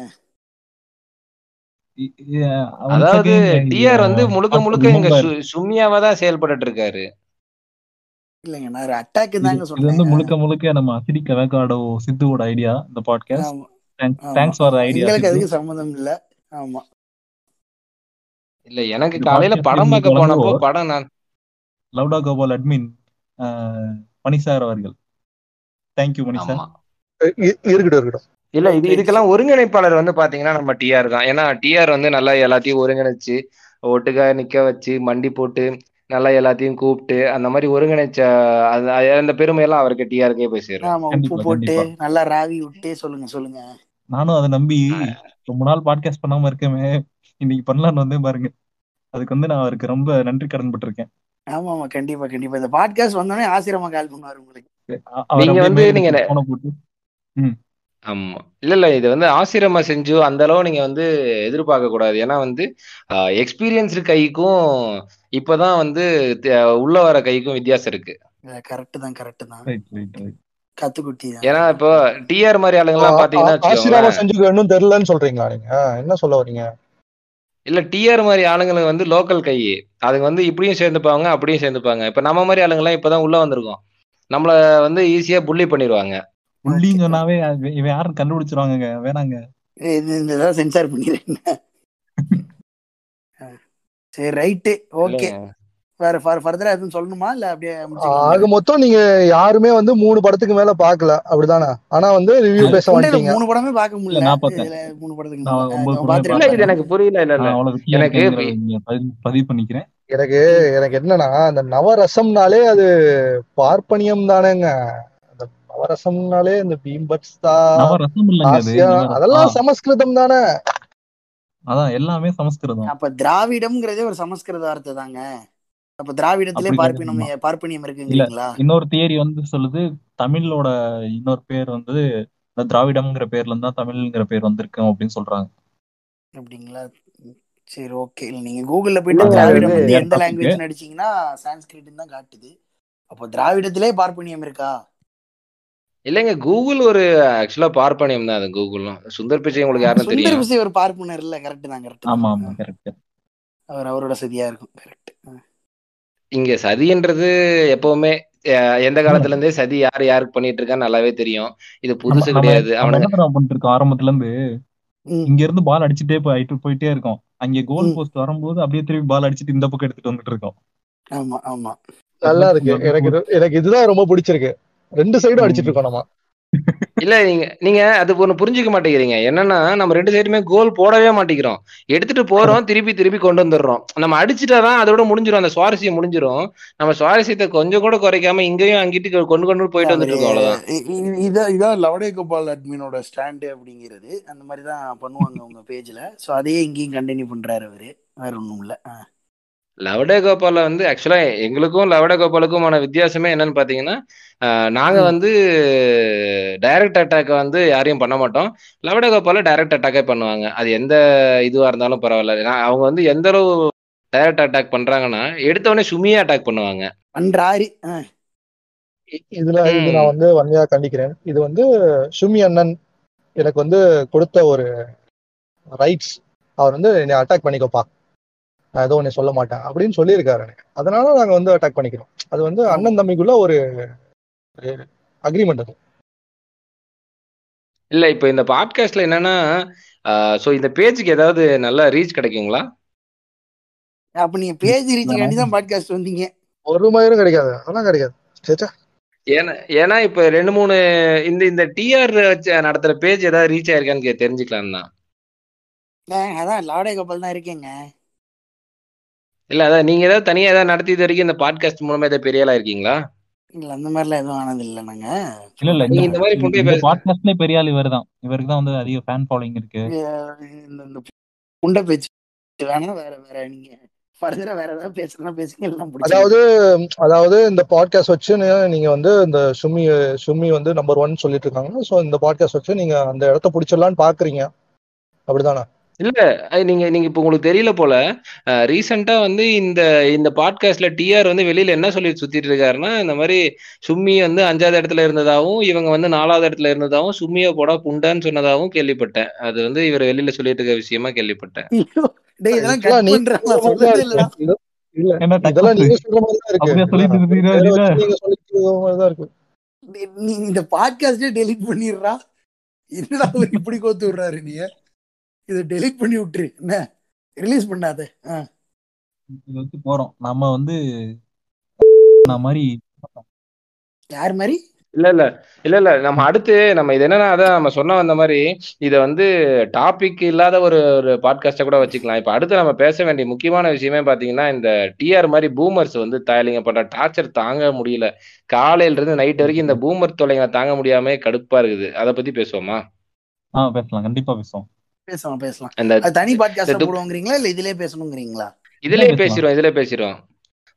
ஒன்ஸ் அதாவது அகைன் டிஆர் வந்து முழுக்க முழுக்க இங்க ரிமெம்பர், சு- சும்யாவா தான் செயல்பட்டு இருக்காரு. இல்லைங்க, நான் ஒரு அட்டாக் இது தாங்க இது சொன்னேன். வந்து ஆ. முழுக்க முழுக்க நம்ம அசிடிக் அவகாடோ சித்துவோட ஐடியா இந்த பாட்காஸ்ட். ஆமா ஆமா தேங்க்ஸ் ஃபார் ஆமா. ஐடியா எங்களுக்கு சித்து. அதுக்கு சம்மந்தம் இல்ல. ஆமா இல்ல எனக்கு இந்த காலையில பாட்காஸ்ட் படம் எங்களுக்கு பார்க்க போனப்போ வழங்குவோர் படம் நான் லவ்டா கோபால் அட்மின் மணி சார் அவர்கள். Thank you Mani sir. ஆமா இ- இருக்கட்டும் இருக்கட்டும். இல்ல இது ரைட் ரைட். இதுக்கெல்லாம் ஒருங்கிணைப்பாளர் வந்து பாத்தீங்கன்னா நம்ம டிஆர் தான். ஏன்னா டிஆர் வந்து நல்லா எல்லாத்தையும் ஒருங்கிணைச்சு ஒட்டுக்கா நிக்க வச்சு மண்டி போட்டு நல்லா எல்லாத்தையும் கூப்பிட்டு அந்த மாதிரி ஒருங்கிணைச்ச அந்த அந்த பெருமையெல்லாம் அவருக்கு டிஆருக்கே போய் சேரும். ஆமா, உப்பு கண்டிப்பா போட்டு கண்டிப்பா. நல்லா ராவி விட்டு. சொல்லுங்க சொல்லுங்க. நானும் அதை நம்பி ரொம்ப நாள் பாட்காஸ்ட் பண்ணாம இருக்கமே, இன்னைக்கு பண்ணலான்னு வந்தேன் பாருங்க. அதுக்கு வந்து நான் அவருக்கு ரொம்ப நன்றி கடன் பட்டிருக்கேன். ஆமா ஆமா கண்டிப்பா கண்டிப்பா. இந்த பாட்காஸ்ட் வந்தோடனே ஆசிரமா கால் பண்ணுவாரு உங்களுக்கு. அ- அவர் நீங்க அப்படியே வந்து மேல் நீங்க எடுத்து போன போட்டு ம் ஆமா. இல்ல, இல்ல. இது வந்து ஆசிரம செஞ்சு அந்த அளவு நீங்க வந்து எதிர்பார்க்க கூடாது. ஏன்னா வந்து அ எக்ஸ்பீரியன்ஸ்டு கைக்கும், இப்பதான் வந்து த உள்ள வர கைக்கும் வித்தியாசம் இருக்கு. கரெக்ட் தான் கரெக்ட் தான். ரைட் ரைட் ரைட் கத்துக்குட்டி தான் ஏன்னா அதெல்லாம். இப்போ டிஆர் மாதிரி ஆ- ஆளுங்கெல்லாம் ஆ- பாத்தீங்கன்னா ஆசிராம வச்சுக்கோங்களேன். செஞ்சுக்க இன்னும் தெரியலன்னு சொல்றீங்களா நீங்க? என்ன சொல்ல வரீங்க? இல்ல டிஆர் மாதிரி ஆளுங்களுக்கு வந்து லோக்கல் கை. அதுங்க வந்து இப்படியும் சேர்ந்துப்பாங்க, அப்படியும் சேர்ந்துப்பாங்க. இப்ப நம்ம மாதிரி ஆளுங்கெல்லாம் இப்பதான் உள்ள வந்திருக்கோம். நம்மள வந்து ஈஸியா புள்ளி பண்ணிடுவாங்க. ஓகே. புள்ளின்னு சொன்னாவே அது இவன் யாரும் கண்டுபிடிச்சிருவாங்க, வேணாங்க. இது இந்த இதெல்லாம் சென்சார் பண்ணிடுறேன். சரி ரைட்டு ஓகே. இல்லைங்க. வேற ஃபர்தரா எதுவும் சொல்லணுமா இல்ல அப்படியே ஆக முடிச்சுக்கலாம்? மொத்தம் நீங்க யாருமே வந்து மூணு படத்துக்கு மேல பாக்கல அப்படிதானே? ஆனா வந்து ரிவ்யூ பேச புண்டையில வந்துட்டீங்க. மூணு படமே பார்க்க இல்ல முடியல. நான் பார்த்தேன். இதுல மூணு படத்துக்கு நான் மேல ஒன்பது அவன் படமே பாத்துட்டு இல்ல இது பார்த்தேன். எனக்கு புரியல. இல்ல இல்ல நான் அவ்வளவு வெற்றியா எனக்கு இருக்கேங்கிறத வி- இங்க பதிவு பதிவு பண்ணிக்கிறேன். எனக்கு எனக்கு என்னன்னா அந்த நவரசம்னாலே அது பார்ப்பனியம் தானேங்க. அந்த நவரசம்னாலே இந்த பீம்பட்ஸ் தான், நவரசம் இல்லைங்க அது, ஆசியா, நவரசம். அதெல்லாம் சமஸ்கிருதம் தானே. அதான் எல்லாமே சமஸ்கிருதம். அப்ப திராவிடம்ங்கிறதே ஒரு சமஸ்கிருத வார்த்தை தாங்க. அப்ப திராவிடத்திலே அப்படி பார்ப்பினம் கிடையாது. பார்ப்பனியம் இல்ல, இருக்குங்கிறீங்களா? இன்னொரு தியரி வந்து சொல்லுது தமிழோட இன்னொரு பேர் வந்து இந்த திராவிடம்ங்கிற பேர்ல இருந்தா தமிழ்ங்கிற பேர் வந்திருக்கும் அப்படின்னு சொல்றாங்க. அப்படிங்களா? சரி ஓகே. இல்ல நீங்க கூகுள்ல போயிட்டு இல்லைங்க அது திராவிடம் வந்து வந்து வேற எந்த டாபிக். லாங்குவேஜ்னு அடிச்சீங்கன்னா சான்ஸ்கிரிட் தான் காட்டுது. அப்போ திராவிடத்திலே பார்ப்பனியம் இருக்கா? இல்லைங்க கூகுள் ஒரு ஆக்சுவலா பார்ப்பனியம் தான். அது கூகுளும் சுந்தர் பிச்சை உங்களுக்கு யாருன்னு சுந்தர் தெரியும். பிச்சை ஒரு பார்ப்பனர் இல்ல. கரெக்ட் தான் கரெக்ட் ஆமா தான். ஆமா கரெக்ட். அவர் அவரோட சதியா இருக்கும். கரெக்ட். இங்க சதின்றது எப்பவுமே அஹ், எந்த காலத்துல இருந்தே சதி யார் யாருக்கு பண்ணிட்டு இருக்கான்னு நல்லாவே தெரியும். இது நம்ம புதுசு நம்ம கிடையாது. நம்ம அவனுங்க என்ன தெரியுமா பண்ணிட்டு இருக்கோம் ஆரம்பத்துல இருந்து? ம் இங்க இருந்து பால் அடிச்சுட்டே போயிட்டு போயிட்டே இருக்கோம். அங்கே கோல் ம் போஸ்ட் வரும்போது அப்படியே திரும்பி பால் அடிச்சுட்டு இந்த பக்கம் எடுத்துட்டு வந்துட்டு இருக்கோம். ஆமா ஆமா. நல்லா அட்லெட் இருக்கு. இங்க வந்து எனக்கு இது எனக்கு இதுதான் ரொம்ப பிடிச்சிருக்கு. ரெண்டு சைடும் அடிச்சிட்டு இருக்கோம் நம்ம. இல்ல நீங்க நீங்க அது ஒண்ணு புரிஞ்சுக்க மாட்டேங்கிறீங்க. என்னன்னா நம்ம ரெண்டு சைடுமே கோல் போடவே மாட்டேங்கிறோம். எடுத்துட்டு போறோம், திருப்பி திருப்பி கொண்டு வந்துடுறோம். நம்ம அடிச்சுட்டாதான் அதோட முடிஞ்சிடும், அந்த சுவாரஸ்யம் முடிஞ்சிடும். நம்ம சுவாரஸ்யத்தை கொஞ்சம் கூட குறைக்காம இங்கேயும் அங்கிட்டு கொண்டு கொண்டு போயிட்டு வந்துட்டு அவரு இருக்கோம். அவ்வளவுதான். இ- இ- இதான் இதான் லவடே கோபால் அட்மினோட ஸ்டாண்டு அப்படிங்கிறது. அந்த மாதிரி தான் பண்ணுவாங்க உங்க பேஜ்ல. ஸோ அதையே இங்கேயும் கண்டினியூ பண்றாரு அவரு. வேற ஒன்றும் இல்லை. லவடே கோபால வந்து ஆக்சுவலா எங்களுக்கும் லவடே கோபாலுக்குமான வித்தியாசமே என்னன்னு பாத்தீங்கன்னா, அஹ், நாங்க ம். வந்து டைரக்ட் அட்டாக் வந்து யாரையும் பண்ண மாட்டோம். லவடே கோபால டைரக்ட் அட்டாக்கே பண்ணுவாங்க. அது எந்த இதுவா இருந்தாலும் பரவாயில்ல. நான் அவங்க வந்து எந்த அளவு டைரக்ட் அட்டாக் பண்றாங்கன்னா, எடுத்த உடனே சுமியா அட்டாக் பண்ணுவாங்க. பண்றாரு. ஆ. இ- இதுல இது நான் ம் வந்து வன்மையா கண்டிக்கிறேன். இது வந்து சுமி அண்ணன் எனக்கு வந்து கொடுத்த ஒரு ரைட்ஸ். அவர் வந்து என்னை அட்டாக் பண்ணிக்கோப்பா, நான் ஏதோ ஒன்னு சொல்ல மாட்டேன் அப்படின்னு சொல்லியிருக்காரு எனக்கு. அதனால நாங்க வந்து அட்டாக் பண்ணிக்கிறோம். அது வந்து ஆமா. அண்ணன் தம்பிக்குள்ள ஒரு அக்ரிமெண்ட். அது இல்ல இப்ப இந்த பாட்காஸ்ட்ல என்னன்னா, சோ இந்த பேஜுக்கு ஏதாவது நல்ல ரீச் கிடைக்குங்களா? அப்ப நீங்க பேஜ் ரீச்சுக்காண்டி தான் பாட்காஸ்ட் வந்தீங்க. ஒரு மயிரும் கிடைக்காது, அதெல்லாம் கிடைக்காது. சேச்சா. ஏன்னா ஏன்னா இப்ப ரெண்டு மூணு இந்த இந்த டிஆர் நடத்துற பேஜ் ஏதாவது ரீச் ஆயிருக்கான்னு கே- தெரிஞ்சுக்கலாம் தான். ஆ, அதான் லாடே கோபால் தான் இருக்கேங்க. இல்ல அதான் நீங்க ஏதாவது தனியா ஏதாவது நடத்தி இது வரைக்கும் இந்த பாட்காஸ்ட் மூலமா ஏதாவது பெரிய ஆளா இருக்கீங்களா? இல்ல அந்த மாதிரிலாம் எதுவும் ஆனது இல்லை. நாங்க இல்ல இல்ல நீங்க இந்த இந்த மாதிரி புண்டைய இந்த பேச பாட்காஸ்ட்லயே பெரிய ஆள் இவர் தான். இவருக்கு தான் வந்து அதிக ஃபேன் ஃபாலோயிங் இருக்கு. அஹ், இந்த இந்த புண்டை பேச்சு வேணா வேற வேற நீங்க ஃபர்தரா வேற ஏதாவது பேசுறதா பேசுங்க. எல்லாம் பிடிச்சிருக்கு. அதாவது அதாவது இந்த பாட்காஸ்ட் வச்சு நீ- நீங்க வந்து இந்த சுமி சுமி வந்து நம்பர் ஒன் சொல்லிட்டு இருக்காங்க. ஸோ இந்த பாட்காஸ்ட் வச்சு நீங்க அந்த இடத்த பிடிச்சிடலான்னு பாக்குறீங்க, அப்படிதானே? இல்ல அது நீங்க நீங்க இப்ப உங்களுக்கு தெரியல போல. ரீசெண்டா வந்து இந்த இந்த பாட்காஸ்ட்ல டிஆர் வந்து வெளியில என்ன சொல்லி சுத்திட்டு இருக்காருன்னா, இந்த மாதிரி சும்மி வந்து அஞ்சாவது இடத்துல இருந்ததாவும் இவங்க வந்து நாலாவது இடத்துல இருந்ததாவும் சும்மிய போடா புண்டான்னு சொன்னதாவும் கேள்விப்பட்டேன். அது வந்து இவர் வெளியில சொல்லிட்டு இருக்க விஷயமா கேள்விப்பட்டேன். ஐயோ, டேய் இதெல்லாம் இதெல்லாம் கட் நீங்க பண்றாங்களா? சொல்ற மாதிரி தான் சொல்லவே இருக்கு. இல்லடா. இது- இல்ல என்ன இதெல்லாம் டக்கு நீங்க சொல்ற மாதிரி தான் இருக்கு. அப்படியே இல்ல, சொல்லிட்டு ஒரு இருக்கீங்க பேரை வெளியில. வச்சு நீங்க சொல்லிட்டு இருக்க மாதிரி தான் இருக்கு. டேய், நீ இந்த பாட்காஸ்டே டெலீட் பண்ணிடுறா. என்னடா அவர் இப்படி கோத்து விடுறாரு? நீ இதை டெலீட் பண்ணி விட்டுரு. என்ன ரிலீஸ் பண்ணாத. ஆ. இது வந்து போறோம் நம்ம வந்து நான் மாதிரி யார் மாதிரி? இல்ல இல்ல இல்ல இல்ல நம்ம அடுத்து நம்ம இது என்னன்னா அதான் நம்ம சொன்ன வந்த மாதிரி இத வந்து டாபிக் இல்லாத ஒரு ஒரு பாட்காஸ்ட கூட வச்சுக்கலாம். இப்ப அடுத்து நம்ம பேச வேண்டிய முக்கியமான விஷயமே பாத்தீங்கன்னா இந்த டிஆர் மாதிரி பூமர்ஸ் வந்து தாயலிங்க பண்ற டார்ச்சர் தாங்க முடியல. காலையில இருந்து நைட் வரைக்கும் இந்த பூமர் தொலைங்க தாங்க முடியாம கடுப்பா இருக்குது. அதை பத்தி பேசுவோமா? ஆ பேசலாம், கண்டிப்பா பேசுவோம். பேசலாம் பேசலாம். இந்த அது தனி இந்த பாட்காஸ்டா துக் போடுவோங்கிறீங்களா இல்ல இதுலயே பேசணுங்கிறீங்களா? இதுலயே பேசலாம். பேசிடுவோம் இதுலயே பேசிடுவோம்.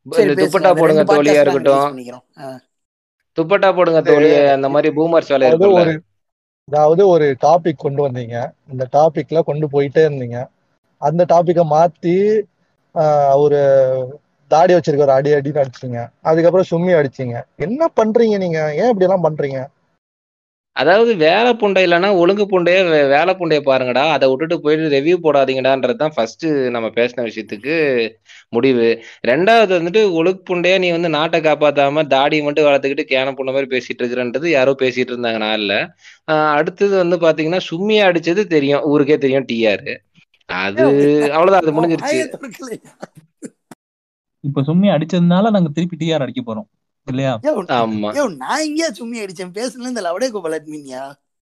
சரி இந்த பேசுங்க, துப்பட்டா அந்த போடுங்க ரெண்டு தோழியா பாட்காஸ்ட் நாங்க இருக்கட்டும், ரிலீஸ் பண்ணிக்கிறோம். ஆ. துப்பட்டா போடுங்க வந்து தோழியே அந்த மாதிரி பூமர்ஸ் வேலை அதாவது இருக்கும்ல. ஒரு அதாவது ஒரு டாபிக் கொண்டு வந்தீங்க, இந்த டாபிக்ல கொண்டு போயிட்டே இருந்தீங்க, அந்த டாபிக்கை மாத்தி ஆஹ், ஒரு தாடி வச்சிருக்க ஒரு அடி அடின்னு அடிச்சீங்க, அதுக்கப்புறம் சும்மி அடிச்சீங்க. என்ன பண்றீங்க நீங்க? ஏன் இப்படி எல்லாம் பண்றீங்க? அதாவது வேலை புண்டை இல்லைன்னா ஒழுங்கு புண்டையே வே- வேலை புண்டைய பாருங்கடா, அதை விட்டுட்டு போயிட்டு ரெவ்யூ போடாதீங்கடான்றது தான் ஃபர்ஸ்ட் நம்ம பேசின விஷயத்துக்கு முடிவு. ரெண்டாவது வந்துட்டு ஒழுங்கு புண்டையா நீ வந்து நாட்டை காப்பாத்தாம தாடி மட்டும் வளர்த்துக்கிட்டு கேன புண்ண மாதிரி பேசிட்டு இருக்கிறன்றது யாரோ பேசிட்டு இருந்தாங்க, நான் இல்ல. ஆஹ் அடுத்தது வந்து பாத்தீங்கன்னா சும்மியா அடிச்சது தெரியும், ஊருக்கே தெரியும், டிஆர். அது அவ்வளவுதான், அது உன் முடிஞ்சிருச்சு. வாயை திறக்கலையா? இப்ப சும்மி அடிச்சதுனால நாங்க திருப்பி டிஆர் அடிக்க போறோம் இல்லையா? யோ, ஆமா, யோ, நான் எங்கேயா சும்மி அடிச்சேன்? பேசுனது இந்த லவடே கோபால் அட்மின்யா.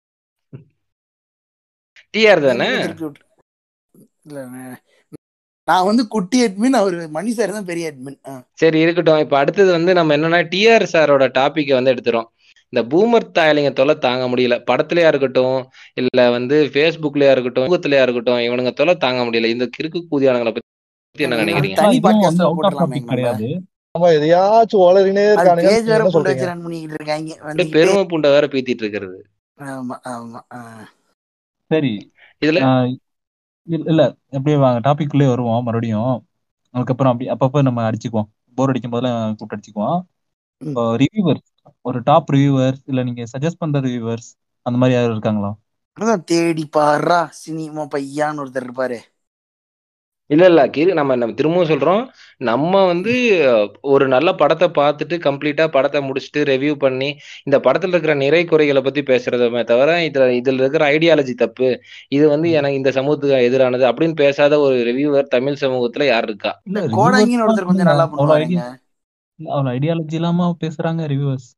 டிஆர் தானே. திருப்பி திருப்பி விட்டு இல்ல, நான் நான் வந்து குட்டி அட்மின், அவர் மணி சார் தான் பெரிய அட்மின். சரி இருக்கட்டும். இப்ப அடுத்தது வந்து நம்ம என்னன்னா டிஆர் சாரோட டாபிக்கை வந்து எடுத்துறோம். இந்த பூமர் தாயலிங்க தொலை தாங்க முடியல. படத்துலயா இருக்கட்டும், இல்ல வந்து ஃபேஸ்புக்லயா இருக்கட்டும், ஊகத்துலயா இருக்கட்டும், இவனுங்க தொலை தாங்க முடியல. இந்த கிறுக்கு கூதியானங்களை பத்தி என்ன இது ஒரு நினைக்கிறீங்க? தனி இதுவும் வந்து பாட்காஸ்ட்ல அவுட் ஆஃப் போட்டுடலாமே டாபிக் நம்ம. கிடையாது. நம்ம எதையாச்சும் உளறினே அது இருக்கானுங்க. பேஜ் நீங்க வேற என்ன புண்டை சொல்றீங்க? வச்சு ரன் பண்ணிக்கிட்டு இருக்காங்க அப்படியே வந்துகிட்டு. பெருமை பூண்டை வேற பீத்திட்டு இருக்கிறது. ஆமா ஆமா. ஆ. சரி, இதுல ஆஹ் இல்ல இல்ல, அப்படியே வாங்க டாபிக்குள்ளே வருவோம் மறுபடியும். அதுக்கப்புறம் அப்படி அப்பப்போ நம்ம அடிச்சுக்குவோம், போர் அடிக்கும் போதெல்லாம் கூப்பிட்டு அடிச்சுக்குவோம். ம். இப்போ ரிவ்யூவர்ஸ், ஒரு டாப் ரிவ்யூவர்ஸ் இல்ல நீங்க சஜஸ்ட் பண்ற ரிவ்யூவர்ஸ் அந்த மாதிரி யாரும் இருக்காங்களா? அதான் தேடி பாரா சினிமா பையான்னு ஒருத்தர் இருப்பாரு. இல்ல இல்ல கிரு நம்ம நம்ம திரும்பவும் சொல்றோம், நம்ம வந்து ஒரு நல்ல படத்தை பார்த்துட்டு கம்ப்ளீட்டா படத்தை முடிச்சுட்டு ரெவ்யூ பண்ணி இந்த படத்துல இருக்கிற நிறை குறைகளை பத்தி பேசுறதுமே தவிர இதுல இதுல இருக்கிற ஐடியாலஜி தப்பு, இது வந்து எனக்கு இந்த சமூகத்துக்கு எதிரானது அப்படின்னு பேசாத ஒரு ரிவ்யூவர் தமிழ் சமூகத்துல யார் இருக்கா? இல்ல இந்த ரிவ்யூவர்ஸ் கோடாங்கின்னு ஒருத்தர் கொஞ்சம் நல்லா அவ்வளோ ஐடியா, பண்ணுவாருங்க. அவ்வளோ ஐடியாலஜி இல்லாம பேசுறாங்க ரிவ்யூவர்ஸ்.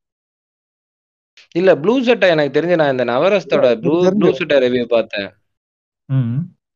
இல்ல ப்ளூ சட்டை எனக்கு தெரிஞ்சு நான் இந்த நவரஸ்தோட ப்ளூ எனக்கு ப்ளூ தெரிஞ்சு சட்டை ரிவ்யூ பார்த்தேன். ம்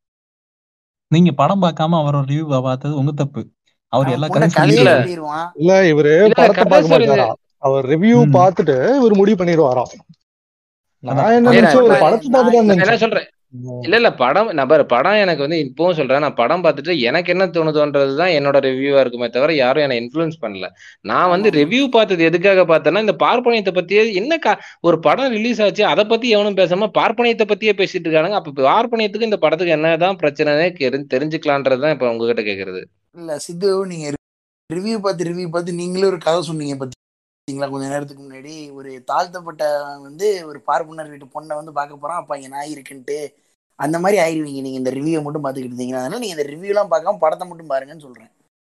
நீங்க படம் பார்க்காம அவரோட ரிவ்யூ பார்த்தது உங்க தப்பு. அவர் அவன் எல்லா புண்டை கதையும் கதையே இல்ல சொல்லிடுவாரு. சொல்லிடுவான். இல்ல, இவரு இல்ல இல்ல படத்தை கதை பார்க்க சொல்லுது. மாட்டாரா, அவர் ரிவ்யூ ம் பார்த்துட்டு இவர் முடிவு பண்ணிடுவாராம். அதான் நான் என்ன அதான் ஏய், நினைச்சேன், நான் ஒரு புண்டை இப்ப படத்தை நான் பார்த்துட்டு நான் என்ன நினைச்சேன். சொல்றேன், இல்ல இல்ல படம் நான் பாரு, படம் எனக்கு வந்து இப்பவும் சொல்றேன், நான் படம் பார்த்துட்டு எனக்கு என்ன தோணுதோன்றதுதான் என்னோட ரிவ்யூவா இருக்குமே தவிர யாரும் என்னை இன்ஃப்ளூயன்ஸ் பண்ணல. நான் வந்து ஆமா. ரிவ்யூ பார்த்தது எதுக்காக பார்த்தேன்னா இந்த பார்ப்பனியத்தை பத்தியே என்ன கா- ஒரு படம் ரிலீஸ் ஆச்சு அதை பத்தி எவனும் பேசாம பார்ப்பனியத்தை பத்தியே பேசிட்டு இருக்கானுங்க. அப்ப பார்ப்பனியத்துக்கு இந்த படத்துக்கு என்னதான் பிரச்சனைனே கெரி- தெரிஞ்சுக்கலான்றதுதான் இப்ப உங்ககிட்ட கேக்குறது. இல்ல சித்து, நீங்க ரிவ்யூ பார்த்து ரிவ்யூ பார்த்து நீங்களே ஒரு கதை சொன்னீங்க பார்த்தீங்களா கொஞ்ச நேரத்துக்கு முன்னாடி? ஒரு தாழ்த்தப்பட்ட வந்து ஒரு பார்ப்பனர் வீட்டு பொண்ணை வந்து பார்க்க போறான், அப்ப இங்க நாய் இருக்குன்ட்டு அந்த மாதிரி ஆயிருவீங்க நீங்க இந்த ரிவ்யூ மட்டும் பார்த்துக்கிட்டு இருந்தீங்கன்னா. அதனால நீங்க இந்த ரிவ்யூ எல்லாம் பார்க்காம படத்தை மட்டும் பாருங்கன்னு சொல்றேன்.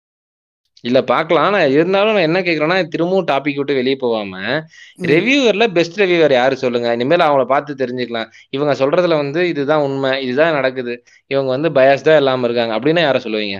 இல்ல பார்க்கலாம், நான் இருந்தாலும் நான் என்ன கேக்குறேன்னா திரும்பவும் டாபிக் விட்டு வெளியே போகாம ம். ரெவியூவர்ல பெஸ்ட் ரெவியூவர் யாரு சொல்லுங்க, இனிமேல் அவங்கள பார்த்து தெரிஞ்சுக்கலாம். இவங்க சொல்றதுல வந்து இதுதான் உண்மை, இதுதான் நடக்குது, இவங்க வந்து பயாஸ்டா இல்லாம இருக்காங்க அப்படின்னா யார சொல்லுவீங்க?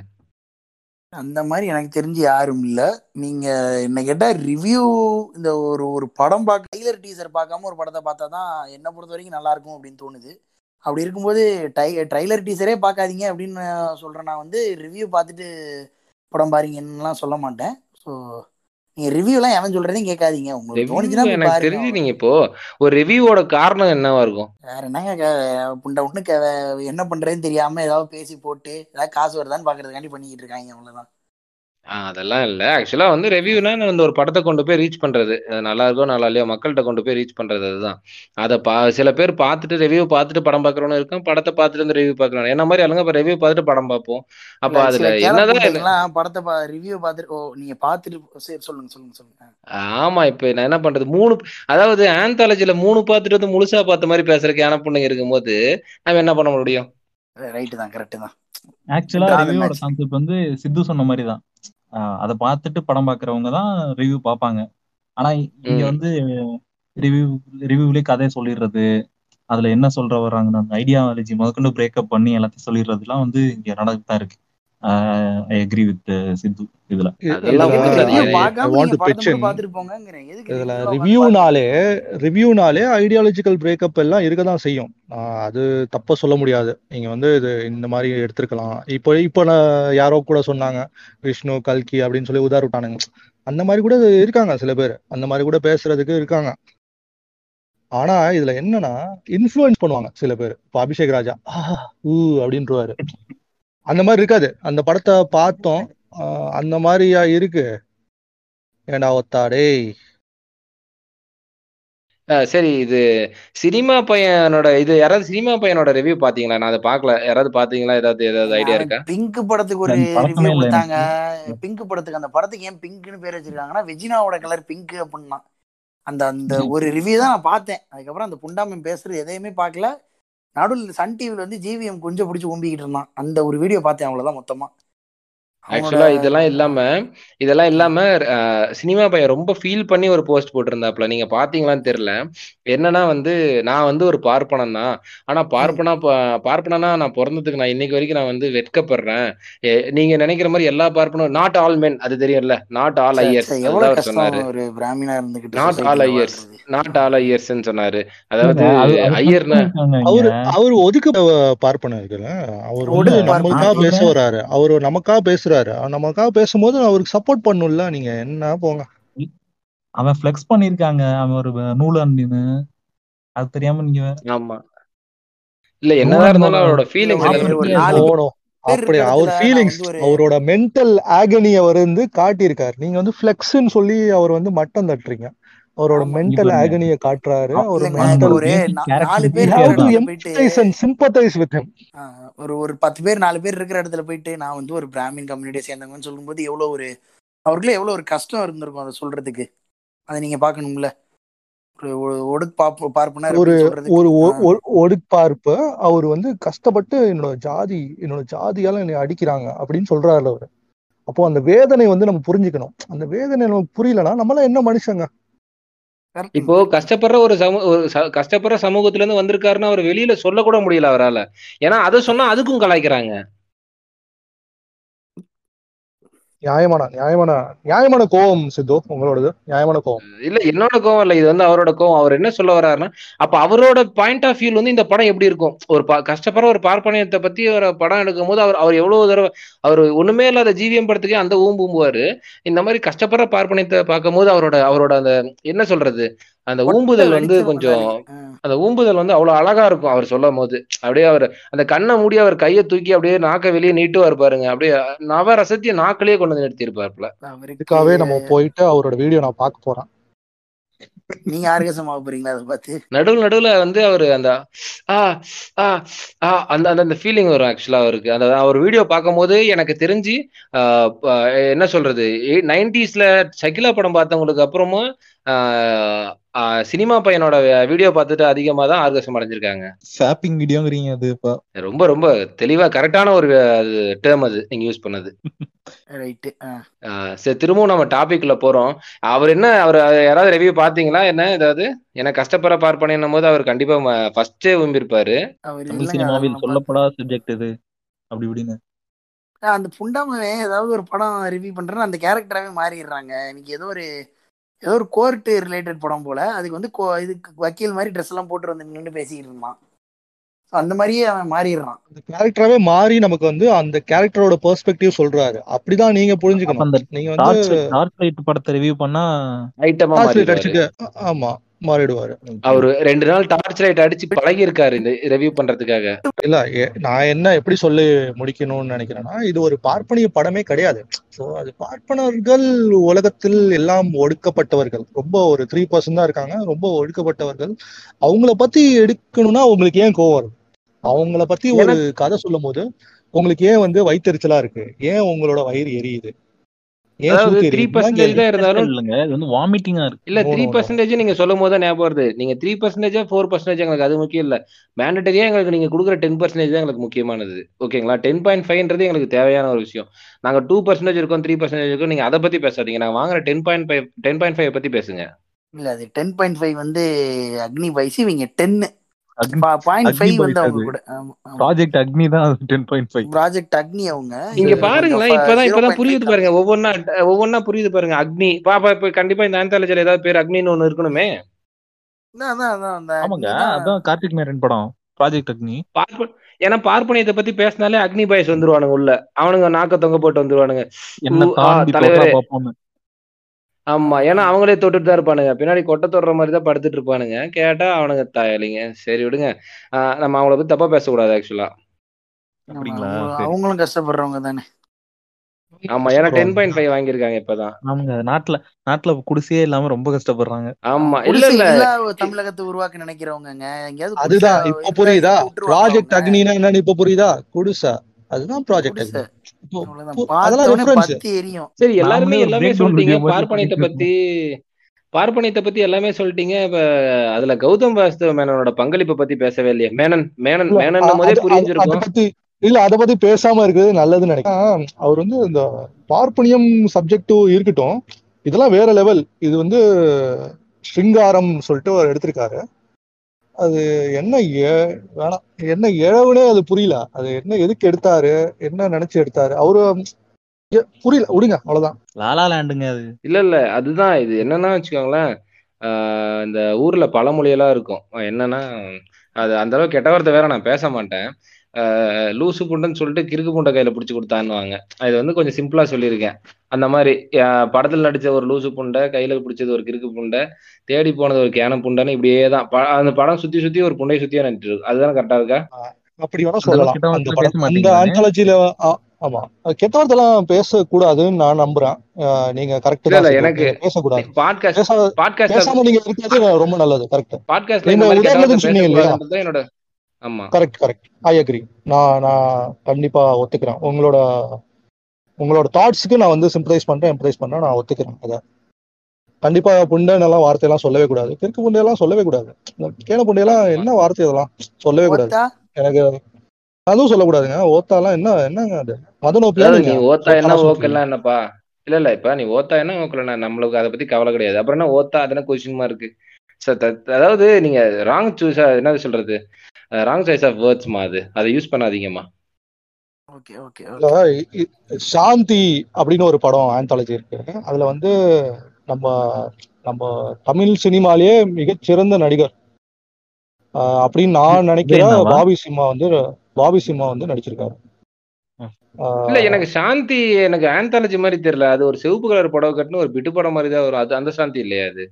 அந்த மாதிரி எனக்கு தெரிஞ்சு யாரும் இல்ல. நீங்க என்ன கேட்டா ரிவ்யூ, இந்த ஒரு ஒரு படம் பார்க்க ட்ரைலர் டீசர் பார்க்காம ஒரு படத்தை பார்த்தா தான் என்னை பொறுத்த வரைக்கும் நல்லா இருக்கும் அப்படின்னு தோணுது. அப்படி இருக்கும்போது டை ட்ரைலர் டீசரே பார்க்காதீங்க அப்படின்னு சொல்றேன். நான் வந்து ரிவ்யூ பார்த்துட்டு படம் பாருங்கன்னுலாம் சொல்ல மாட்டேன். ஸோ நீங்க ரிவ்யூலாம் எவன் சொல்றதையும் கேட்காதீங்க, உங்களுக்கு ரிவ்யூ தோணுச்சுன்னா போய் எனக்கு பாருங்க, தெரிஞ்சு நீங்க அவ்வளவுதான். இப்போ ஒரு ரிவ்யூவோட காரணம் என்னவா இருக்கும்? வேற என்னங்க, க- புண்டை ஒண்ணு க- என்ன பண்றதுன்னு தெரியாம ஏதாவது பேசி போட்டு ஏதாவது காசு வருதான்னு பாக்குறதுக்காண்டி பண்ணிக்கிட்டு இருக்காங்க, அவ்வளவுதான். ஆஹ் அதெல்லாம் இல்ல. ஆக்சுவலா வந்து ரிவ்யூனா வந்து ஒரு படத்தை கொண்டு போய் ரீச் பண்றது, அது நல்லா இருக்கோ நல்லா இல்லையோ மக்கள்கிட்ட கொண்டு போய் ரீச் பண்றது, அதுதான். அதை பா சில பேர் பார்த்துட்டு ரிவ்யூ பார்த்துட்டு படம் பார்க்கறவனும் இருக்கும், படத்தை பார்த்துட்டு வந்து ரிவ்யூ பார்க்கறவன் என்ன மாதிரி ஆளுங்க இப்ப ரிவ்யூ பார்த்துட்டு படம் பார்ப்போம். அப்ப இல்ல சில அதுல கேல என்னதான் என்ன- புண்டைங்கெல்லாம் படத்தை பா ரிவ்யூ பார்த்துட்டு, ஓ நீங்க பார்த்துட்டு சரி சொல்லுங்க சொல்லுங்க சொல்லுங்க. ஆமா இப்ப நான் என்ன பண்றது, மூணு அதாவது ஆந்தாலஜில மூணு பார்த்துட்டு வந்து முழுசா பார்த்த மாதிரி பேசுறதுக்கு ஏன பொண்ணுங்க இருக்கும்போது நம்ம என்ன பண்ண முடியும்? ரைட்டு தான், கரெக்டு தான். ஆக்சுவலா Draw the ரிவ்யூவோட match. கான்செப்ட் வந்து சித்து சொன்ன மாதிரி தான். அதை பார்த்துட்டு படம் பார்க்கறவங்க தான் ரிவ்யூ பார்ப்பாங்க. ஆனா இங்க ம். வந்து ரிவ்யூ ரிவ்யூலயே கதையை சொல்லிடுறது, அதுல என்ன சொல்ற வர்றாங்க அந்த ஐடியாலஜி முதற்கொண்டு பிரேக்கப் பண்ணி எல்லாத்தையும் சொல்லிடுறதுலாம் வந்து இங்க நடந்துட்டு தான் இருக்கு. ஐ அக்ரி வித் சித்து இதுல. இ- அதெல்லாம் இதுல ஒண்ணும் இல்ல. ரிவ்யூ அது I பார்க்காம want நீங்க to படத்தை pitch மட்டும் in. பார்த்துட்டு போங்கங்கிறேன். எதுக்கு இதுல ரிவ்யூலாம் உட்காந்து ரிவ்யூனாலே பார்த்துட்டு? ரிவ்யூனாலே ஐடியாலஜிக்கல் பிரேக்கப் எல்லாம் இருக்கதான் செய்யும். ஆஹ் அது தப்ப சொல்ல முடியாது. நீங்க வந்து இது இந்த மாதிரி எடுத்திருக்கலாம். இப்போ இப்போ நான் யாரோ கூட சொன்னாங்க, விஷ்ணு கல்கி அப்படின்னு சொல்லி உதார விட்டானுங்க. அந்த மாதிரி கூட இருக்காங்க சில பேர், அந்த மாதிரி கூட பேசுறதுக்கு இருக்காங்க. ஆனா இதுல என்னன்னா, இன்ஃப்ளூயன்ஸ் பண்ணுவாங்க சில பேர். இப்போ அபிஷேக் ராஜா ஆஹ் ஊ அப்படின்றவாரு. அந்த மாதிரி இருக்காது. அந்த படத்தை பார்த்தோம், ஆஹ் அந்த மாதிரியா இருக்கு. ஏண்டா ஒத்தாடே. அஹ் சரி, இது சினிமா பையனோட இது யாராவது சினிமா பையனோட ரிவ்யூ பாத்தீங்களா? நான் அதை பார்க்கல. யாராவது பாத்தீங்களா? ஏதாவது ஏதாவது ஏங்க, ஐடியா அவன் இருக்கா? பிங்க் படத்துக்கு இல்ல ஒரு அந்த ரிவ்யூ பழக்கமே இல்ல கொடுத்தாங்க. எனக்கு. பிங்க் படத்துக்கு, அந்த படத்துக்கு ஏன் பிங்க்னு பேர் வச்சிருக்காங்கன்னா வெஜினாவோட கலர் பிங்க் அப்படின்னா அந்த அந்த ஒரு ரிவ்யூ தான் நான் பார்த்தேன். அதுக்கப்புறம் அந்த புண்டாமன் பேசுறது எதையுமே பார்க்கல. நடுவில் சன் டிவில வந்து ஜிவிஎம் கொஞ்சம் பிடிச்சி கும்பிக்கிட்டு இருந்தான். அந்த ஒரு வீடியோ பார்த்தேன், அவ்வளவுதான். மொத்தமா அவனோட ஆக்சுவலா இதெல்லாம் இல்லாம இதெல்லாம் ஆ, இல்லாம அஹ், சினிமா பையன் ரொம்ப ஃபீல் பண்ணி ஒரு போஸ்ட் போட்டிருந்தாப்புல. நீங்க பாத்தீங்களான்னு தெரியல. என்னன்னா வந்து, நான் வந்து ஒரு பார்ப்பனன் தான். ஆனா ம், பார்ப்பனா ப- பார்ப்பனனா நான் பிறந்ததுக்கு நான் இன்னைக்கு வரைக்கும் நான் வந்து வெட்கப்படுறேன். எ- நீங்க நினைக்கிற மாதிரி எல்லா பார்ப்பனும் நாட் ஆல் மென், அது தெரியும்ல, not all say Iyers, say அதுதான் எவ்வளவு அவர் கஷ்டம் சொன்னாரு. ஒரு பிராமினா இருந்துகிட்டு நாட் ஆல் சொசைட்டில ஐயர்ஸ், வாழ்றது. நாட் ஆல் ஐயர்ஸ்ன்னு சொன்னாரு. இல்லைங்க, அதாவது அது அது flex ஐயர்னா பண்ணிருக்காங்க இங்க. அவரு அவரு ஒதுக்க பார்ப்பன இருக்குல்ல, அவர் வந்து ஒடுக்கு இல்ல, நான் நம்மளுக்காக பார்ப்பனர். பேச சொல்றேன், வர்றாரு. அவரு நமக்காக பேசுறாரு. அவர் நமக்காக பேசும்போது அவருக்கு சப்போர்ட் பண்ணும்ல. நீங்க என்ன போங்க. அவன் ஃபிளெக்ஸ் பண்ணிருக்காங்க, அவன் ஒரு நூலன்னு. அது தெரியாம நீங்க வேற. ஆமா. இல்ல, என்னதான் நூலனோட இருந்தாலும் அவரோட இல்ல ஃபீலிங்ஸ் ஒரு எல்லாமே ஒரு ப்ராப்பர்ட்டியே நாலு அதுதான். நோ நோ பேர் அப்படி இருக்க அவர் இடத்துல நான் ஃபீலிங்ஸ், வந்து ஒரு அவரோட மென்டல் ஆகனிய அவர் வந்து காட்டியிருக்காரு. நீங்க வந்து ஃபிளெக்ஸ்ன்னு சொல்லி அவர் வந்து மட்டம் தட்டுறீங்க. அவரோட ஆமா இங்க மென்டல் பாருங்க, ஆகனிய காட்டுறாரு. அ- அவர் இல்லைங்க. இப்போ மென்டல் அவனோட ஒரு பேசிக் நா- நாலு கேரக்டர் we பேர் பேஸே have இருக்கிற to அதுதான். இடத்துல போயிட்டு empathize and sympathize with him. ஆஹ், ஒரு ஒரு பத்து பேர் நாலு பேர் இருக்கிற இடத்துல போயிட்டு நான் வந்து ஒரு பிராமின் கம்யூனிட்டியை சேர்ந்தவங்கன்னு சொல்லும்போது எவ்வளோ ஒரு அவருக்குள்ள எவ்வளோ ஒரு கஷ்டம் இருந்திருக்கும் அதை சொல்றதுக்கு. அதை நீங்க பார்க்கணும்ல. ஒரு ஒ- ஒடுக்கு பாப்பு பார்ப்பனர் ஒரு அப்படின்னு சொல்றதுக்கு. ஒரு ஒ- ஆஹ், ஒ- ஒடுப்பார்ப்பு. அவர் வந்து கஷ்டப்பட்டு என்னோட ஜாதி என்னோட ஜாதியால என்னை அடிக்கிறாங்க அப்படின்னு சொல்றாரு அவரு. அப்போ அந்த வேதனை வந்து நம்ம புரிஞ்சுக்கணும். அந்த வேதனை நமக்கு புரியலன்னா நம்மளாம் என்ன மனுஷங்க? கரெக்டுங்க, இப்போ கரெக்டுங்க. கஷ்டப்படுற ஒரு சமூக ஒரு ச- கஷ்டப்படுற சமூகத்துல இருந்து வந்திருக்காருன்னா அவர் வெளியில சொல்ல கூட முடியல அவரால. ஏன்னா அதை சொன்னா அதுக்கும் கலாய்க்கிறாங்க. நியாயமான நியாயமான நியாயமான கோவம் சித்து, உங்களோடது நியாயமான கோவம். இல்ல, என்னோட கோவம் இல்ல, இது வந்து அவரோட கோவம். அவர் என்ன சொல்ல வர்றாருன்னா, அப்ப அவரோட பாயிண்ட் ஆஃப் வியூ வந்து இந்த படம் எப்படி இருக்கும்? ஒரு பா- கஷ்டப்படுற ஒரு பார்ப்பனியத்தை பத்தி ஒரு படம் எடுக்கும் போது அவர் அவர் எவ்வளவு தடவை அவர் ஒண்ணுமே இல்லாத ஜீவியம் படத்துக்கே அந்த ஊம்புவாரு. இந்த மாதிரி கஷ்டப்படுற பார்ப்பனியத்தை பார்க்கும்போது அவரோட அவரோட அந்த என்ன சொல்றது, அந்த கொட்டை ஊம்புதல் வந்து வெடிச்சு கொஞ்சம், வந்தாருங்க. ஆஹ், அந்த ஊம்புதல் வந்து அவ்வளவு அழகா இருக்கும் அவர் சொல்லும் போது. அப்படியே அவர் அந்த கண்ணை மூடி அவர் கையை தூக்கி அப்படியே நாக்க வெளியே நீட்டுவார் பாருங்க. அப்படியே நவரசத்தைய நாக்கிலேயே கொண்டு வந்து நிறுத்தியிருப்பாருல. அவருக்கு இதுக்காகவே நம்ம போயிட்டு அவரோட வீடியோ நான் பார்க்க போறேன். நீங்க ஆர்கசமாக போறீங்களா அதை பார்த்து? நடுவில் நடுவுல வந்து அவரு அந்த ஆ ஆ ஆ அந்த அந்த அந்த ஃபீலிங் வரும் ஆக்சுவலா அவருக்கு. அந்த அவர் வீடியோ பார்க்கும்போது எனக்கு தெரிஞ்சு ஆஹ் ப- என்ன சொல்றது, நைன்டிஸ்ல ஷகிலா படம் பார்த்தவங்களுக்கு அப்புறமும் ஆஹ் ஆஹ் சினிமா பையனோட வீடியோ பார்த்துட்டு அதிகமா தான் ஆர்கசம் அடைஞ்சிருக்காங்க. சாப்பிங் வீடியோங்கிறீங்க அது இப்ப. ரொம்ப ரொம்ப தெளிவா கரெக்டான ஒரு டேர்ம் அது நீங்க யூஸ் பண்ணது. ரைட்டு. ஆஹ் சரி, திரும்பவும் நம்ம டாபிக்ல போறோம். அவர் என்ன, அவர் யாராவது ரிவ்யூ பாத்தீங்களா? என்ன ஏதாவது, ஏன்னா கஷ்டப்படுற பார்ப்பனும் போது அவர் கண்டிப்பா ஃபர்ஸ்டே விரும்பியிருப்பாரு. அவர் தமிழ் இல்லைங்க, அதெல்லாம் சினிமாவில் நான் பார்த்தேன். சொல்லப்படாத சப்ஜெக்ட் இது அப்படி இப்படின்னு. அந்த புண்டாமவே ஏதாவது ஒரு படம் ரிவ்யூ பண்றேன்னு அந்த கேரக்டராகவே மாறிடுறாங்க. எனக்கு ஏதோ ஒரு ஏதோ ஒரு கோர்ட்டு ரிலேட்டட் படம் போல. அதுக்கு வந்து கோ- இதுக்கு வக்கீல் மாதிரி ட்ரெஸ் எல்லாம் போட்டு வந்து நின்று பேசிக்கிட்டு இருந்தான். So அந்த மாதிரியே அவன் மாறிடுறான். அந்த கேரக்டராவே மாறி நமக்கு வந்து அந்த கேரக்டரோட பெர்ஸ்பெக்டிவ் சொல்றாரு. அப்படிதான் நீங்க அப்ப புரிஞ்சுக்கணும். அந்த நீங்க வந்து டார்ச் டார்ச் லைட் படத்தை ரிவ்யூ பண்ணா ஐட்டமா டார்ச் லைட் மாறிடுவாரு. அடிச்சுட்டு ஆ- ஆமா மாறிடுவாரு. அவரு ரெண்டு நாள் டார்ச் லைட் அடிச்சு பழகி இருக்காரு இந்த ரிவ்யூ பண்றதுக்காக. இல்ல எ- நான் என்ன எப்படி சொல்லி முடிக்கணும்னு நினைக்கிறேன்னா, இது ஒரு பார்ப்பனிய படமே கிடையாது. ஸோ அது பார்ப்பனர்கள் உலகத்தில் எல்லாம் ஒடுக்கப்பட்டவர்கள், ரொம்ப ஒரு த்ரீ பர்சன்ட் தான் இருக்காங்க, ரொம்ப ஒடுக்கப்பட்டவர்கள். அவங்கள பத்தி எடுக்கணும்னா உங்களுக்கு ஏன் கோவம் வரும்? அவங்கள பத்தி ஒரு எனக்கு கதை சொல்லும் போது உங்களுக்கு ஏன் வந்து வயித்தெரிச்சலா இருக்கு? ஏன் உங்களோட வயிறு எரியுது? ஏன் அதாவது சூத்து த்ரீ எரியுதுன்னு தான் பர்சன்டேஜ் கேள்வி. தான் இருந்தாலும் இல்லைங்க, இது வந்து வாமிட்டிங்கா இருக்கு. இல்ல, no three no no percentage நீங்க சொல்லும் போது தான் ஞாபகம் வருது. நீங்க த்ரீ பர்சன்டேஜா ஃபோர் பர்சன்டேஜ் எங்களுக்கு அது முக்கியம் இல்ல. மேண்டட்டரியா எங்களுக்கு நீங்க கொடுக்குற டென் பர்சன்டேஜ் தான் எங்களுக்கு முக்கியமானது. ஓகேங்களா? டென் பாயிண்ட் ஃபைவ்ன்றது எங்களுக்கு தேவையான ஒரு விஷயம். நாங்க டூ பர்சன்டேஜ் இருக்கோம், த்ரீ பர்சன்டேஜ் இருக்கோம், நீங்க அதை பத்தி பேசாதீங்க. நாங்க வாங்குற ten point five ten point five பத்தி பேசுங்க. இல்ல அது டென் பாயிண்ட் ஃபைவ் வந்து அக்னி பாய்ஸ், இவங்க டென்னு அக்னி பாயிண்ட் அக்னி ஃபைவ் வந்து பாய்ஸ் அவங்க அது. கூட. ஆமா ஆமா. ப்ராஜெக்ட் அக்னி தான் அது டென் பாயிண்ட் ஃபைவ். ப்ராஜெக்ட் அக்னி அவங்க இது இங்க இவங்க கொஞ்சம் பாருங்களேன், இப்பதான் ஜீரோ இப்பதான் பாயிண்ட் ஃபைவ் புரியுது பாருங்க. கம்மி. ஒவ்வொன்னா ஒவ்வொன்னா புரியுது பாருங்க. அக்னி பாப்பா, இப்ப கண்டிப்பா இந்த ஆந்தாலஜில ஏதாவது பேர் அக்னின்னு ஒண்ணு இருக்கணுமே. அதான் அதான் அதான் அந்த ஆமாங்க, அக்னி தான். அதான் கார்த்திக் மேரன் படம் ப்ராஜெக்ட் அக்னி. பார்ப்ப ஏன்னா பார்ப்பனியத்தை பத்தி பேசினாலே அக்னி பாய்ஸ் வந்துருவானுங்க உள்ள. அவனுங்க நாக்க தொங்க போட்டு வந்துருவானுங்க. ஊ என்ன ஆ தாண்டி தொட்டா தலைவரே. பாப்போம்னு. ஆமா, ஏன்னா அவங்களே தொட்டுட்டு தான் இருப்பானுங்க. பின்னாடி கொட்டை தொடுற மாதிரி தான் படுத்துட்டு இருப்பானுங்க. கேட்டா அவனுங்க தாயலிங்க. சரி விடுங்க. ஆஹ் நம்ம அவங்கள பத்தி தப்பா பேசக்கூடாது ஆக்சுவலா. ஆமா, அப்படிங்களா? அவங்க- சரி. அவங்களும் கஷ்டப்படுறவங்க தானே. ஆமா, ஏன்னா டென் பாயிண்ட் ஃபைவ் வாங்கியிருக்காங்க இப்பதான். ஆமாங்க, நாட்டுல நாட்டுல குடிசையே இல்லாம ரொம்ப கஷ்டப்படுறாங்க. ஆமா, இல்ல குடிசை இல்ல இல்லா தமிழகத்தை உருவாக்க நினைக்கிறவங்க எங்கேயாவது குடிசை அதுதான் இப்ப இருந்தா புரியுதா? இழுத்து விட்டுருவாங்க ப்ராஜெக்ட் அவங்க. அக்னினா என்னன்னு இப்ப புரியுதா? குடிசை, அதுதான் ப்ராஜெக்ட் குடிசை அக்னி. இப்போ அவ்வளவுதான், பு- அதெல்லாம் பார்த்தவொடனே ரெஃபரன்ஸ். பத்தி எரியும். சரி, எல்லாருமே நாமளே ஒரு எல்லாமே பிரேக் டவுன் சொல்லிட்டீங்க. வீடியோ மாதிரி பார்ப்பனியத்தை பேசிட்டு பத்தி பார்ப்பனியத்தை பத்தி எல்லாமே சொல்லிட்டீங்க. இப்ப அதுல கௌதம் வாசுதேவ மேனனோட பங்களிப்பை பத்தி பேசவே இல்லையே. மேனன் மேனன் இல்ல மேனன் அ- போதே அது அது- அதை புரிஞ்சிருக்கும். பத்தி இல்ல அதை பத்தி பேசாம இருக்கிறது நல்லதுன்னு நினைக்கிறேன். அவர் வந்து இந்த பார்ப்பனியம் சப்ஜெக்ட் இருக்கட்டும், இதெல்லாம் வேற லெவல். இது வந்து ஸ்ருங்காரம் சொல்லிட்டு அவர் எடுத்திருக்காரு. அது என்ன ஏ- வேணாம், என்ன இழவுனே அது புரியல. அது என்ன எதுக்கு எடுத்தாரு, என்ன நினைச்சு எடுத்தாரு அவரு, ஏ- புரியல. விடுங்க, அவ்வளவுதான். லாலா லேண்டுங்க அது. இல்ல இல்ல அதுதான் இது என்னன்னா வச்சுக்கோங்களேன். ஆஹ் இந்த ஊர்ல பழமொழியெல்லாம் இருக்கும். என்னன்னா, அது அந்த அளவுக்கு கெட்ட வார்த்தை வேற நான் பேச மாட்டேன். ஆஹ் லூசு புண்டைன்னு சொல்லிட்டு கிறுக்கு புண்டை கையில பிடிச்சி கொடுத்தான்னுவாங்க. இது வந்து கொஞ்சம் சிம்பிளா சொல்லியிருக்கேன். அந்த மாதிரி ஆஹ் படத்துல நடிச்ச ஒரு லூசு புண்டை, கையில பிடிச்சது ஒரு கிறுக்கு புண்டை, தேடி போனது ஒரு கேன புண்டைன்னு இப்படியே தான் ப- அந்த படம் சுத்தி சுத்தி ஒரு புண்டையை சுத்தியே நடிட்டு இருக்கு. அதுதான் கரெக்டா இருக்கா? அப்படி வேணா அந்த அளவுக்கு சொல்லலாம். கெட்ட அந்த வார்த்தை படம் பேச அந்த மாட்டீங்களானே. ஆந்தாலஜில. ஆமா, கெட்ட வார்த்தைலாம் பேசக்கூடாதுன்னு நான் நம்புறேன். அஹ் நீங்க கரெக்ட் இல்ல தான் இல்ல சித்து. எனக்கு நீங்க பேசக்கூடாது. பாட்காஸ்ட் பேச பாட்காஸ்ட்ல பேசாம நீங்க இருக்கிறது ரொம்ப நல்லது. கரெக்ட். பாட்காஸ்ட்ல இந்த நீங்க மாதிரி கெட்ட வார்த்தை உதாரணத்துக்கு சொன்னீங்க இல்லையா? பேசக்கூடாதுன்றது என்னோட. ஆமா, கரெக்ட் கரெக்ட் ஐ அக்ரி. நான் நான் கண்டிப்பா ஒத்துக்கிறேன். உங்களோட உங்களோட தாட்ஸ்க்கு நான் வந்து சிம்பரைஸ் பண்றேன், எம்பரைஸ் பண்றேன். நான் ஒத்துக்கிறேன் அதை. கண்டிப்பா புண்டன் எல்லாம் வார்த்தையெல்லாம் சொல்லவே கூடாது. தெற்கு புண்டையெல்லாம் சொல்லவே கூடாது. கேன புண்டையெல்லாம் ஆமா. என்ன வார்த்தை இதெல்லாம் சொல்லவே கூடாது. ஓத்தா எனக்கு அதுவும் சொல்லக்கூடாதுங்க. ஓத்தாலாம் என்ன என்னங்க அது? மதனோப்பியா அதாவது நீங்க? நீ ஓத்தா என்ன ஓத்தாலாம் சொல்றீங்க. ஓக்கெல்லாம் என்னப்பா? இல்ல இல்ல இப்ப நீ ஓத்தா என்ன ஓக்கலன்னா நம்மளுக்கு அதை பத்தி கவலை கிடையாது. அப்புறம் என்ன ஓத்தா அதன கொஸ்டின் இருக்கு. சார் அதாவது நீங்க ராங் சூஸ் என்ன சொல்றது, ராங் சாய்ஸ் ஆஃப் வேர்ட்ஸ்மா. அது அதை யூஸ் பண்ணாதீங்கம்மா. ஓகே ஓகே இல்ல, இ- இ- சாந்தி அப்படின்னு ஒரு படம் ஆந்தாலஜி இருக்கு. அதுல வந்து நம்ம நம்ம தமிழ் சினிமாலேயே மிகச்சிறந்த நடிகர் ஆஹ் அப்படின்னு நான் நினைக்கிற வேணாவா? பாபி சிம்மா வந்து பாபி சிம்மா வந்து நடிச்சிருக்காரு. இல்ல ஆஹ் எனக்கு சாந்தி எனக்கு ஆந்தாலஜி மாதிரி தெரியல. அது ஒரு சிவப்பு கலர் புடவை கட்டுன்னு ஒரு பிட்டு படம் மாதிரி தான் வரும். அது அந்த சாந்தி இல்லையா அது?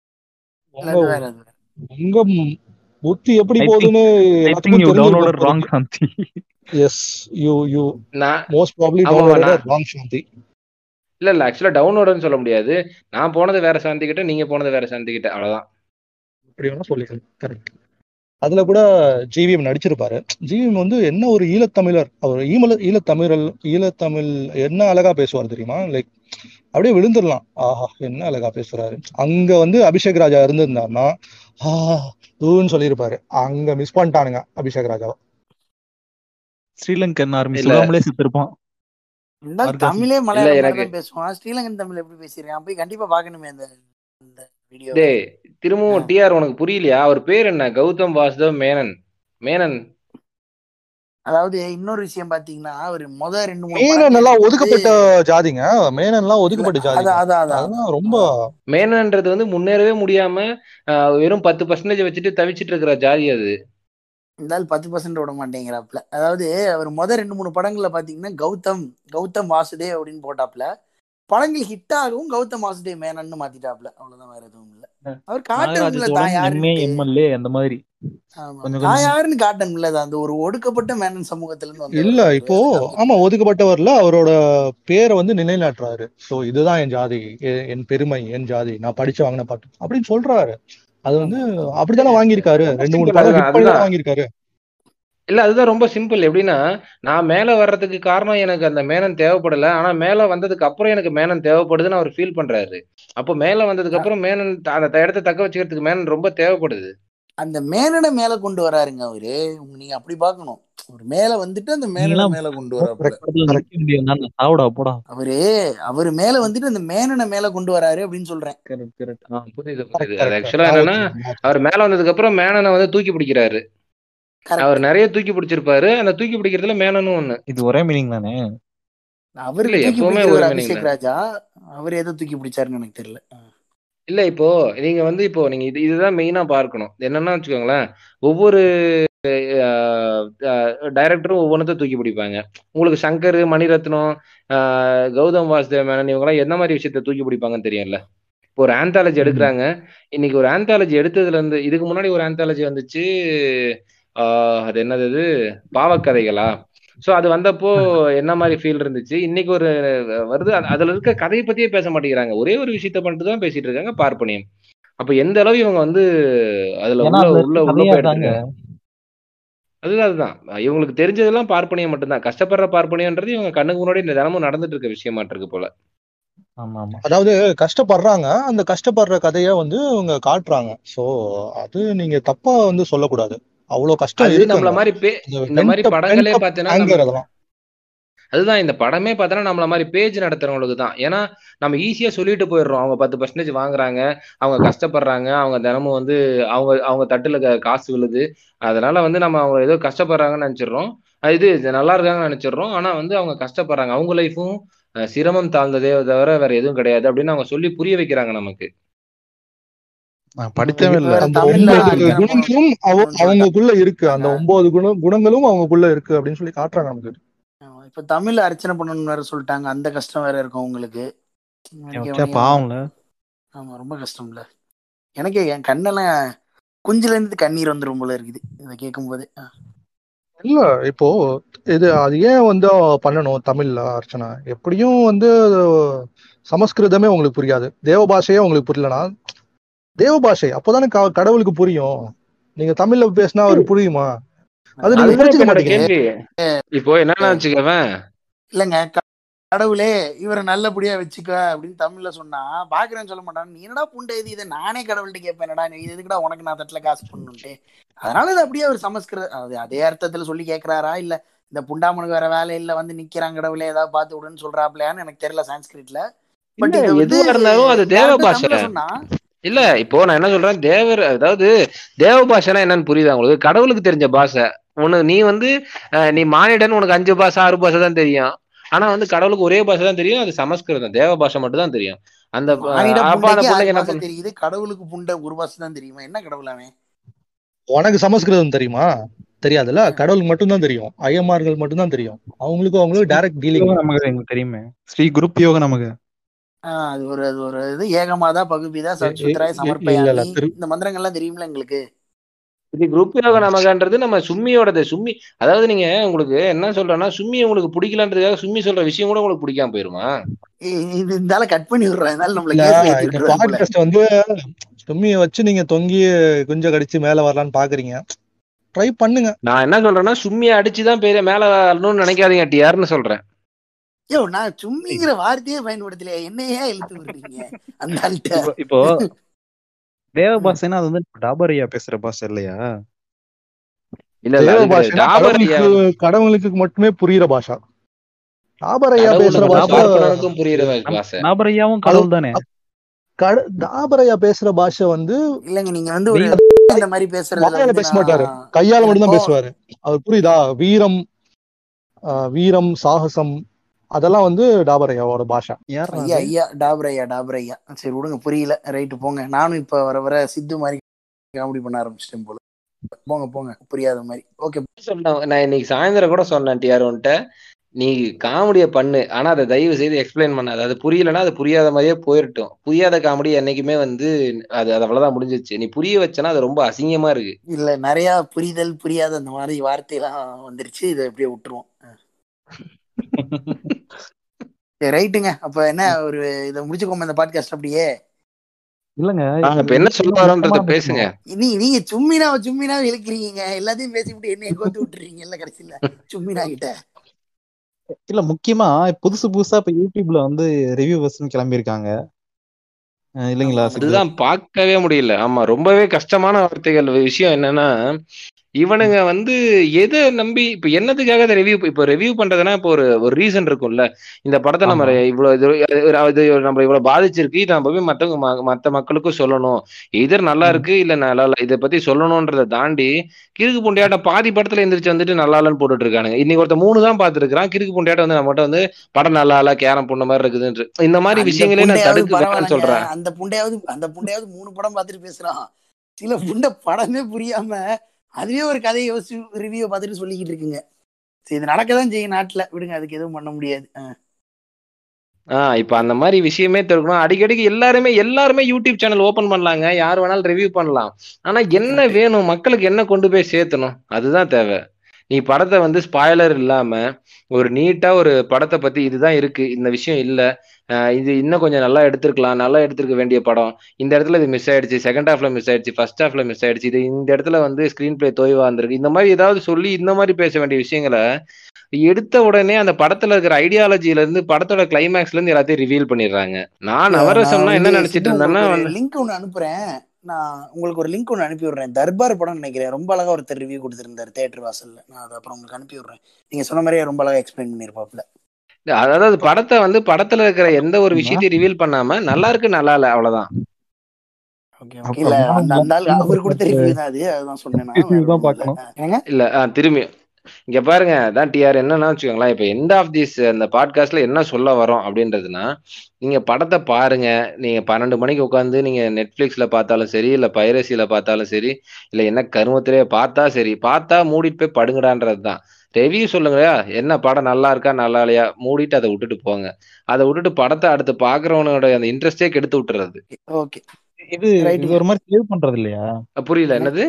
இல்ல உங்க அது வேற அது வேற. உங்க ம்- புத்தி எப்படி ஐ திங்க் போகுதுன்னு ஐ திங்க் எல்லாத்துக்கும் யூ தெரிஞ்சிருக்கும் டவுன்லோடட் ராங் இப்போதைக்கு. சாந்தி. எஸ், யூ யூ நான் மோஸ்ட் ப்ராப்ளி ஆமாமா டவுன்லோடட் நான் ராங் சாந்தி. இல்ல இல்ல ஆக்சுவலா டவுன்லோடுன்னு சொல்ல முடியாது. நான் போனது வேற சாந்தி கிட்ட, நீங்க போனது வேற சாந்தி கிட்ட, அவ்வளவுதான். அப்படி வேணா சொல்லிக்கலாம். கரெக்ட். அதுல கூட ஜிவிஎம் நடிச்சிருப்பாரு. ஜிவிஎம் வந்து என்ன ஒரு ஈழத்தமிழர். அவர் ஈமல ஈழத்தமிழர் ஈழத்தமிழ் என்ன அழகா பேசுவார் தெரியுமா? லைக் அப்படியே விழுந்துடலாம். ஆஹா, என்ன அழகா பேசுறாரு. அங்க வந்து அபிஷேக் ராஜா இருந்திருந்தாருன்னா ஆஹ் தூன்னு சொல்லியிருப்பாரு. அங்க மிஸ் பண்ணிட்டானுங்க அபிஷேக் ராஜாவை. ஸ்ரீலங்கன் ஆர்மி இல்ல சுகாமலே செத்துருப்பான். இருந்தாலும் மார்காசி. தமிழே இல்ல மலையாளம் மாதிரி எனக்கு தான் பேசுவான். ஸ்ரீலங்கன் தமிழ் எப்படி பேசியிருக்கான் போய் கண்டிப்பா பாக்கணுமே அந்த அந்த வீடியோவை. டேய் திரும்பவும் டிஆர் உனக்கு புரியலையா? அவர் பேர் என்ன? கௌதம் வாசுதேவ் மேனன். மேனன் அதாவது இன்னொரு விஷயம் பாத்தீங்கன்னா ஒரு முத ரெண்டு மூணு மேனன் படங்கள் எல்லாம் எடுத்து ஒதுக்கப்பட்ட ஜாதிங்க. மேனன் எல்லாம் இல்ல ஒதுக்கப்பட்ட அதான் ஜாதிங்க. அதான் அதான் அதெல்லாம் அதான் ரொம்ப அதான். மேனன்ன்றது வந்து முன்னேறவே முடியாம ஆஹ், வெறும் பத்து பர்சன்டேஜ் வச்சுட்டு தவிச்சிட்டு இருக்கிற ஜாதி அது. இருந்தாலும் பத்து பர்சன்ட் விட மாட்டேங்கிறாப்ல. அதாவது அவர் முத ரெண்டு மூணு படங்கள்ல பாத்தீங்கன்னா கௌதம் கௌதம் வாசுதேவ் அப்படின்னு போட்டாப்ல. படங்கள் ஹிட் ஆகும் கௌதம் வாசுதேவ் மேனன்னு மாத்திட்டாப்ல. அவ்வளவுதான், வேற எதுவும் இல்ல. அவர் நாகராஜ காட்டணும்ல தான் சோழன் எம்ஏ யாருன்ட்டு. எம்எல்ஏ அந்த மாதிரி ஆமா, கொஞ்சம் தான் கொஞ்சம். யாருன்னு காட்டணும்ல. அது அந்த ஒரு ஒடுக்கப்பட்ட மேனன் சமூகத்துல இருந்து வந்தவர் இல்ல. அவரு. இப்போ அதை ஆமா, காமிக்கணும். ஒதுக்கப்பட்டவர்ல அவரோட பேரை வந்து நிலைநாட்டுறாரு. சோ இதுதான் என் ஜாதி, எ- என் பெருமை, என் ஜாதி, நான் படிச்சு வாங்கின பாட்டு அப்படின்னு சொல்றாரு. அது வந்து ஆமா ஆமா. அப்படித்தானே வாங்கியிருக்காரு. ரொம்ப ரெண்டு மூணு சிம்பிள். படம் அதுதான் ஹிட் பண்ணி அதுதான் தானே வாங்கியிருக்காரு. இல்ல அதுதான் ரொம்ப சிம்பிள். எப்படின்னா, நான் மேல வர்றதுக்கு காரணம் எனக்கு அந்த மேனன் தேவைப்படல. ஆனா மேல வந்ததுக்கு அப்புறம் எனக்கு மேனன் தேவைப்படுதுன்னு அவர் ஃபீல் பண்றாரு. அப்போ மேல வந்ததுக்கு அ- அப்புறம் மேனன் த- அந்த த- இடத்த தக்க வச்சுக்கிறதுக்கு மேனன் ரொம்ப தேவைப்படுது. அந்த மேனனை மேல கொண்டு வராருங்க அவரு. உங்க- நீங்க அப்படி பாக்கணும். ஒரு மேல வந்துட்டு அந்த மேனனை நீலாம் மேல கொண்டு வராப்புல. கரெக்ட் படத்துல கரெக்ட். நிக்க முடியாது. நான் சாவுடா போடா. அவரு அவரு மேல வந்துட்டு அந்த மேனனை மேல கொண்டு வராரு அப்படின்னு சொல்றேன். Correct correct. ஆ, புரியுது கரெக்ட் புரியுது. அது கரெக்ட். ஆக்சுவலா நான் என்னன்னா, ஒத்துக்கிறேன், நான் அவர் ஒத்துக்கிறேன். மேல வந்ததுக்கு அப்புறம் மேனனை வந்து தூக்கி பிடிக்கிறாரு. அவர் கரெக்ட். நிறைய தூக்கி பிடிச்சிருப்பாரு. அந்த தூக்கி பிடிக்கிறதுல மேனனும் ஒண்ணு. இது ஒரே மீனிங் தானே. அவருக்கு இல்ல தூக்கி எப்பவுமே பிடிக்கிறவர் ஒரு மீனிங் அபிஷேக் தான். ராஜா. அவர் எதை தூக்கி பிடிச்சாருன்னு எனக்கு தெரியல. ஆ. இல்ல இப்போ நீங்க வந்து இப்போ நீங்க இது இதுதான் மெயினா பார்க்கணும். என்னன்னா வச்சுக்கோங்களேன், ஒவ்வொரு டைரக்டரும் ஒவ்வொன்றத்தை தூக்கி பிடிப்பாங்க. உங்களுக்கு சங்கர், மணிரத்னம், ஆஹ் கௌதம் வாசுதேவ் மேனன் இவங்கெல்லாம் என்ன மாதிரி விஷயத்த தூக்கி பிடிப்பாங்கன்னு தெரியும்ல. இப்போ ஒரு ஆந்தாலஜி ம். எடுக்கிறாங்க. இன்னைக்கு ஒரு ஆந்தாலஜி எடுத்ததுல இருந்து இதுக்கு முன்னாடி ஒரு ஆந்தாலஜி வந்துச்சு. ஆஹ் அது என்னது அது? பாவக்கதைகளா? ஸோ அது வந்தப்போ என்ன மாதிரி ஃபீல் இருந்துச்சு, இன்னைக்கு ஒரு வருது. அதுல இருக்க கதையை பத்தியே பேச மாட்டேங்கிறாங்க. ஒரே ஒரு விஷயத்த பண்ணிட்டு தான் பேசிட்டு இருக்காங்க, பார்ப்பனியம். அப்ப எந்த அளவு இவங்க வந்து அதுல உள்ள உள்ள உள்ள போயிருக்காங்க. அதுதான் அதுதான் இவங்களுக்கு தெரிஞ்சதெல்லாம் பார்ப்பனியம் மட்டும்தான். கஷ்டப்படுற பார்ப்பனியன்றது இவங்க கண்ணுக்கு முன்னாடி இந்த தினமும் நடந்துட்டு இருக்க விஷயமாட்டு இருக்கு போல. அதாவது கஷ்டப்படுறாங்க, அந்த கஷ்டப்படுற கதைய வந்து இவங்க காட்டுறாங்க. சோ அது நீங்க தப்பா வந்து சொல்லக்கூடாது. அவ்வளவு கஷ்டம் இருக்கு. நம்மள மாதிரி இந்த மாதிரி படங்களே பார்த்தீங்கன்னா, அதுதான் இந்த படமே பார்த்தோன்னா நம்மள மாதிரி பேஜ் நடத்துறவங்களுக்கு தான். ஏன்னா நம்ம ஈஸியா சொல்லிட்டு போயிடுறோம். அவங்க பத்து பர்சன்டேஜ் வாங்குறாங்க, அவங்க கஷ்டப்படுறாங்க, அவங்க தினமும் வந்து அவங்க அவங்க தட்டுல காசு விழுது, அதனால வந்து நம்ம அவங்க ஏதோ கஷ்டப்படுறாங்கன்னு நினைச்சிடறோம். இது நல்லா இருக்காங்கன்னு நினைச்சிடறோம். ஆனா வந்து அவங்க கஷ்டப்படுறாங்க, அவங்க லைஃபும் சிரமம் தாழ்ந்ததே தவிர வேற எதுவும் கிடையாது அப்படின்னு அவங்க சொல்லி புரிய வைக்கிறாங்க நமக்கு. படித்தவே இல்ல. அந்த ஒன்பது குணங்களும் அவங்களுக்குள்ள இருக்கு, அந்த ஒன்பது குண குணங்களும் அவங்களுக்குள்ள இருக்கு அப்படின்னு சொல்லி காட்டுறாங்க நமக்கு. இப்ப தமிழ்ல அர்ச்சனை பண்ணணும்னு வேற சொல்லிட்டாங்க, அந்த கஷ்டம் வேற இருக்கும் உங்களுக்கு. பாவம்ல. ஆமா ரொம்ப கஷ்டம்ல. எனக்கு என் கண்ணெல்லாம் குஞ்சுல இருந்து கண்ணீர் வந்துரும் போல இருக்குது இதை கேட்கும் போது. இல்ல இப்போ இது அது ஏன் வந்து பண்ணணும் தமிழ்ல அர்ச்சனா? எப்படியும் வந்து சமஸ்கிருதமே உங்களுக்கு புரியாது, தேவ பாஷையே உங்களுக்கு புரியலனா தேவ பாஷை அப்போதானே கடவுளுக்கு புரியும். நீங்க தமிழ்ல பேசினா அவருக்கு புரியுமா? அது நீங்க புரிஞ்சுக்க மாட்டீங்க. இப்போ என்னன்னா வச்சுக்கவேன், இல்லங்க கடவுளே இவரை நல்லபடியா வச்சுக்க அப்படின்னு தமிழ்ல சொன்னா பாக்குறேன்னு சொல்ல மாட்டான். நீ என்னடா புண்டை இது, இதை நானே கடவுள்கிட்ட கேட்பேன்டா, இது எதுக்குடா உனக்கு நான் தட்டுல காசு பண்ணணும்ட்டு. அதனால இது அப்படியே அவர் சமஸ்கிருத அது அதே அர்த்தத்துல சொல்லி கேட்கிறாரா, இல்ல இந்த புண்டாமனுக்கு வேற வேலை இல்ல வந்து நிக்கிறான் கடவுளே ஏதாவது பார்த்து விடுன்னு சொல்றாப்லையான்னு எனக்கு தெரியல சான்ஸ்கிரிட்ல. பட் இது எதுவா இருந்தாலும் அது தேவ பாஷை சொன்னா இல்ல. இப்போ நான் என்ன சொல்றேன், தேவர் அதாவது தேவ பாஷைனா என்னன்னு புரியுதா உங்களுக்கு? கடவுளுக்கு தெரிஞ்ச பாஷை. உனக்கு நீ வந்து நீ மானிடன், உனக்கு அஞ்சு பாஷை ஆறு பாஷை தான் தெரியும். ஆனா வந்து கடவுளுக்கு ஒரே பாஷை தான் தெரியும், அது சமஸ்கிருதம், தேவ பாஷை மட்டும் தான் தெரியும். அந்த தெரியுது, கடவுளுக்கு புண்டை ஒரு பாஷை தான் தெரியுமா? என்ன கடவுளாமே? உனக்கு சமஸ்கிருதம் தெரியுமா? தெரியாதுல்ல, கடவுளுக்கு மட்டும் தான் தெரியும், ஐயமார்கள் மட்டும் தான் தெரியும். அவங்களுக்கு அவங்களுக்கு டைரக்ட் டீலிங் நமக்கு எங்களுக்கு தெரியுமே. ஸ்ரீ குரூப் யோக நமக்கு அது ஒரு அது ஒரு இது ஏகமாதா பகுபிதா சத்சுத்ராய சமர்ப்பயாமி இந்த மந்திரங்கள்லாம் தெரியும்ல எங்களுக்கு. இது குரூப் யோக நமகன்றது நம்ம சும்மியோடது. சும்மி அதாவது நீங்க உங்களுக்கு என்ன சொல்றேன்னா, சும்மி உங்களுக்கு பிடிக்கலன்றதுக்காக சும்மி சொல்ற விஷயம் கூட உங்களுக்கு பிடிக்காம போயிருமா? இது இருந்தால கட் பண்ணி விடுறேன். அதனால நம்மள இந்த பாட்காஸ்ட் வந்து சும்மியை வச்சு நீங்க தொங்கி குஞ்ச கடிச்சு மேல வரலான்னு பாக்குறீங்க, ட்ரை பண்ணுங்க. நான் என்ன சொல்றேன்னா, சும்மியை அடிச்சுதான் பேர மேல வரணும்னு நினைக்காதீங்க டியார்னு சொல்றேன். யோ நான் சும்மிங்கிற வார்த்தையே பயன்படுத்தலையா, என்னையே இழுத்து விடுறீங்க அந்த ஆள்கிட்ட. இப்போ தேவ பாஷைன்னா அது வந்து டாபரையா பேசுற பாஷை இல்லையா? இல்ல தேவ பாஷைனா கடவுளுக்கு மட்டுமே புரியுற பாஷா. டாபரையா பேசுற பாஷை புரியுற பாஷை. டாபரையாவும் கடவுள் தானே. டாபரையா பேசுற பாஷை வந்து இல்லங்க, நீங்க வந்து ஒரு இந்த மாதிரி பேசுறது பேச மாட்டாரு, கையால மட்டும் தான் பேசுவாரு. அவர் புரியுதா? வீரம் வீரம் சாகசம் அதெல்லாம் வந்து டாபரையாவோட பாஷா. ஐயா ஐயா டாபரையா டாபரையா சரி விடுங்க, புரியல, ரைட்டு போங்க. நானும் இப்ப வர வர சித்து மாதிரி காமெடி பண்ண ஆரம்பிச்சிட்டேன் போல. போங்க போங்க, புரியாத மாதிரி. ஓகே சொன்னேன் நான் இன்னைக்கு சாயந்தரம் கூட சொன்னேன் டிஆர் உன்ட்ட, நீ காமெடியை பண்ணு, ஆனா அதை தயவு செய்து எக்ஸ்பிளைன் பண்ணாது. அது புரியலன்னா அது புரியாத மாதிரியே போயிரட்டும். புரியாத காமெடி என்னைக்குமே வந்து அது அது அவ்வளவுதான் முடிஞ்சிச்சு. நீ புரிய வச்சனா அது ரொம்ப அசிங்கமா இருக்கு. இல்ல நிறைய புரிதல் புரியாத அந்த மாதிரி வார்த்தையெல்லாம் வந்துருச்சு, இதை எப்படியே விட்டுருவோம். ரைட்டுங்க, அப்ப என்ன ஒரு இதை முடிச்சுக்கோங்க இந்த பாட்காஸ்ட் அப்படியே. இல்லங்க இப்ப என்ன சொல்ல பேசுங்க. நீ நீங்க சும்மினா சும்மினா இழுக்கிறீங்க, எல்லாத்தையும் பேசிவிட்டு என்னைய கோத்து விட்டுறீங்க இல்ல கடைசியில சும்மினா கிட்ட. இல்ல முக்கியமா புதுசு புதுசா இப்ப யூடியூப்ல வந்து ரிவ்யூவர்ஸ் கிளம்பி இருக்காங்க இல்லைங்களா? அதுதான் பார்க்கவே முடியல. ஆமா ரொம்பவே கஷ்டமான வார்த்தைகள். விஷயம் என்னன்னா, இவனுங்க வந்து எதை நம்பி இப்ப என்னத்துக்காக அதை ரிவ்யூ இப்ப ரிவ்யூ பண்றதுன்னா இப்போ ஒரு ஒரு ரீசன் இருக்கும்ல. இந்த படத்தை நம்ம இவ்வளவு இது நம்ம இவ்வளவு பாதிச்சிருக்கு, இதை நம்ம போய் மத்தவங்க மத்த மக்களுக்கும் சொல்லணும், இதர் நல்லா இருக்கு இல்ல நல்லா இல்ல இதை பத்தி சொல்லணும்ன்றதை தாண்டி கிறுக்கு புண்டையாட்டம் பாதி படத்துல எந்திரிச்சு வந்துட்டு நல்லா இல்லன்னு போட்டுட்டு இருக்கானுங்க. இன்னைக்கு ஒருத்த மூணு தான் பாத்துருக்கான், கிறுக்கு புண்டையாட்டம் வந்து நம்மகிட்ட வந்து படம் நல்லா இல்ல கேரம் புண்ண மாதிரி இருக்குதுன்னு இந்த மாதிரி விஷயங்களே நான் தடுக்க சொல்றேன். அந்த புண்டையாவது அந்த புண்டையாவது மூணு படம் பார்த்துட்டு பேசுறான். சில புண்டை படமே புரியாம அதுவே ஒரு கதையை யோசிச்சு ரிவ்யூ பார்த்துட்டு சொல்லிக்கிட்டு இருக்குங்க. சரி இது நடக்கதான் செய்யும் நாட்டுல, விடுங்க, அதுக்கு எதுவும் பண்ண முடியாது. ஆஹ் இப்ப அந்த மாதிரி விஷயமே தெரிக்கணும். அடிக்கடிக்கு எல்லாருமே எல்லாருமே யூடியூப் சேனல் ஓபன் பண்ணலாங்க, யார் வேணாலும் ரிவ்யூ பண்ணலாம். ஆனா என்ன வேணும் மக்களுக்கு, என்ன கொண்டு போய் சேர்த்தணும், அதுதான் தேவை. நீ படத்தை வந்து ஸ்பாய்லர் இல்லாம ஒரு நீட்டா ஒரு படத்தை பத்தி இதுதான் இருக்கு, இந்த விஷயம் இல்ல, அஹ் இது இன்னும் கொஞ்சம் நல்லா எடுத்திருக்கலாம், நல்லா எடுத்திருக்க வேண்டிய படம், இந்த இடத்துல இது மிஸ் ஆயிடுச்சு, செகண்ட் ஹாஃப்ல மிஸ் ஆயிடுச்சு, ஃபர்ஸ்ட் ஹாஃப்ல மிஸ் ஆயிடுச்சு, இது இந்த இடத்துல வந்து ஸ்கிரீன் பிளே தோய்வா இருந்திருக்கு, இந்த மாதிரி ஏதாவது சொல்லி இந்த மாதிரி பேச வேண்டிய விஷயங்களை எடுத்த உடனே அந்த படத்துல இருக்கிற ஐடியாலஜில இருந்து படத்தோட கிளைமேக்ஸ்ல இருந்து எல்லாத்தையும் ரிவீல் பண்ணிடுறாங்க. நான் நவரசம்னா என்ன நினைச்சிட்டு இருந்தேன்னா, லிங்க் ஒன்னு அனுப்புறேன், நான் உங்களுக்கு ஒரு லிங்க் ஒன்று அனுப்பி விடுறேன். தர்பார் படம் நினைக்கிறேன், ரொம்ப அழகா ஒருத்தர் ரிவ்யூ கொடுத்துருந்தாரு தேட்டர் வாசல்ல. நான் அதை அப்புறம் உங்களுக்கு அனுப்பி விடுறேன். நீங்க சொன்ன மாதிரியே ரொம்ப அழகா எக்ஸ்பிளைன் பண்ணிருப்பாப்ல. அதாவது படத்தை வந்து படத்துல இருக்கிற எந்த ஒரு விஷயத்தையும் ரிவீல் பண்ணாம நல்லா இருக்கு நல்லா இல்ல அவ்வளவுதான். இல்ல அந்த அவர் கொடுத்த ரிவ்யூ தான் அது, அதுதான் சொன்னேன். இல்ல திரும்பி இங்க பாருங்க, அதான் டிஆர் என்னன்னா வச்சுக்கோங்களேன், இப்ப எண்ட் ஆஃப் திஸ் அந்த பாட்காஸ்ட்ல என்ன சொல்ல வரோம் அப்படின்றதுன்னா, நீங்க படத்தை பாருங்க, நீங்க பன்னெண்டு மணிக்கு உட்காந்து நீங்க நெட்ஃபிளிக்ஸ்ல பார்த்தாலும் சரி, இல்ல பைரசியில பார்த்தாலும் சரி, இல்ல என்ன கருமத்திலே பார்த்தா சரி, பார்த்தா மூடிட்டு போய் படுங்கடான்றது தான். ரிவ்யூ சொல்லுங்கயா, என்ன படம் நல்லா இருக்கா நல்லா இல்லையா, மூடிட்டு அதை விட்டுட்டு போங்க. அதை விட்டுட்டு படத்தை அடுத்து பாக்குறவனோட அந்த இன்ட்ரெஸ்டே கெடுத்து விட்டுறது. ஓகே, இது இது ஒரு மாதிரி சேவ் பண்றது இல்லையா? புரியல என்னது?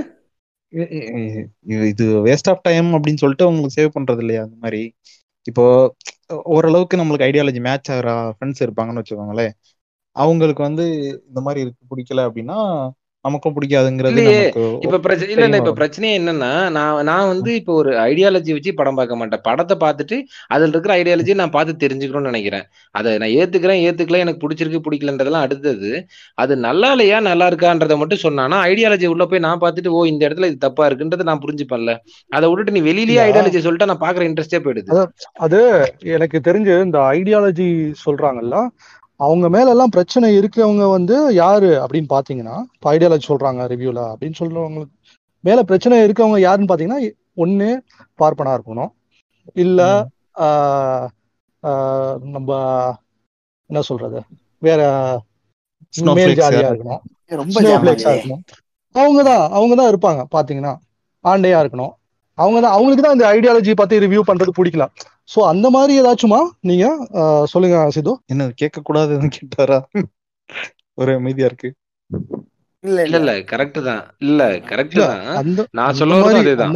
இது வேஸ்ட் ஆஃப் டைம் அப்படின்னு சொல்லிட்டு உங்களுக்கு சேவ் பண்றது இல்லையா? அந்த மாதிரி இப்போ ஓரளவுக்கு நம்மளுக்கு ஐடியாலஜி மேட்ச் ஆகிற ஃப்ரெண்ட்ஸ் இருப்பாங்கன்னு வச்சுக்கோங்களேன், அவங்களுக்கு வந்து இந்த மாதிரி இருக்கு பிடிக்கல அப்படின்னா நமக்கும் பிடிக்காதுங்கிறது நமக்கு இப்ப பிரச்சனை இல்ல இல்ல இப்ப பிரச்சனையே என்னன்னா, நான் நான் வந்து இப்போ ஒரு ஐடியாலஜி வச்சு படம் பார்க்க மாட்டேன். படத்தை பார்த்துட்டு அதுல இருக்கிற ஐடியாலஜி நான் பார்த்து தெரிஞ்சுக்கணும்னு நினைக்கிறேன். அதை நான் ஏத்துக்கிறேன் ஏத்துக்கல, எனக்கு பிடிச்சிருக்கு பிடிக்கலன்றதெல்லாம் அடுத்தது. அது நல்லா இல்லையா நல்லா இருக்கான்றதை மட்டும் சொன்னானா, ஐடியாலஜி உள்ள போய் நான் பார்த்துட்டு ஓ இந்த இடத்துல இது தப்பா இருக்குன்றது நான் புரிஞ்சுப்பேன்ல. அதை விட்டுட்டு நீ வெளியிலேயே ஐடியாலஜி சொல்லிட்டு நான் பாக்குற இன்ட்ரெஸ்டே போயிடுது. அது எனக்கு தெரிஞ்சு இந்த ஐடியாலஜி சொல்றாங்கல்ல, அவங்க மேல எல்லாம் பிரச்சனை இருக்கிறவங்க வந்து யாரு அப்படின்னு பாத்தீங்கன்னா, ஐடியாலஜி சொல்றாங்க ரிவ்யூல அப்படின்னு சொல்றவங்க மேல பிரச்சனை இருக்கவங்க யாருன்னு பாத்தீங்கன்னா, ஒண்ணு பார்ப்பனா இருக்கணும், இல்ல ஆஹ் நம்ம என்ன சொல்றது வேற மேல் ஜாதியா இருக்கணும், இருக்கணும். அவங்கதான் அவங்கதான் இருப்பாங்க பாத்தீங்கன்னா, ஆண்டையா இருக்கணும். அவங்கதான் அவங்களுக்கு தான் அந்த ஐடியாலஜி பத்தி ரிவ்யூ பண்றது பிடிக்கலாம். சோ அந்த மாதிரி ஏதாச்சுமா நீங்க சொல்லுங்க சிது. என்ன கேட்க கூடாதுன்னு கேட்டாரா? ஒரு அமைதியா இருக்கு. இல்ல இல்ல இல்ல கரெக்ட் தான். இல்ல கரெக்ட் தான். நான் சொல்ல வரது அதுதான்.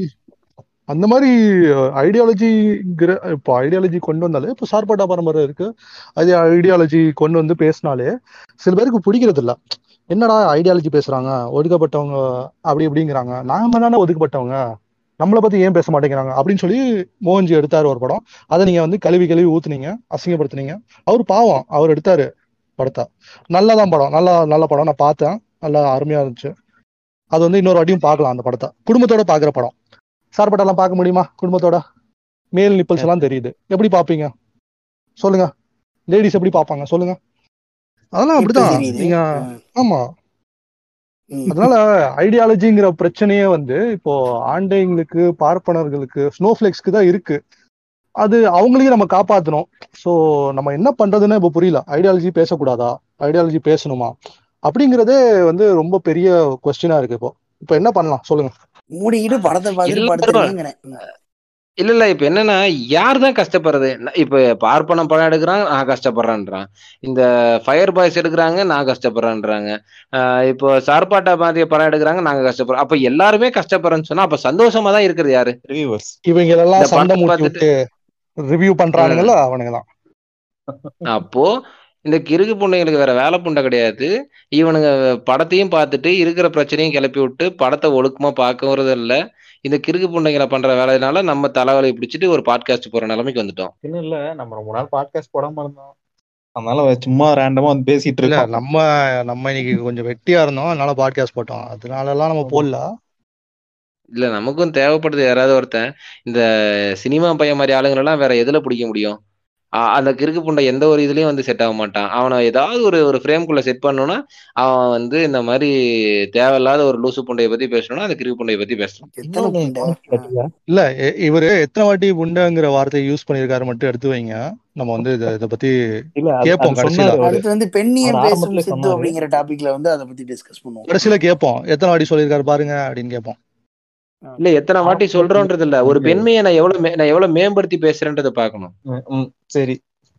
அந்த மாதிரி ஐடியாலஜிங்கிற இப்போ ஐடியாலஜி கொண்டு வந்தாலே, இப்போ சார்பாட்டா பரம்பரை இருக்கு, அது ஐடியாலஜி கொண்டு வந்து பேசினாலே சில பேருக்கு பிடிக்கிறது இல்ல. என்னடா ஐடியாலஜி பேசுறாங்க, ஒதுக்கப்பட்டவங்க அப்படி இப்படிங்கிறாங்க, நாம தானே ஒதுக்கப்பட்டவங்க, நம்மளை பத்தி ஏன் பேச மாட்டேங்கிறாங்க அப்படின்னு சொல்லி மோகன்ஜி எடுத்தாரு ஒரு படம். அதை நீங்க வந்து கழுவி கழுவி ஊத்துனீங்க, அசிங்கப்படுத்துனீங்க. அவரு பாவம், அவர் எடுத்தாரு படத்தை, நல்லதான் படம், நல்ல நல்ல படம், நான் பார்த்தேன், நல்லா அருமையா இருந்துச்சு. அது வந்து இன்னொரு வாட்டியும் பார்க்கலாம். அந்த படத்தை குடும்பத்தோட பாக்குற படம். சார்பட்டெல்லாம் பார்க்க முடியுமா குடும்பத்தோட? மேல் நிப்பல்ஸ் எல்லாம் தெரியுது, எப்படி பாப்பீங்க சொல்லுங்க? லேடிஸ் எப்படி பாப்பாங்க சொல்லுங்க? அதெல்லாம் அப்படிதான் நீங்க. ஆமா, அதனால ஐடியாலஜிங்கிற பிரச்சனையே வந்து இப்போ ஆண்டைங்களுக்கு, பார்ப்பனர்களுக்கு, ஸ்னோஃபிளேக்ஸ்க்கு தான் இருக்கு. அது அவங்களையும் நம்ம காப்பாற்றணும். ஸோ நம்ம என்ன பண்றதுன்னு இப்போ புரியல. ஐடியாலஜி பேசக்கூடாதா, ஐடியாலஜி பேசணுமா அப்படிங்கிறதே வந்து ரொம்ப பெரிய கொஸ்டினா இருக்கு. இப்போ இப்போ என்ன பண்ணலாம் சொல்லுங்க? மூடிக்கிட்டு படத்தை பார்த்துட்டு படுத்துறீங்க. இல்ல இல்ல இப்ப என்னன்னா, யார் தான் கஷ்டப்படுறது? இப்ப பார்ப்பனம் படம் எடுக்கிறாங்க, நான் கஷ்டப்படுறேன்றான். இந்த ஃபயர் பாய்ஸ் எடுக்கிறாங்க, நான் கஷ்டப்படுறேன்றாங்க. இப்போ சார்பாட்டா மாதிரி படம் எடுக்கிறாங்க, நாங்க கஷ்டப்படுறோம். அப்ப எல்லாருமே கஷ்டப்படுறேன்னு சொன்னா அப்ப சந்தோஷமா தான் இருக்கிறது யாரு? இவங்க எல்லாம் சண்டை மூட்டிட்டு ரிவ்யூ பண்றானுங்கல்ல, அவனுங்க தான். அப்போ இந்த கிறுக்கு புண்டைங்களுக்கு வேற வேலை புண்டை கிடையாது. இவனுங்க படத்தையும் பார்த்துட்டு இருக்கிற பிரச்சனையும் கிளப்பி விட்டு படத்தை ஒழுக்கமா பார்க்கறது இல்ல. இந்த கிறுக்கு புண்டைங்களை பண்ற வேலையினால நம்ம தலைவலி பிடிச்சிட்டு ஒரு பாட்காஸ்ட் போற நிலைமைக்கு வந்துட்டோம். இன்னும் இல்ல, நம்ம ரொம்ப நாள் பாட்காஸ்ட் போடாம இருந்தோம், அதனால சும்மா ரேண்டமா வந்து பேசிட்டு இருக்கோம். நம்ம நம்ம இன்னைக்கு கொஞ்சம் வெட்டியா இருந்தோம், அதனால பாட்காஸ்ட் போட்டோம். அதனால எல்லாம் நம்ம போடல. இல்ல நமக்கும் தேவைப்படுது யாராவது ஒருத்தன். இந்த சினிமா பையன் மாதிரி ஆளுங்களெல்லாம் வேற எதுல பிடிக்க முடியும்? அந்த கிறுக்கு புண்டை எந்த ஒரு இதுலயும் வந்து செட் ஆக மாட்டான். அவனை ஏதாவது ஒரு ஒரு ஃப்ரேம்குள்ள செட் பண்ணணும்னா அவன் வந்து இந்த மாதிரி தேவையில்லாத ஒரு லூசு புண்டையை பத்தி பேசணும்னா அந்த கிறுக்கு புண்டையை பத்தி பேசணும். இல்ல இவரு எத்தனை வாட்டி புண்டைங்கிற வார்த்தையை யூஸ் பண்ணிருக்காரு மட்டும் எடுத்து வைங்க. நம்ம வந்து இதை பத்தி கேட்போம் கடைசியில. அடுத்து வந்து பெண்ணியம் பேசும் சித்து அப்படிங்கிற டாபிக்ல வந்து அதை பத்தி டிஸ்கஸ் பண்ணுவோம். கடைசியில கேட்போம் எத்தனை வாட்டி சொல்லியிருக்காரு பாருங்க அப்படின்னு கேட்போம். இல்ல எத்தனை வாட்டி சொல்றோன்றது இல்ல, ஒரு பெண்மையை நான் எவ்வளவு நான் எவ்வளவு மேம்படுத்தி பேசுறேன்றதை பாக்கணும். சரி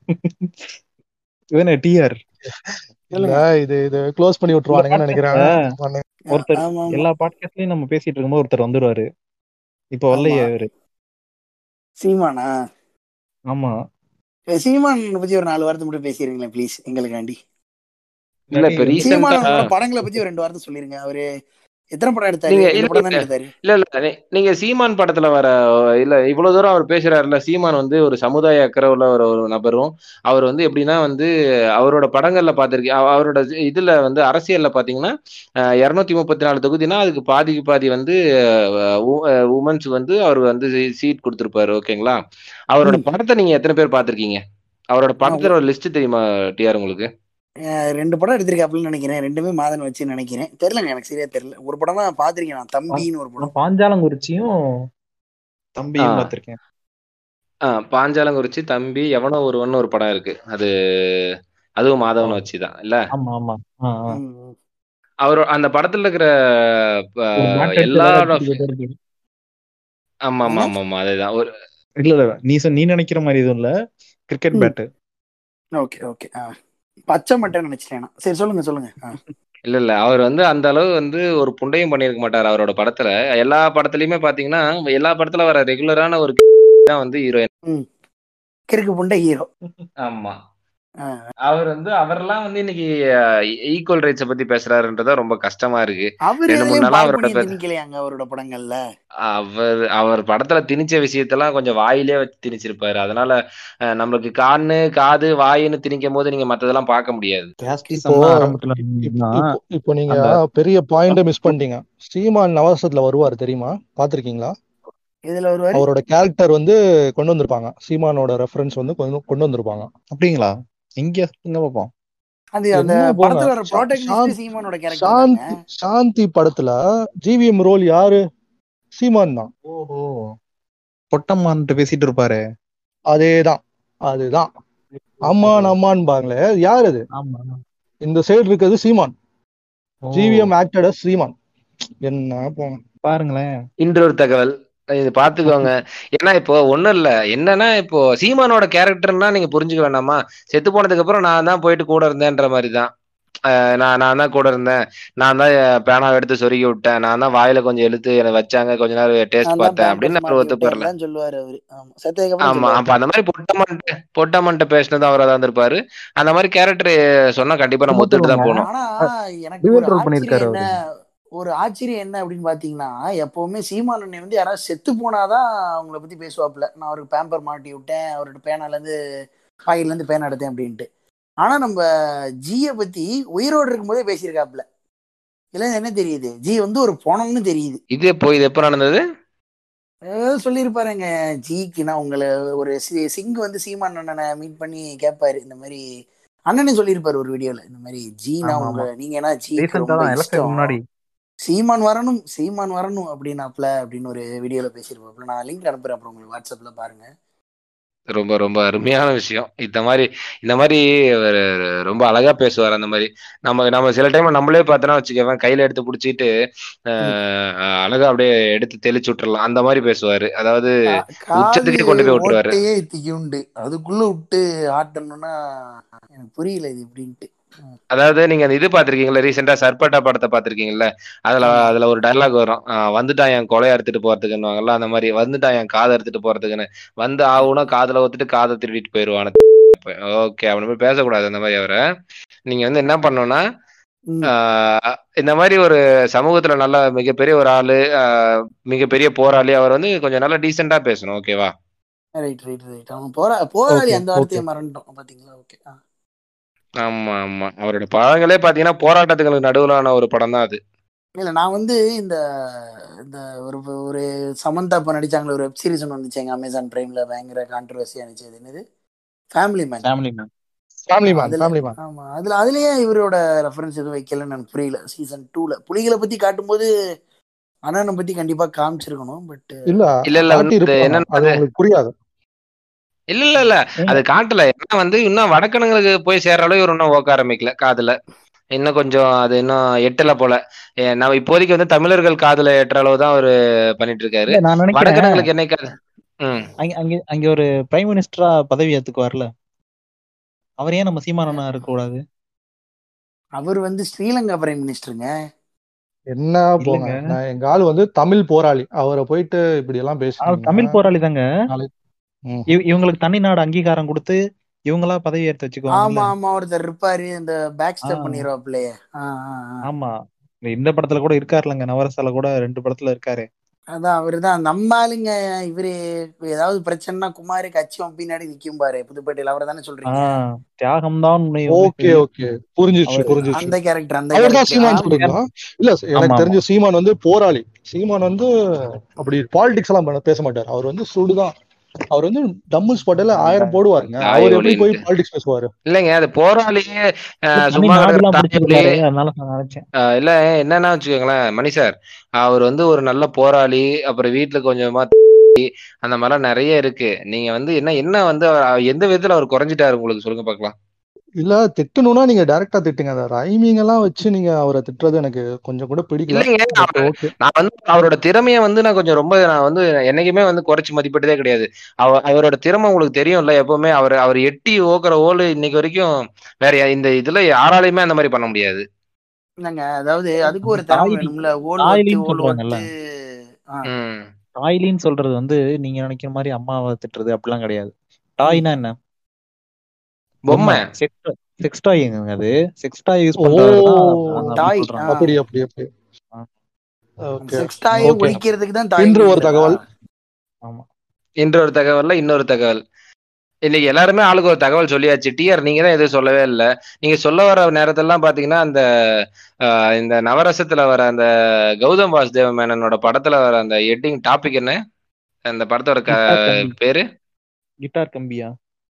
இவனே டிஆர் இல்ல இது இது க்ளோஸ் பண்ணி விட்டுருவானுங்கன்னு நினைக்கிறேன். ஒருத்தர் எல்லா பாட்காஸ்ட்லயும் நம்ம பேசிட்டு இருக்கும்போது ஒருத்தர் வந்துருவாரு, இப்போ வரலையே அவரு. சீமானா? ஆமா. சீமான் பத்தி ஒரு நாலு வாரத்தை மட்டும் பேசிடுங்களேன் ப்ளீஸ் எங்களுக்காண்டி. இல்ல இப்ப ரீசெண்டா சீமானோட படங்களை பத்தி ஒரு ரெண்டு வாரத்தை சொல்லிருங்க. அவரு எத்தனை படம் எடுத்தாரு? நீங்க ரெண்டு படம் தானே எடுத்தாரு. இல்ல இல்ல நீங்க சீமான் படத்துல வர இல்ல இவ்வளவு தூரம் அவர் பேசுறாருல, சீமான் வந்து ஒரு சமுதாய அக்கறை உள்ள ஒரு ஒரு நபரும், அவர் வந்து எப்படின்னா வந்து அவரோட படங்கள்ல பாத்திருக்கேன், அவரோட இதுல வந்து அரசியல்ல பாத்தீங்கன்னா இருநூத்தி முப்பத்தி நாலு தொகுதினா அதுக்கு பாதிக்கு பாதி வந்து உமன்ஸ் வந்து அவர் வந்து சீட் கொடுத்திருப்பாரு. ஓகேங்களா? அவரோட படத்தை நீங்க எத்தனை பேர் பாத்திருக்கீங்க? அவரோட படத்தோட லிஸ்ட் தெரியுமா டிஆர் உங்களுக்கு? ரெண்டு படம் எடுத்திருக்காப்புன்னு நினைக்கிறேன். ரெண்டுமே மாதன் வச்சு நினைக்கிறேன். தெரியலங்க, எனக்கு சரியா தெரியல. ஒரு படம் தான் பாத்திருக்கேன் நான், தம்பின்னு ஒரு படம். பாஞ்சாலங்குறிச்சியும் தம்பியும் பாத்திருக்கேன். ஆஹ் பாஞ்சாலங்குறிச்சி, தம்பி, எவனோ ஒருவன் ஒரு படம் இருக்கு, அது அதுவும் மாதவன் வச்சுதான் இல்ல? ஆமா ஆமா. அவர் அந்த படத்துல இருக்கிற எல்லா ஆமா ஆமா ஆமா ஆமா அதேதான். ஒரு இல்ல இல்ல நீ நீ நினைக்கிற மாதிரி எதுவும் இல்ல, கிரிக்கெட் பேட். Okay okay. பச்சை மட்டை நினைச்சிட்டேன். சரி சொல்லுங்க சொல்லுங்க. இல்ல இல்ல அவர் வந்து அந்த அளவு வந்து ஒரு புண்டையும் பண்ணிருக்க மாட்டார் அவரோட படத்துல. எல்லா படத்துலயுமே பாத்தீங்கன்னா எல்லா படத்துல வர ரெகுலரான ஒரு தான் வந்து ஹீரோயின், கிறுக்கு புண்டை ஹீரோ. ஆமா. அவர் வந்து அவரெல்லாம் வந்து இன்னைக்கு ஈக்குவல் ரைட்ஸ பத்தி பேசுறாருன்றதா ரொம்ப கஷ்டமா இருக்கு. ரெண்டு மூணு நாளா அவரோட அவரோட படங்கள்ல அவர் அவர் படத்துல திணிச்ச விஷயத்தெல்லாம் கொஞ்சம் வாயிலே வச்சு திணிச்சிருப்பாரு. அதனால நம்மளுக்கு கான்னு காது வாயின்னு திணிக்கும் போது நீங்க மத்ததெல்லாம் பார்க்க முடியாது. இப்போ நீங்க பெரிய பாயிண்ட மிஸ் பண்ணிட்டீங்க. ஸ்ரீமான் நவரசத்துல வருவாரு தெரியுமா? பாத்திருக்கீங்களா? இதுல வருவாரு. அவரோட கேரக்டர் வந்து கொண்டு வந்திருப்பாங்க, சீமானோட ரெஃபரன்ஸ் வந்து கொண்டு வந்திருப்பாங்க. அப்படிங்களா? எங்க எங்க பாப்போம்? அது அந்த படத்துல வர புரோட்டகனிஸ்ட் சீமானோட கேரக்டர். சாந்தி சாந்தி படத்துல ஜிவிஎம் ரோல் யாரு? சீமான் தான். ஓஹோ, பொட்டம்மான்ட்டு பேசிட்டு இருப்பாரு. அதேதான் அதுதான். அம்மான் அம்மான் பாங்களே, யார் அது? இந்த சைடு இருக்கிறது Seeman. GVM acted as Seeman. என்ன போங்க பாருங்களேன். இன்றொரு தகவல் இது பாத்துக்கோங்க. ஏன்னா இப்போ ஒண்ணும் இல்ல, என்னன்னா இப்போ சீமானோட கேரக்டர்னா நீங்க புரிஞ்சுக்க வேண்டாமா? செத்து போனதுக்கு அப்புறம் நான் தான் போயிட்டு கூட இருந்தேன்ற மாதிரிதான். நான் நான் தான் கூட இருந்தேன், நான் தான் பேனாவை எடுத்து சொருகி விட்டேன், நான் தான் வாயில கொஞ்சம் இழுத்து எனக்கு வச்சாங்க, கொஞ்ச நேரம் டேஸ்ட் பார்த்தேன் அப்படின்னு அவர் ஒத்துப்பார்ல. ஆமா, அப்ப அந்த மாதிரி பொட்டமன்ட்டு பொட்டமன்ட்ட பேசினது அவரா தான் இருப்பாரு. அந்த மாதிரி கேரக்டர் சொன்னா கண்டிப்பா நம்ம ஒத்துட்டு தான் போகணும். ஆனா எனக்கு ஒரு ஆச்சரியம் என்ன அப்படின்னு பாத்தீங்கன்னா, எப்பவுமே சீமானண்ணே வந்து யாராவது செத்து போனாதான் அவங்கள பத்தி பேசுவாப்புல. நான் அவருக்கு பேம்பர் மாட்டி விட்டேன், அவரோட பேனால இருந்து பாயில இருந்து பேனா எடுத்தேன் அப்படின்ட்டு. ஆனா நம்ம ஜிய பத்தி உயிரோடு இருக்கும் போதே பேசியிருக்காப்புல. இல்ல என்ன தெரியுது, ஜி வந்து ஒரு போனோம்னு தெரியுது. இது எப்போ இது எப்போ நடந்தது சொல்லியிருப்பாருங்க ஜிக்கு. நான் உங்களை ஒரு சிங்கு வந்து சீமான் அண்ணனை மீட் பண்ணி கேட்பாரு இந்த மாதிரி, அண்ணனே சொல்லியிருப்பாரு ஒரு வீடியோல இந்த மாதிரி, ஜீனா உங்க நீங்க என்ன ஜி முன்னாடி சீமான் வரணும் சீமான் வரணும் அப்படின்னாப்ல அப்படின்னு ஒரு வீடியோல பேசியிருப்பாப்ல. நான் லிங்க் அனுப்புறேன், அப்புறம் உங்களுக்கு வாட்ஸ்அப்ல பாருங்க. ரொம்ப ரொம்ப அருமையான விஷயம். இந்த மாதிரி இந்த மாதிரி ரொம்ப அழகா பேசுவார். அந்த மாதிரி நம்ம நம்ம சில டைம் நம்மளே பார்த்தோன்னா வச்சுக்கவேன், கையில எடுத்து பிடிச்சிட்டு அழகா அப்படியே எடுத்து தெளிச்சு விட்டுறலாம், அந்த மாதிரி பேசுவாரு. அதாவது உச்சத்துக்கே கொண்டு போய் விட்டுருவாரு. உண்டு அதுக்குள்ள விட்டு ஆட்டணும்னா எனக்கு புரியல இது எப்படின்ட்டு. அதாவது நீங்க அந்த இது பாத்திருக்கீங்களா, ரீசெண்டா சர்பட்டா படத்தை பாத்திருக்கீங்கல்ல? அதுல அதுல ஒரு டைலாக் வரும், வந்துட்டான் என் கொலையை எடுத்துட்டு போறதுக்குன்னு. அந்த மாதிரி வந்துட்டான் என் காதை எடுத்துட்டு போறதுக்குன்னு. வந்து ஆகுனா காதுல ஒத்துட்டு காதை திருடிட்டு போயிருவான். ஓகே, அவன போய் பேசக்கூடாது அந்த மாதிரி. அவரை நீங்க வந்து என்ன பண்ணணும்னா, இந்த மாதிரி ஒரு சமூகத்துல நல்ல மிகப்பெரிய ஒரு ஆளு, மிகப்பெரிய போராளி, அவர் வந்து கொஞ்சம் நல்லா டீசெண்டா பேசணும். ஓகேவா? Right right right. அவன் போரா போராளி அந்த வார்த்தையை மறந்துட்டோம் பாத்தீங்களா? ஓகே. ஆமா ஆமா, அவரோட படங்களே பாத்தீங்கன்னா போராட்டத்துக்கு நடுவிலான ஒரு படம் தான் அது. இல்ல நான் வந்து இந்த இந்த ஒரு ஒரு சமந்தா இப்ப நடிச்சாங்களே ஒரு வெப் சீரிஸ் ஒன்று வந்துச்சு எங்க அமேசான் பிரைம்ல, பயங்கர கான்ட்ரவர்சியா இருந்துச்சு. அது என்னது, family man. Family man family man family man. ஆமா, அதுல அதுலயே இவரோட ரெஃபரன்ஸ் எதுவும் வைக்கலன்னு எனக்கு புரியல. சீசன் டூல புலிகளை பத்தி காட்டும்போது அண்ணனை பத்தி கண்டிப்பா காமிச்சிருக்கணும். பட் இல்ல இல்ல இல்ல என்ன அது உங்களுக்கு புரியாது. இல்ல இல்ல இல்ல அது காட்டல. ஏன்னா வந்து இன்னும் வடக்கணுங்களுக்கு போய் சேர்ற அளவு இவர் இன்னும் ஓக்க ஆரம்பிக்கல காதுல. இன்னும் கொஞ்சம் அது இன்னும் எட்டல போல. நம்ம இப்போதைக்கு வந்து தமிழர்கள் காதுல எட்டுற அளவு தான் அவரு பண்ணிட்டு இருக்காரு. வடக்கணுங்களுக்கு என்னைக்காது அங்க அங்க ஒரு பிரைம் மினிஸ்டரா பதவி ஏத்துக்குவார்ல, அவர் ஏன் நம்ம சீமானண்ணா இருக்க கூடாது? அவர் வந்து ஸ்ரீலங்கா பிரைம் மினிஸ்டருங்க. என்ன போங்க, இல்லங்க நான் எங்க ஆள் வந்து தமிழ் போராளி, அவரை போயிட்டு இப்படி எல்லாம் அது பேசுனீங்கன்னா தமிழ் போராளி தாங்க. நாளை ம் இவ- இவங்களுக்கு தனி நாடு அங்கீகாரம் கொடுத்து இவங்களா பதவி ஏற்று வச்சுக்குவாங்கல்ல. ஆமா ஆமா ஒருத்தர் இருப்பாரு இந்த பேக் ஆ ஸ்டெப் பண்ணிடுவாப்லயே. ஆமா, இந்த படத்துல கூட இருக்காருலங்க, நவரசால கூட ரெண்டு படத்துல இருக்காரு. அதான் அவருதான் நம்ம ஆளுங்க. இவரு ஏதாவது பிரச்சனைனா குமாரி கட்சி பின்னாடி நிக்கும் பாரு புதுப்பேட்டையில, அவரை தானே சொல்றீங்க? ஆஹ் தியாகம் தான் உன்னை வந்து ஓகே ஓகே புரிஞ்சிச்சு அவர் புரிஞ்சிச்சு. அந்த கேரக்டர் அந்த அவர் தான் கேரக்டர் சீமான் சொல்றீங்களா? இல்ல எனக்கு ஆமா ஆமா தெரிஞ்ச சீமான் வந்து போராளி. சீமான் வந்து அப்படி பாலிடிக்ஸ் எல்லாம் பண்ண- பேச மாட்டார். அவர் வந்து சுடுதான். அவர் வந்து டம்மு ஸ்பாட்ல ஆயிரம் போடுவாருங்க. தாய் அவர் எப்படி போய் ஒளின்ட்டு பாலிடிக்ஸ் பேசுவாரு? இல்லைங்க, அது போராளியே அஹ், தனி சும்மா நாடு கிடக்குற எல்லாம் தாய் ஒளி. பிடிச்சிருக்காரு, அதனால நான் நினைச்சேன். அஹ், இல்ல என்னன்னா வச்சுக்கோங்களேன் மணி சார், அவர் வந்து ஒரு நல்ல போராளி. அப்புறம் வீட்டுல கொஞ்சமா அந்த மாதிரிலாம் நிறைய இருக்கு. நீங்க வந்து என்ன என்ன வந்து அவர் எந்த விதத்துல அவர் குறைஞ்சிட்டாரு உங்களுக்கு சொல்லுங்க பார்க்கலாம். இல்ல திட்டணும்னா நீங்க டைரக்டா திட்டுங்க. அந்த ரைமிங் எல்லாம் வச்சு நீங்க அவரை திட்டுறது எனக்கு கொஞ்சம் கூட பிடிக்கல. இல்லைங்க, பட் அவர் ஓகே. நான் வந்து அவரோட திறமையை வந்து நான் கொஞ்சம் ரொம்ப நான் வந்து என்னைக்குமே வந்து குறைச்சு மதிப்பிட்டதே கிடையாது. அவ அவரோட திறமை உங்களுக்கு தெரியும்ல, எப்பவுமே அவர் அவர் எட்டி ஓக்குற ஓலு இன்னைக்கு வரைக்கும் வேற யா- இந்த இதுல யாராலையுமே அந்த மாதிரி பண்ண முடியாது. இல்லைங்க, அதாவது அதுக்கு ஒரு திறமை தாய்லி வேணும்ல. ஓல் ஒத்து தாய்லின்னு ஓல் சொல்றாங்கல்ல, ஒத்து. ஆ, ம் தாய்லின்னு சொல்றது வந்து நீங்க நினைக்கிற மாதிரி அம்மாவை திட்டுறது அப்படிலாம் கிடையாது. ம். டாய்னா என்ன? பொம்மை, பொம்மை. செக்ஸ் செக்ஸ் டாய்ங்க. அது செக்ஸ் டாய் யூஸ் ஓ பண்றவங்க தான் அவங்க அப்படி டாய். சொல்றாங்க. ஆ, அப்படி அப்படி அப்படி ஆ, அந்த ஓகே செக்ஸ் டாயை ஓகே. ஒழிக்கிறதுக்கு தான் இன்று தாய் ஒரு தகவல். ஆமா. இன்னொரு தகவல்ல இன்னொரு தகவல். இன்னைக்கு எல்லாருமே ஆளுக்கு ஒரு தகவல் சொல்லியாச்சு. டிஆர் நீங்க தான் எதுவும் சொல்லவே இல்லை. நீங்க சொல்ல வர நேரத்தெல்லாம் பாத்தீங்கன்னா அந்த ஆஹ், இந்த நவரசத்துல வர அந்த கௌதம் வாசுதேவ மேனனோட படத்துல வர அந்த எட்டிங் டாபிக் என்ன, அந்த படத்தோட க கிட்டார் கம்பி, பேரு கிட்டார் கம்பியா?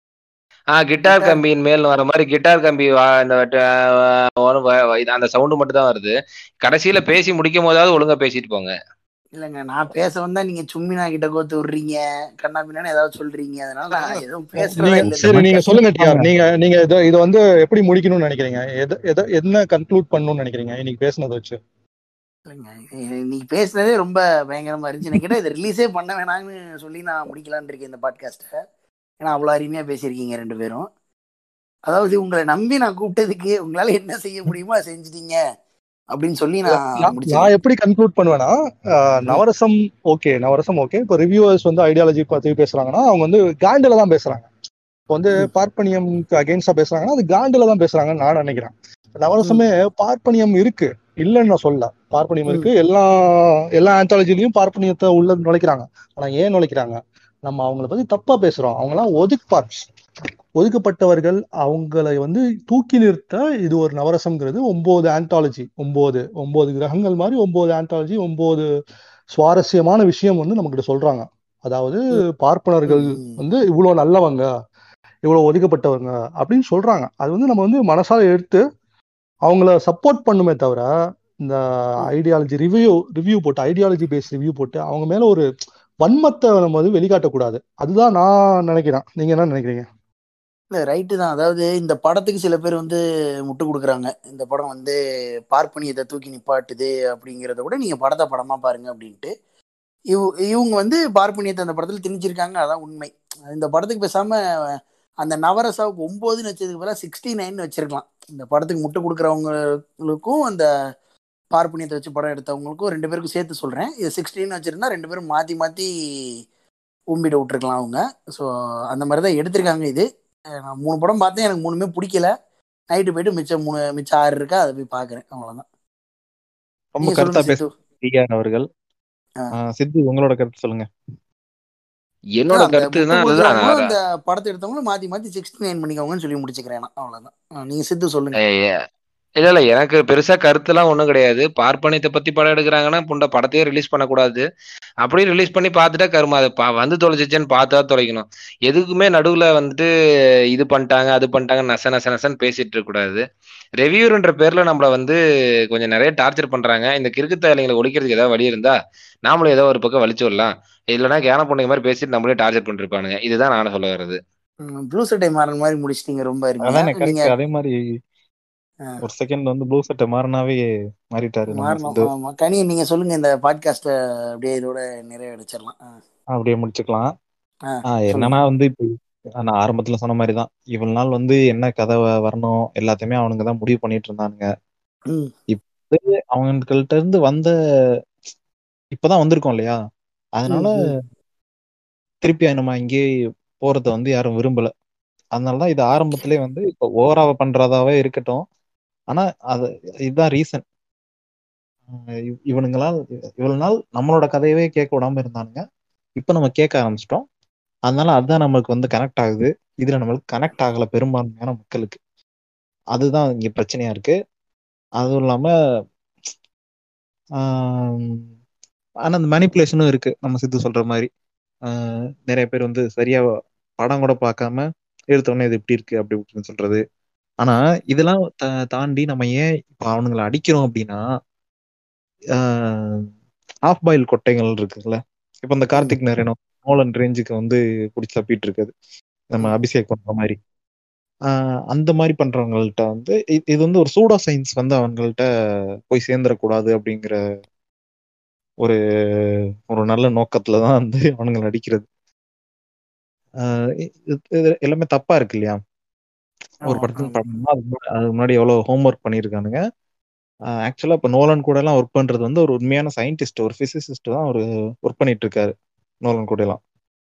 ஆஹ் கிட்டார் கிட்டார். கம்பியின் மேல் வர மாதிரி கிட்டார் கம்பி வா- இந்த ட- வ- வ- இது அந்த சவுண்டு மட்டும் தான் வருது. கடைசியில பேசி முடிக்கும் போதாவது ஒழுங்கா பேசிட்டு போங்க. இல்லைங்க, நான் பேச வந்தா நீங்க சும்மினா கிட்ட கோத்து விடுறீங்க, கண்ணா பின்னான்னு ஏதாவது சொல்றீங்க. அதனால நான் எதுவும் பேசுறதே நீங்க இல்லை. சரி நீங்க சொல்லுங்க டிஆர். ஆமா. நீங்க நீங்க இதை இதை வந்து எப்படி முடிக்கணும்னு நினைக்கிறீங்க? எதை எதை என்ன கன்க்ளூட் பண்ணணும்னு நினைக்கிறீங்க இன்னைக்கு பேசுனதை வச்சு? இல்லைங்க, நீங்க பேசுனதே ரொம்ப பயங்கரமா இருந்துச்சு. நான் கேட்டா இதை ரிலீஸே பண்ண வேணாம்னு சொல்லி நான் முடிக்கலான்னு இருக்கேன் இந்த பாட்காஸ்ட்டை. ஏன்னா அவ்வளோ அருமையா பேசியிருக்கீங்க ரெண்டு பேரும். அதாவது உங்களை நம்பி நான் கூப்பிட்டதுக்கு உங்களால என்ன செய்ய முடியுமோ அதை செஞ்சுட்டீங்க அப்படின்னு சொல்லி இல்ல, நான் நான் முடிச்சிருக்கேன். நான் எப்படி கன்க்ளூட் பண்ணுவேன்னா, ஆஹ், ம். Navarasam okay, Navarasam okay. இப்போ ரிவ்யூவர்ஸ் வந்து ஐடியாலஜி பத்தி பேசுறாங்கன்னா அவங்க வந்து காண்டில தான் பேசுறாங்க. இப்போ வந்து ம். பார்ப்பனியம்க்கு அகேன்ஸ்டா பேசுறாங்கன்னா அது காண்டில தான் பேசுறாங்கன்னு நான் நினைக்கிறேன். ம். நவரசமே பார்ப்பனியம் இருக்கு, இல்லைன்னு நான் சொல்ல. பார்ப்பனியம் ம். இருக்கு, எல்லா எல்லா ஆந்தாலஜிலையும் பார்ப்பனியத்தை உள்ள நுழைக்கிறாங்க. ஆனா ஏன் நுழைக்கிறாங்க? நம்ம அவங்கள பத்தி தப்பா பேசுறோம். அவங்களாம் ஒதுக்குப்பார்ஸ், ஒதுக்கப்பட்டவர்கள். அவங்களை வந்து தூக்கி நிறுத்த இது ஒரு நவரசம்ங்கிறது ஒன்பது ஆந்தாலஜி, ஒன்பது ஒன்பது கிரகங்கள் மாதிரி ஒன்பது ஆந்தாலஜி, ஒன்பது சுவாரஸ்யமான விஷயம் வந்து நமக்கிட்ட சொல்றாங்க. அதாவது ம். பார்ப்பனர்கள் ம். வந்து இவ்வளவு நல்லவங்க, இவ்வளவு ஒதுக்கப்பட்டவங்க அப்படின்னு சொல்றாங்க. அது வந்து நம்ம வந்து மனசால எடுத்து அவங்கள சப்போர்ட் பண்ணுமே தவிர, இந்த ம். ஐடியாலஜி ரிவ்யூ ரிவ்யூ போட்டு ஐடியாலஜி பேஸ் ரிவ்யூ போட்டு அவங்க மேல ஒரு வன்மத்தை நம்ம வந்து வெளிக்காட்டக்கூடாது. அதுதான் நான் நினைக்கிறேன். நீங்க என்ன நினைக்கிறீங்க? இல்லை, ரைட்டு தான். அதாவது இந்த படத்துக்கு சில பேர் வந்து முட்டு கொடுக்குறாங்க. இந்த படம் வந்து பார்ப்பனியத்தை தூக்கி நிப்பாட்டுது அப்படிங்கிறத விட நீங்கள் படத்தை படமாக பாருங்க அப்படின்ட்டு. இவ் இவங்க வந்து பார்ப்பனியத்தை அந்த படத்தில் திணிச்சிருக்காங்க. அதான் உண்மை. இந்த படத்துக்கு பேசாமல் அந்த நவரசாவுக்கு ஒம்போதுன்னு வச்சதுக்கு பதிலாக சிக்ஸ்டி நைன் வச்சிருக்கலாம். இந்த படத்துக்கு முட்டு கொடுக்குறவங்களுக்கும் அந்த பார்ப்பனியத்தை வச்சு படம் எடுத்தவங்களுக்கும் ரெண்டு பேருக்கும் சேர்த்து சொல்கிறேன். இது சிக்ஸ்டீன் வச்சுருந்தா ரெண்டு பேரும் மாற்றி மாற்றி கும்பிட விட்டுருக்கலாம் அவங்க. ஸோ அந்த மாதிரி தான் எடுத்திருக்காங்க. இது நான் மூணு படம் பார்த்தேன், எனக்கு மூணுமே பிடிக்கல. நைட்டு போயிட்டு மிச்சம் மூணு மிச்சம் ஆறு இருக்கா, அதை போய் பார்க்குறேன். அவ்வளோதான். ரொம்ப நீங்க கருத்தா சொல்லுங்க பேச சித்து. டிஆர் அவர்கள். ஆ. ஆ, சித்து உங்களோட கருத்து சொல்லுங்க. என்னோட அதான் அந்த கருத்து முட்டு தான் அதுதான். கொடுக்குறவங்களும் அதான். இந்த படத்தை எடுத்தவங்களும் மாற்றி மாற்றி சிக்ஸ்டி நைன் பண்ணிக்கோங்கன்னு சொல்லி முடிச்சுக்கிறேன் நான். அவ்வளோதான். ஆ, நீங்க சித்து சொல்லுங்க. ஏய், இல்ல இல்ல எனக்கு பெருசா கருத்துலாம் ஒண்ணும் கிடையாது. பார்ப்பனியத்தை பத்தி படம் எடுக்கிறாங்கன்னா புண்ட படத்தையே ரிலீஸ் பண்ணக்கூடாது. அப்படியே ரிலீஸ் பண்ணி பார்த்துட்டா கருமா அது பா வந்து தொலைச்சிச்சேன்னு பார்த்தா தொலைக்கணும். எதுக்குமே நடுவுல வந்துட்டு இது பண்ணிட்டாங்க அது பண்ணிட்டாங்க நச நச நசன்னு பேசிட்டு இருக்க கூடாது. ரெவியூர்ன்ற பேர்ல நம்மள வந்து கொஞ்சம் நிறைய டார்ச்சர் பண்றாங்க. இந்த கிறுக்கு தலைங்களை ஒழிக்கிறதுக்கு ஏதாவது வழி இருந்தா நாமளும் ஏதோ ஒரு பக்கம் வலிச்சு விடலாம். இல்லைன்னா கேன பொண்ணுங்க மாதிரி பேசிட்டு நம்மளே டார்ச்சர் பண்ணிருப்பானுங்க. இதுதான் நானும் சொல்ல வர்றது. ப்ளூ சட்டை மாறன் மாதிரி முடிச்சிட்டீங்க ரொம்ப அருமையா. அதானே நீங்க கரெக்ட். அதே மாதிரி ஆ, ஒரு செகண்ட் வந்து ப்ளூ சட்டை மாறினாவே மாறிட்டாரு நம்ம மாறணும். சித்து. ஆமா, கனி நீங்க சொல்லுங்க. இந்த பாட்காஸ்ட்டை அப்படியே இதோட நிறைவடைச்சிடலாம். ஆ, அப்படியே முடிச்சுக்கலாம். ஆ, ஆ, சொல்லுங்க. என்னன்னா வந்து இப்போ நான் ஆரம்பத்துல சொன்ன மாதிரி தான், இவ்வளவு நாள் வந்து என்ன கதை வ- வரணும் எல்லாத்தையுமே அவனுங்க தான் முடிவு பண்ணிட்டு இருந்தானுங்க. ம். இப்போ வந்து அவங்கள்ட்ட இருந்து வந்த இப்பதான் வந்திருக்கோம் இல்லையா, அதனால திருப்பி நம்ம இங்கேயே போறத வந்து யாரும் விரும்பல. அதனாலதான் இது ஆரம்பத்திலே வந்து இப்ப ஓவரா பண்றதாவே இருக்கட்டும். ஆனா அது இதுதான் ரீசன். இவனுங்களால் இவ்வளவு நாள் நம்மளோட கதையவே கேட்க விடாம இருந்தானுங்க. இப்ப நம்ம கேட்க ஆரம்பிச்சிட்டோம். அதனால அதுதான் நம்மளுக்கு வந்து கனெக்ட் ஆகுது. இதுல நம்மளுக்கு கனெக்ட் ஆகல பெரும்பான்மையான மக்களுக்கு. அதுதான் இங்க பிரச்சனையா இருக்கு. அதுவும் இல்லாம ஆனா அந்த மேனிப்புலேஷனும் இருக்கு. நம்ம சித்து சொல்ற மாதிரி ஆஹ் நிறைய பேர் வந்து சரியா படம் கூட பார்க்காம எடுத்தோடனே இது இப்படி இருக்கு அப்படி இப்படின்னு சொல்றது. ஆனா இதெல்லாம் தாண்டி நம்ம ஏன் இப்ப அவனுங்களை அடிக்கிறோம் அப்படின்னா, ஆஃப் பாயில் கொட்டைகள் இருக்குல்ல, இப்ப இந்த கார்த்திக் நாராயணன் நோலன் ரேஞ்சுக்கு வந்து பிடிச்சி தப்பிட்டு இருக்குது நம்ம அபிஷேக் பண்ற மாதிரி. ஆஹ் அந்த மாதிரி பண்றவங்கள்ட்ட வந்து இது வந்து ஒரு சூடோ சயின்ஸ் வந்து அவங்கள்ட்ட போய் சேர்ந்துடக்கூடாது அப்படிங்கிற ஒரு ஒரு நல்ல நோக்கத்துலதான் வந்து அவனுங்களை அடிக்கிறது. ஆஹ் எல்லாமே தப்பா இருக்கு இல்லையா? ஒரு படத்துக்கு படம்னா அதுக்கு முன்னாடி எவ்வளவு ஹோம் ஒர்க் பண்ணியிருக்கானுங்க. ஆக்சுவலா இப்ப நோலன் கூட எல்லாம் ஒர்க் பண்றது வந்து ஒரு உண்மையான சயின்டிஸ்ட், ஒரு பிசிசிஸ்ட் தான் ஒரு ஒர்க் பண்ணிட்டு இருக்காரு நோலன் கூட எல்லாம்.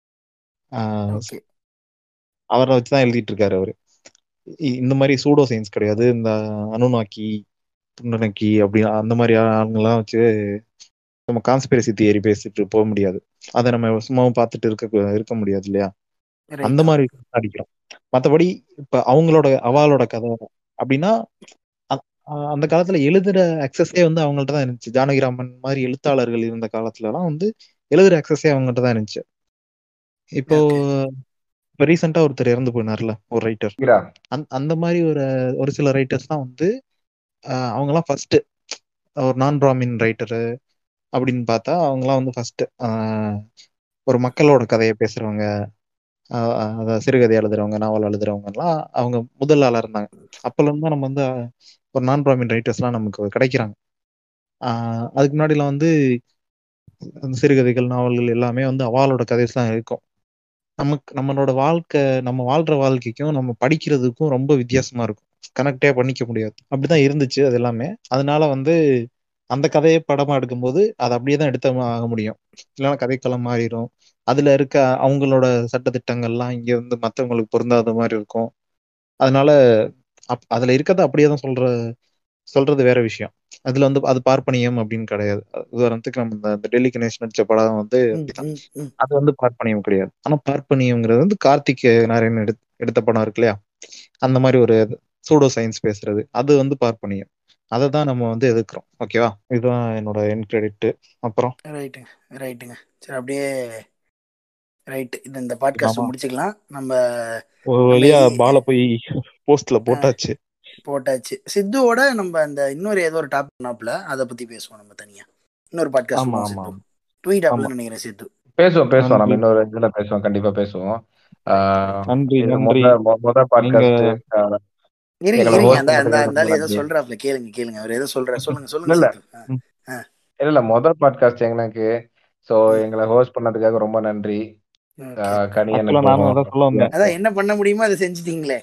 அவரை வச்சுதான் எழுதிட்டு இருக்காரு அவரு. இந்த மாதிரி சூடோ சயின்ஸ் கிடையாது. இந்த அனுநாக்கி புன்னநக்கி அப்படி அந்த மாதிரி ஆளுங்கெல்லாம் வச்சு நம்ம கான்ஸ்பிரசி தியரி பேசிட்டு போக முடியாது. அதை நம்ம சும்மாவும் பார்த்துட்டு இருக்க இருக்க முடியாது இல்லையா? அந்த மாதிரி அடிக்கிறோம். மற்றபடி இப்ப அவங்களோட அவாளோட கதை அப்படின்னா அந்த காலத்துல எழுதுற அக்சஸே வந்து அவங்கள்ட்ட தான் இருந்துச்சு. ஜானகிராமன் மாதிரி எழுத்தாளர்கள் இருந்த காலத்துல எல்லாம் வந்து எழுதுற அக்சஸே அவங்கள்ட்ட தான் இருந்துச்சு. இப்போ இப்ப ரீசெண்டா ஒருத்தர் இறந்து போயினார்ல, ஒரு ரைட்டர். அந்த மாதிரி ஒரு ஒரு சில ரைட்டர்ஸ் தான் வந்து அவங்க எல்லாம் ஃபர்ஸ்ட் ஒரு நான் பிராமின் ரைட்டரு அப்படின்னு பார்த்தா அவங்கலாம் வந்து ஃபர்ஸ்ட் ஒரு மக்களோட கதையை பேசுறவங்க, அதாவது சிறுகதை எழுதுறவங்க, நாவல் எழுதுறவங்க எல்லாம் அவங்க முதல் ஆளா இருந்தாங்க. அப்பல இருந்து நம்ம வந்து ஒரு நான் பிராமின் ரைட்டர்ஸ் எல்லாம் நமக்கு கிடைக்கிறாங்க. ஆஹ் அதுக்கு முன்னாடி எல்லாம் வந்து சிறுகதைகள் நாவல்கள் எல்லாமே வந்து அவாளோட கதைஸ் தான் இருக்கும். நமக்கு நம்மளோட வாழ்க்கை, நம்ம வாழ்ற வாழ்க்கைக்கும் நம்ம படிக்கிறதுக்கும் ரொம்ப வித்தியாசமா இருக்கும். கனெக்டே பண்ணிக்க முடியாது. அப்படிதான் இருந்துச்சு அது எல்லாமே. அதனால வந்து அந்த கதையை படமா எடுக்கும்போது அதை அப்படியே தான் எடுத்த ஆக முடியும். இல்லைன்னா கதைக்களம் மாறிடும். அதுல இருக்க அவங்களோட சட்டத்திட்டங்கள்லாம் இங்க வந்து மற்றவங்களுக்கு பொருந்தாத மாதிரி இருக்கும். அதனால அப் அதுல இருக்கிறத அப்படியே தான் சொல்ற சொல்றது வேற விஷயம். அதுல வந்து அது பார்ப்பனியம் அப்படின்னு கிடையாது. உதாரணத்துக்கு நம்ம இந்த டெல்லி கணேஷ் நடிச்ச படம் வந்து அது வந்து பார்ப்பனியம் கிடையாது. ஆனா பார்ப்பனியம்ங்கிறது வந்து கார்த்திக் நாராயணன் எடுத் எடுத்த படம் இருக்கு இல்லையா, அந்த மாதிரி ஒரு சூடோ சயின்ஸ் பேசுறது, அது வந்து பார்ப்பனியம். அதை தான் நம்ம வந்து எதிர்க்கிறோம். ஓகேவா? இதுதான் என்னோட என் கிரெடிட். அப்புறம் ரைட்டுங்க ரைட்டுங்க சரி, அப்படியே ரைட். இது இந்த பாட்காஸ்ட் முடிச்சுக்கலாம். நம்ம ஒரு வழியா பால போய் போஸ்ட்ல போட்டாச்சு போட்டாச்சு சித்துவோட நம்ம அந்த இன்னொரு ஏதோ ஒரு டாபிக் பண்ணாப்ல, அதை பத்தி பேசுவோம் நம்ம தனியா இன்னொரு பாட்காஸ்ட் பண்ணுவோம். சித்து ட்வீட் ஆப்ல நினைக்கிறேன். சித்து பேசுவோம் பேசுவோம் நம்ம இன்னொரு இதுல பேசுவோம், கண்டிப்பா பேசுவோம். நன்றி நன்றி. முதல் பாட்காஸ்ட் ஏதோ சொல்றாப்ல, கேளுங்க கேளுங்க அவர் ஏதோ சொல்ற சொல்லுங்க சொல்லுங்க. இல்ல இல்ல முதல் பாட்காஸ்ட் எனக்கு. சோ எங்களை ஹோஸ்ட் பண்ணதுக்காக ரொம்ப நன்றி. அதான் என்ன பண்ண முடியுமோ அதை செஞ்சுட்டீங்களே.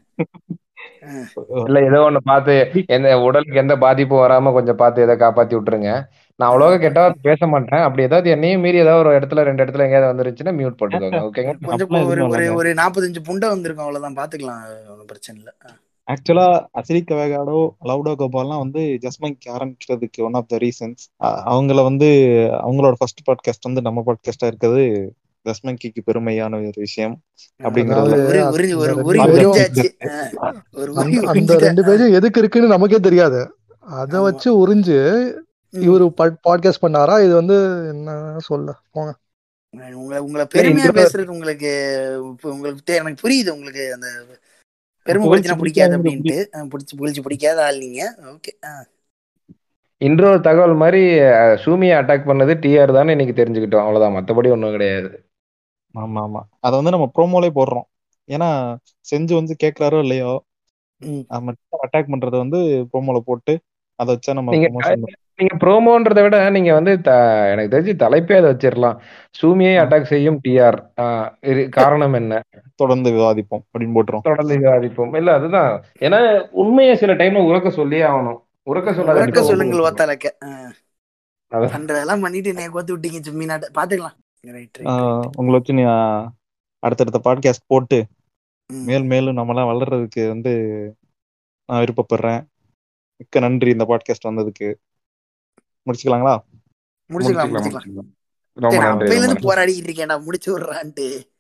இல்ல ஏதோ ஒண்ணு பார்த்து எந்த உடலுக்கு எந்த பாதிப்பும் வராம கொஞ்சம் பார்த்து எதை காப்பாத்தி விட்டுருங்க. நான் அவ்வளவா கெட்டவா பேச மாட்டேன். அப்படி ஏதாவது என்னையும் மீறி ஏதாவது ஒரு இடத்துல ரெண்டு இடத்துல எங்கேயாவது வந்துருச்சுன்னா மியூட் போட்டுக்கோங்க. ஓகேங்க. கொஞ்சம் ஒரு ஒரு ஒரு நாற்பத்தஞ்சு புண்டை வந்திருக்கும், அவ்வளவுதான், பாத்துக்கலாம், ஒன்றும் பிரச்சனை இல்லை. ஆக்சுவலா அசிரிக் வேகாடோ லவுடோ கோபால்லாம் வந்து ஜஸ்மங்க் ஆரம்பிக்கிறதுக்கு ஒன் ஆஃப் த ரீசன்ஸ். அவங்கள வந்து அவங்களோட ஃபர்ஸ்ட் பாட்காஸ்ட் வந்து நம்ம பாட்காஸ்டா இருக்கிறது ஜஸ்மங்கிக்கு பெருமையான ஒரு விஷயம் அப்படிங்கறது. அந்த ரெண்டு பேரும் எதுக்கு இருக்குன்னு நமக்கே தெரியாது. அத வச்சு உறிஞ்சு இவரு பாட்காஸ்ட் பண்ணாரா? இது வந்து என்ன சொல்ல போங்க. உங்களை உங்களை பெருமையா பேசுறது உங்களுக்கு உங்களுக்கு எனக்கு புரியுது. உங்களுக்கு அந்த பெருமைப்படுத்தினா பிடிக்காது அப்படின்ட்டு பிடிச்சி பிடிச்சி பிடிக்காத ஆள் நீங்க. ஓகே. இன்னொரு தகவல் மாதிரி சூமியை அட்டாக் பண்ணது டிஆர் தான் இன்னைக்கு தெரிஞ்சுக்கிட்டோம். அவ்வளவுதான், மற்றபடி ஒன்றும் கிடையாது. ஆமா ஆமா, அதை வந்து நம்ம ப்ரோமோலே போடுறோம். ஏன்னா செஞ்சு வந்து கேட்கறாரோ இல்லையோ, நம்ம அட்டாக் பண்றத வந்து ப்ரோமோல போட்டு அதை வச்சா நம்ம நீங்க ப்ரோமோன்றதை விட நீங்க வந்து எனக்கு தெரிஞ்சு தலைப்பே அதை வச்சிடலாம். சூமியை அட்டாக் செய்யும் டிஆர், காரணம் என்ன, தொடர்ந்து விவாதிப்போம் அப்படின்னு போட்டுரும். தொடர்ந்து விவாதிப்போம். இல்ல அதுதான், ஏன்னா உண்மையை சில டைம்ல உலக சொல்லியே ஆகணும். உறக்க உறக்க சொல்லாத சொல்லுங்கள் ஓத்தாலக்க அதான். பண்றதெல்லாம் பண்ணிட்டு என்னைய கோத்து விட்டீங்க சும்மி நாட்ட பாத்துக்கலாம். Right right ah right. உங்களை வச்சு நீ ஆஹ், அடுத்தடுத்த பாட்காஸ்ட் போட்டு ம். மேல் மேலும் நம்மலாம் வளர்றதுக்கு வந்து நான் விருப்பப்படுறேன். மிக்க நன்றி இந்த பாட்காஸ்ட் வந்ததுக்கு. முடிச்சுக்கலாங்களா? முடிச்சுக்கலாம் முடிச்சுக்கலாம் முடிச்சுக்கலாம். முடிச்சுக்கலாம். டேய், ரொம்ப நான் நன்றி அப்பையில ரொம்ப இருந்து நன்றி. போராடிக்கிட்டு இருக்கேன்டா, முடிச்சு விடுறான்ட்டு.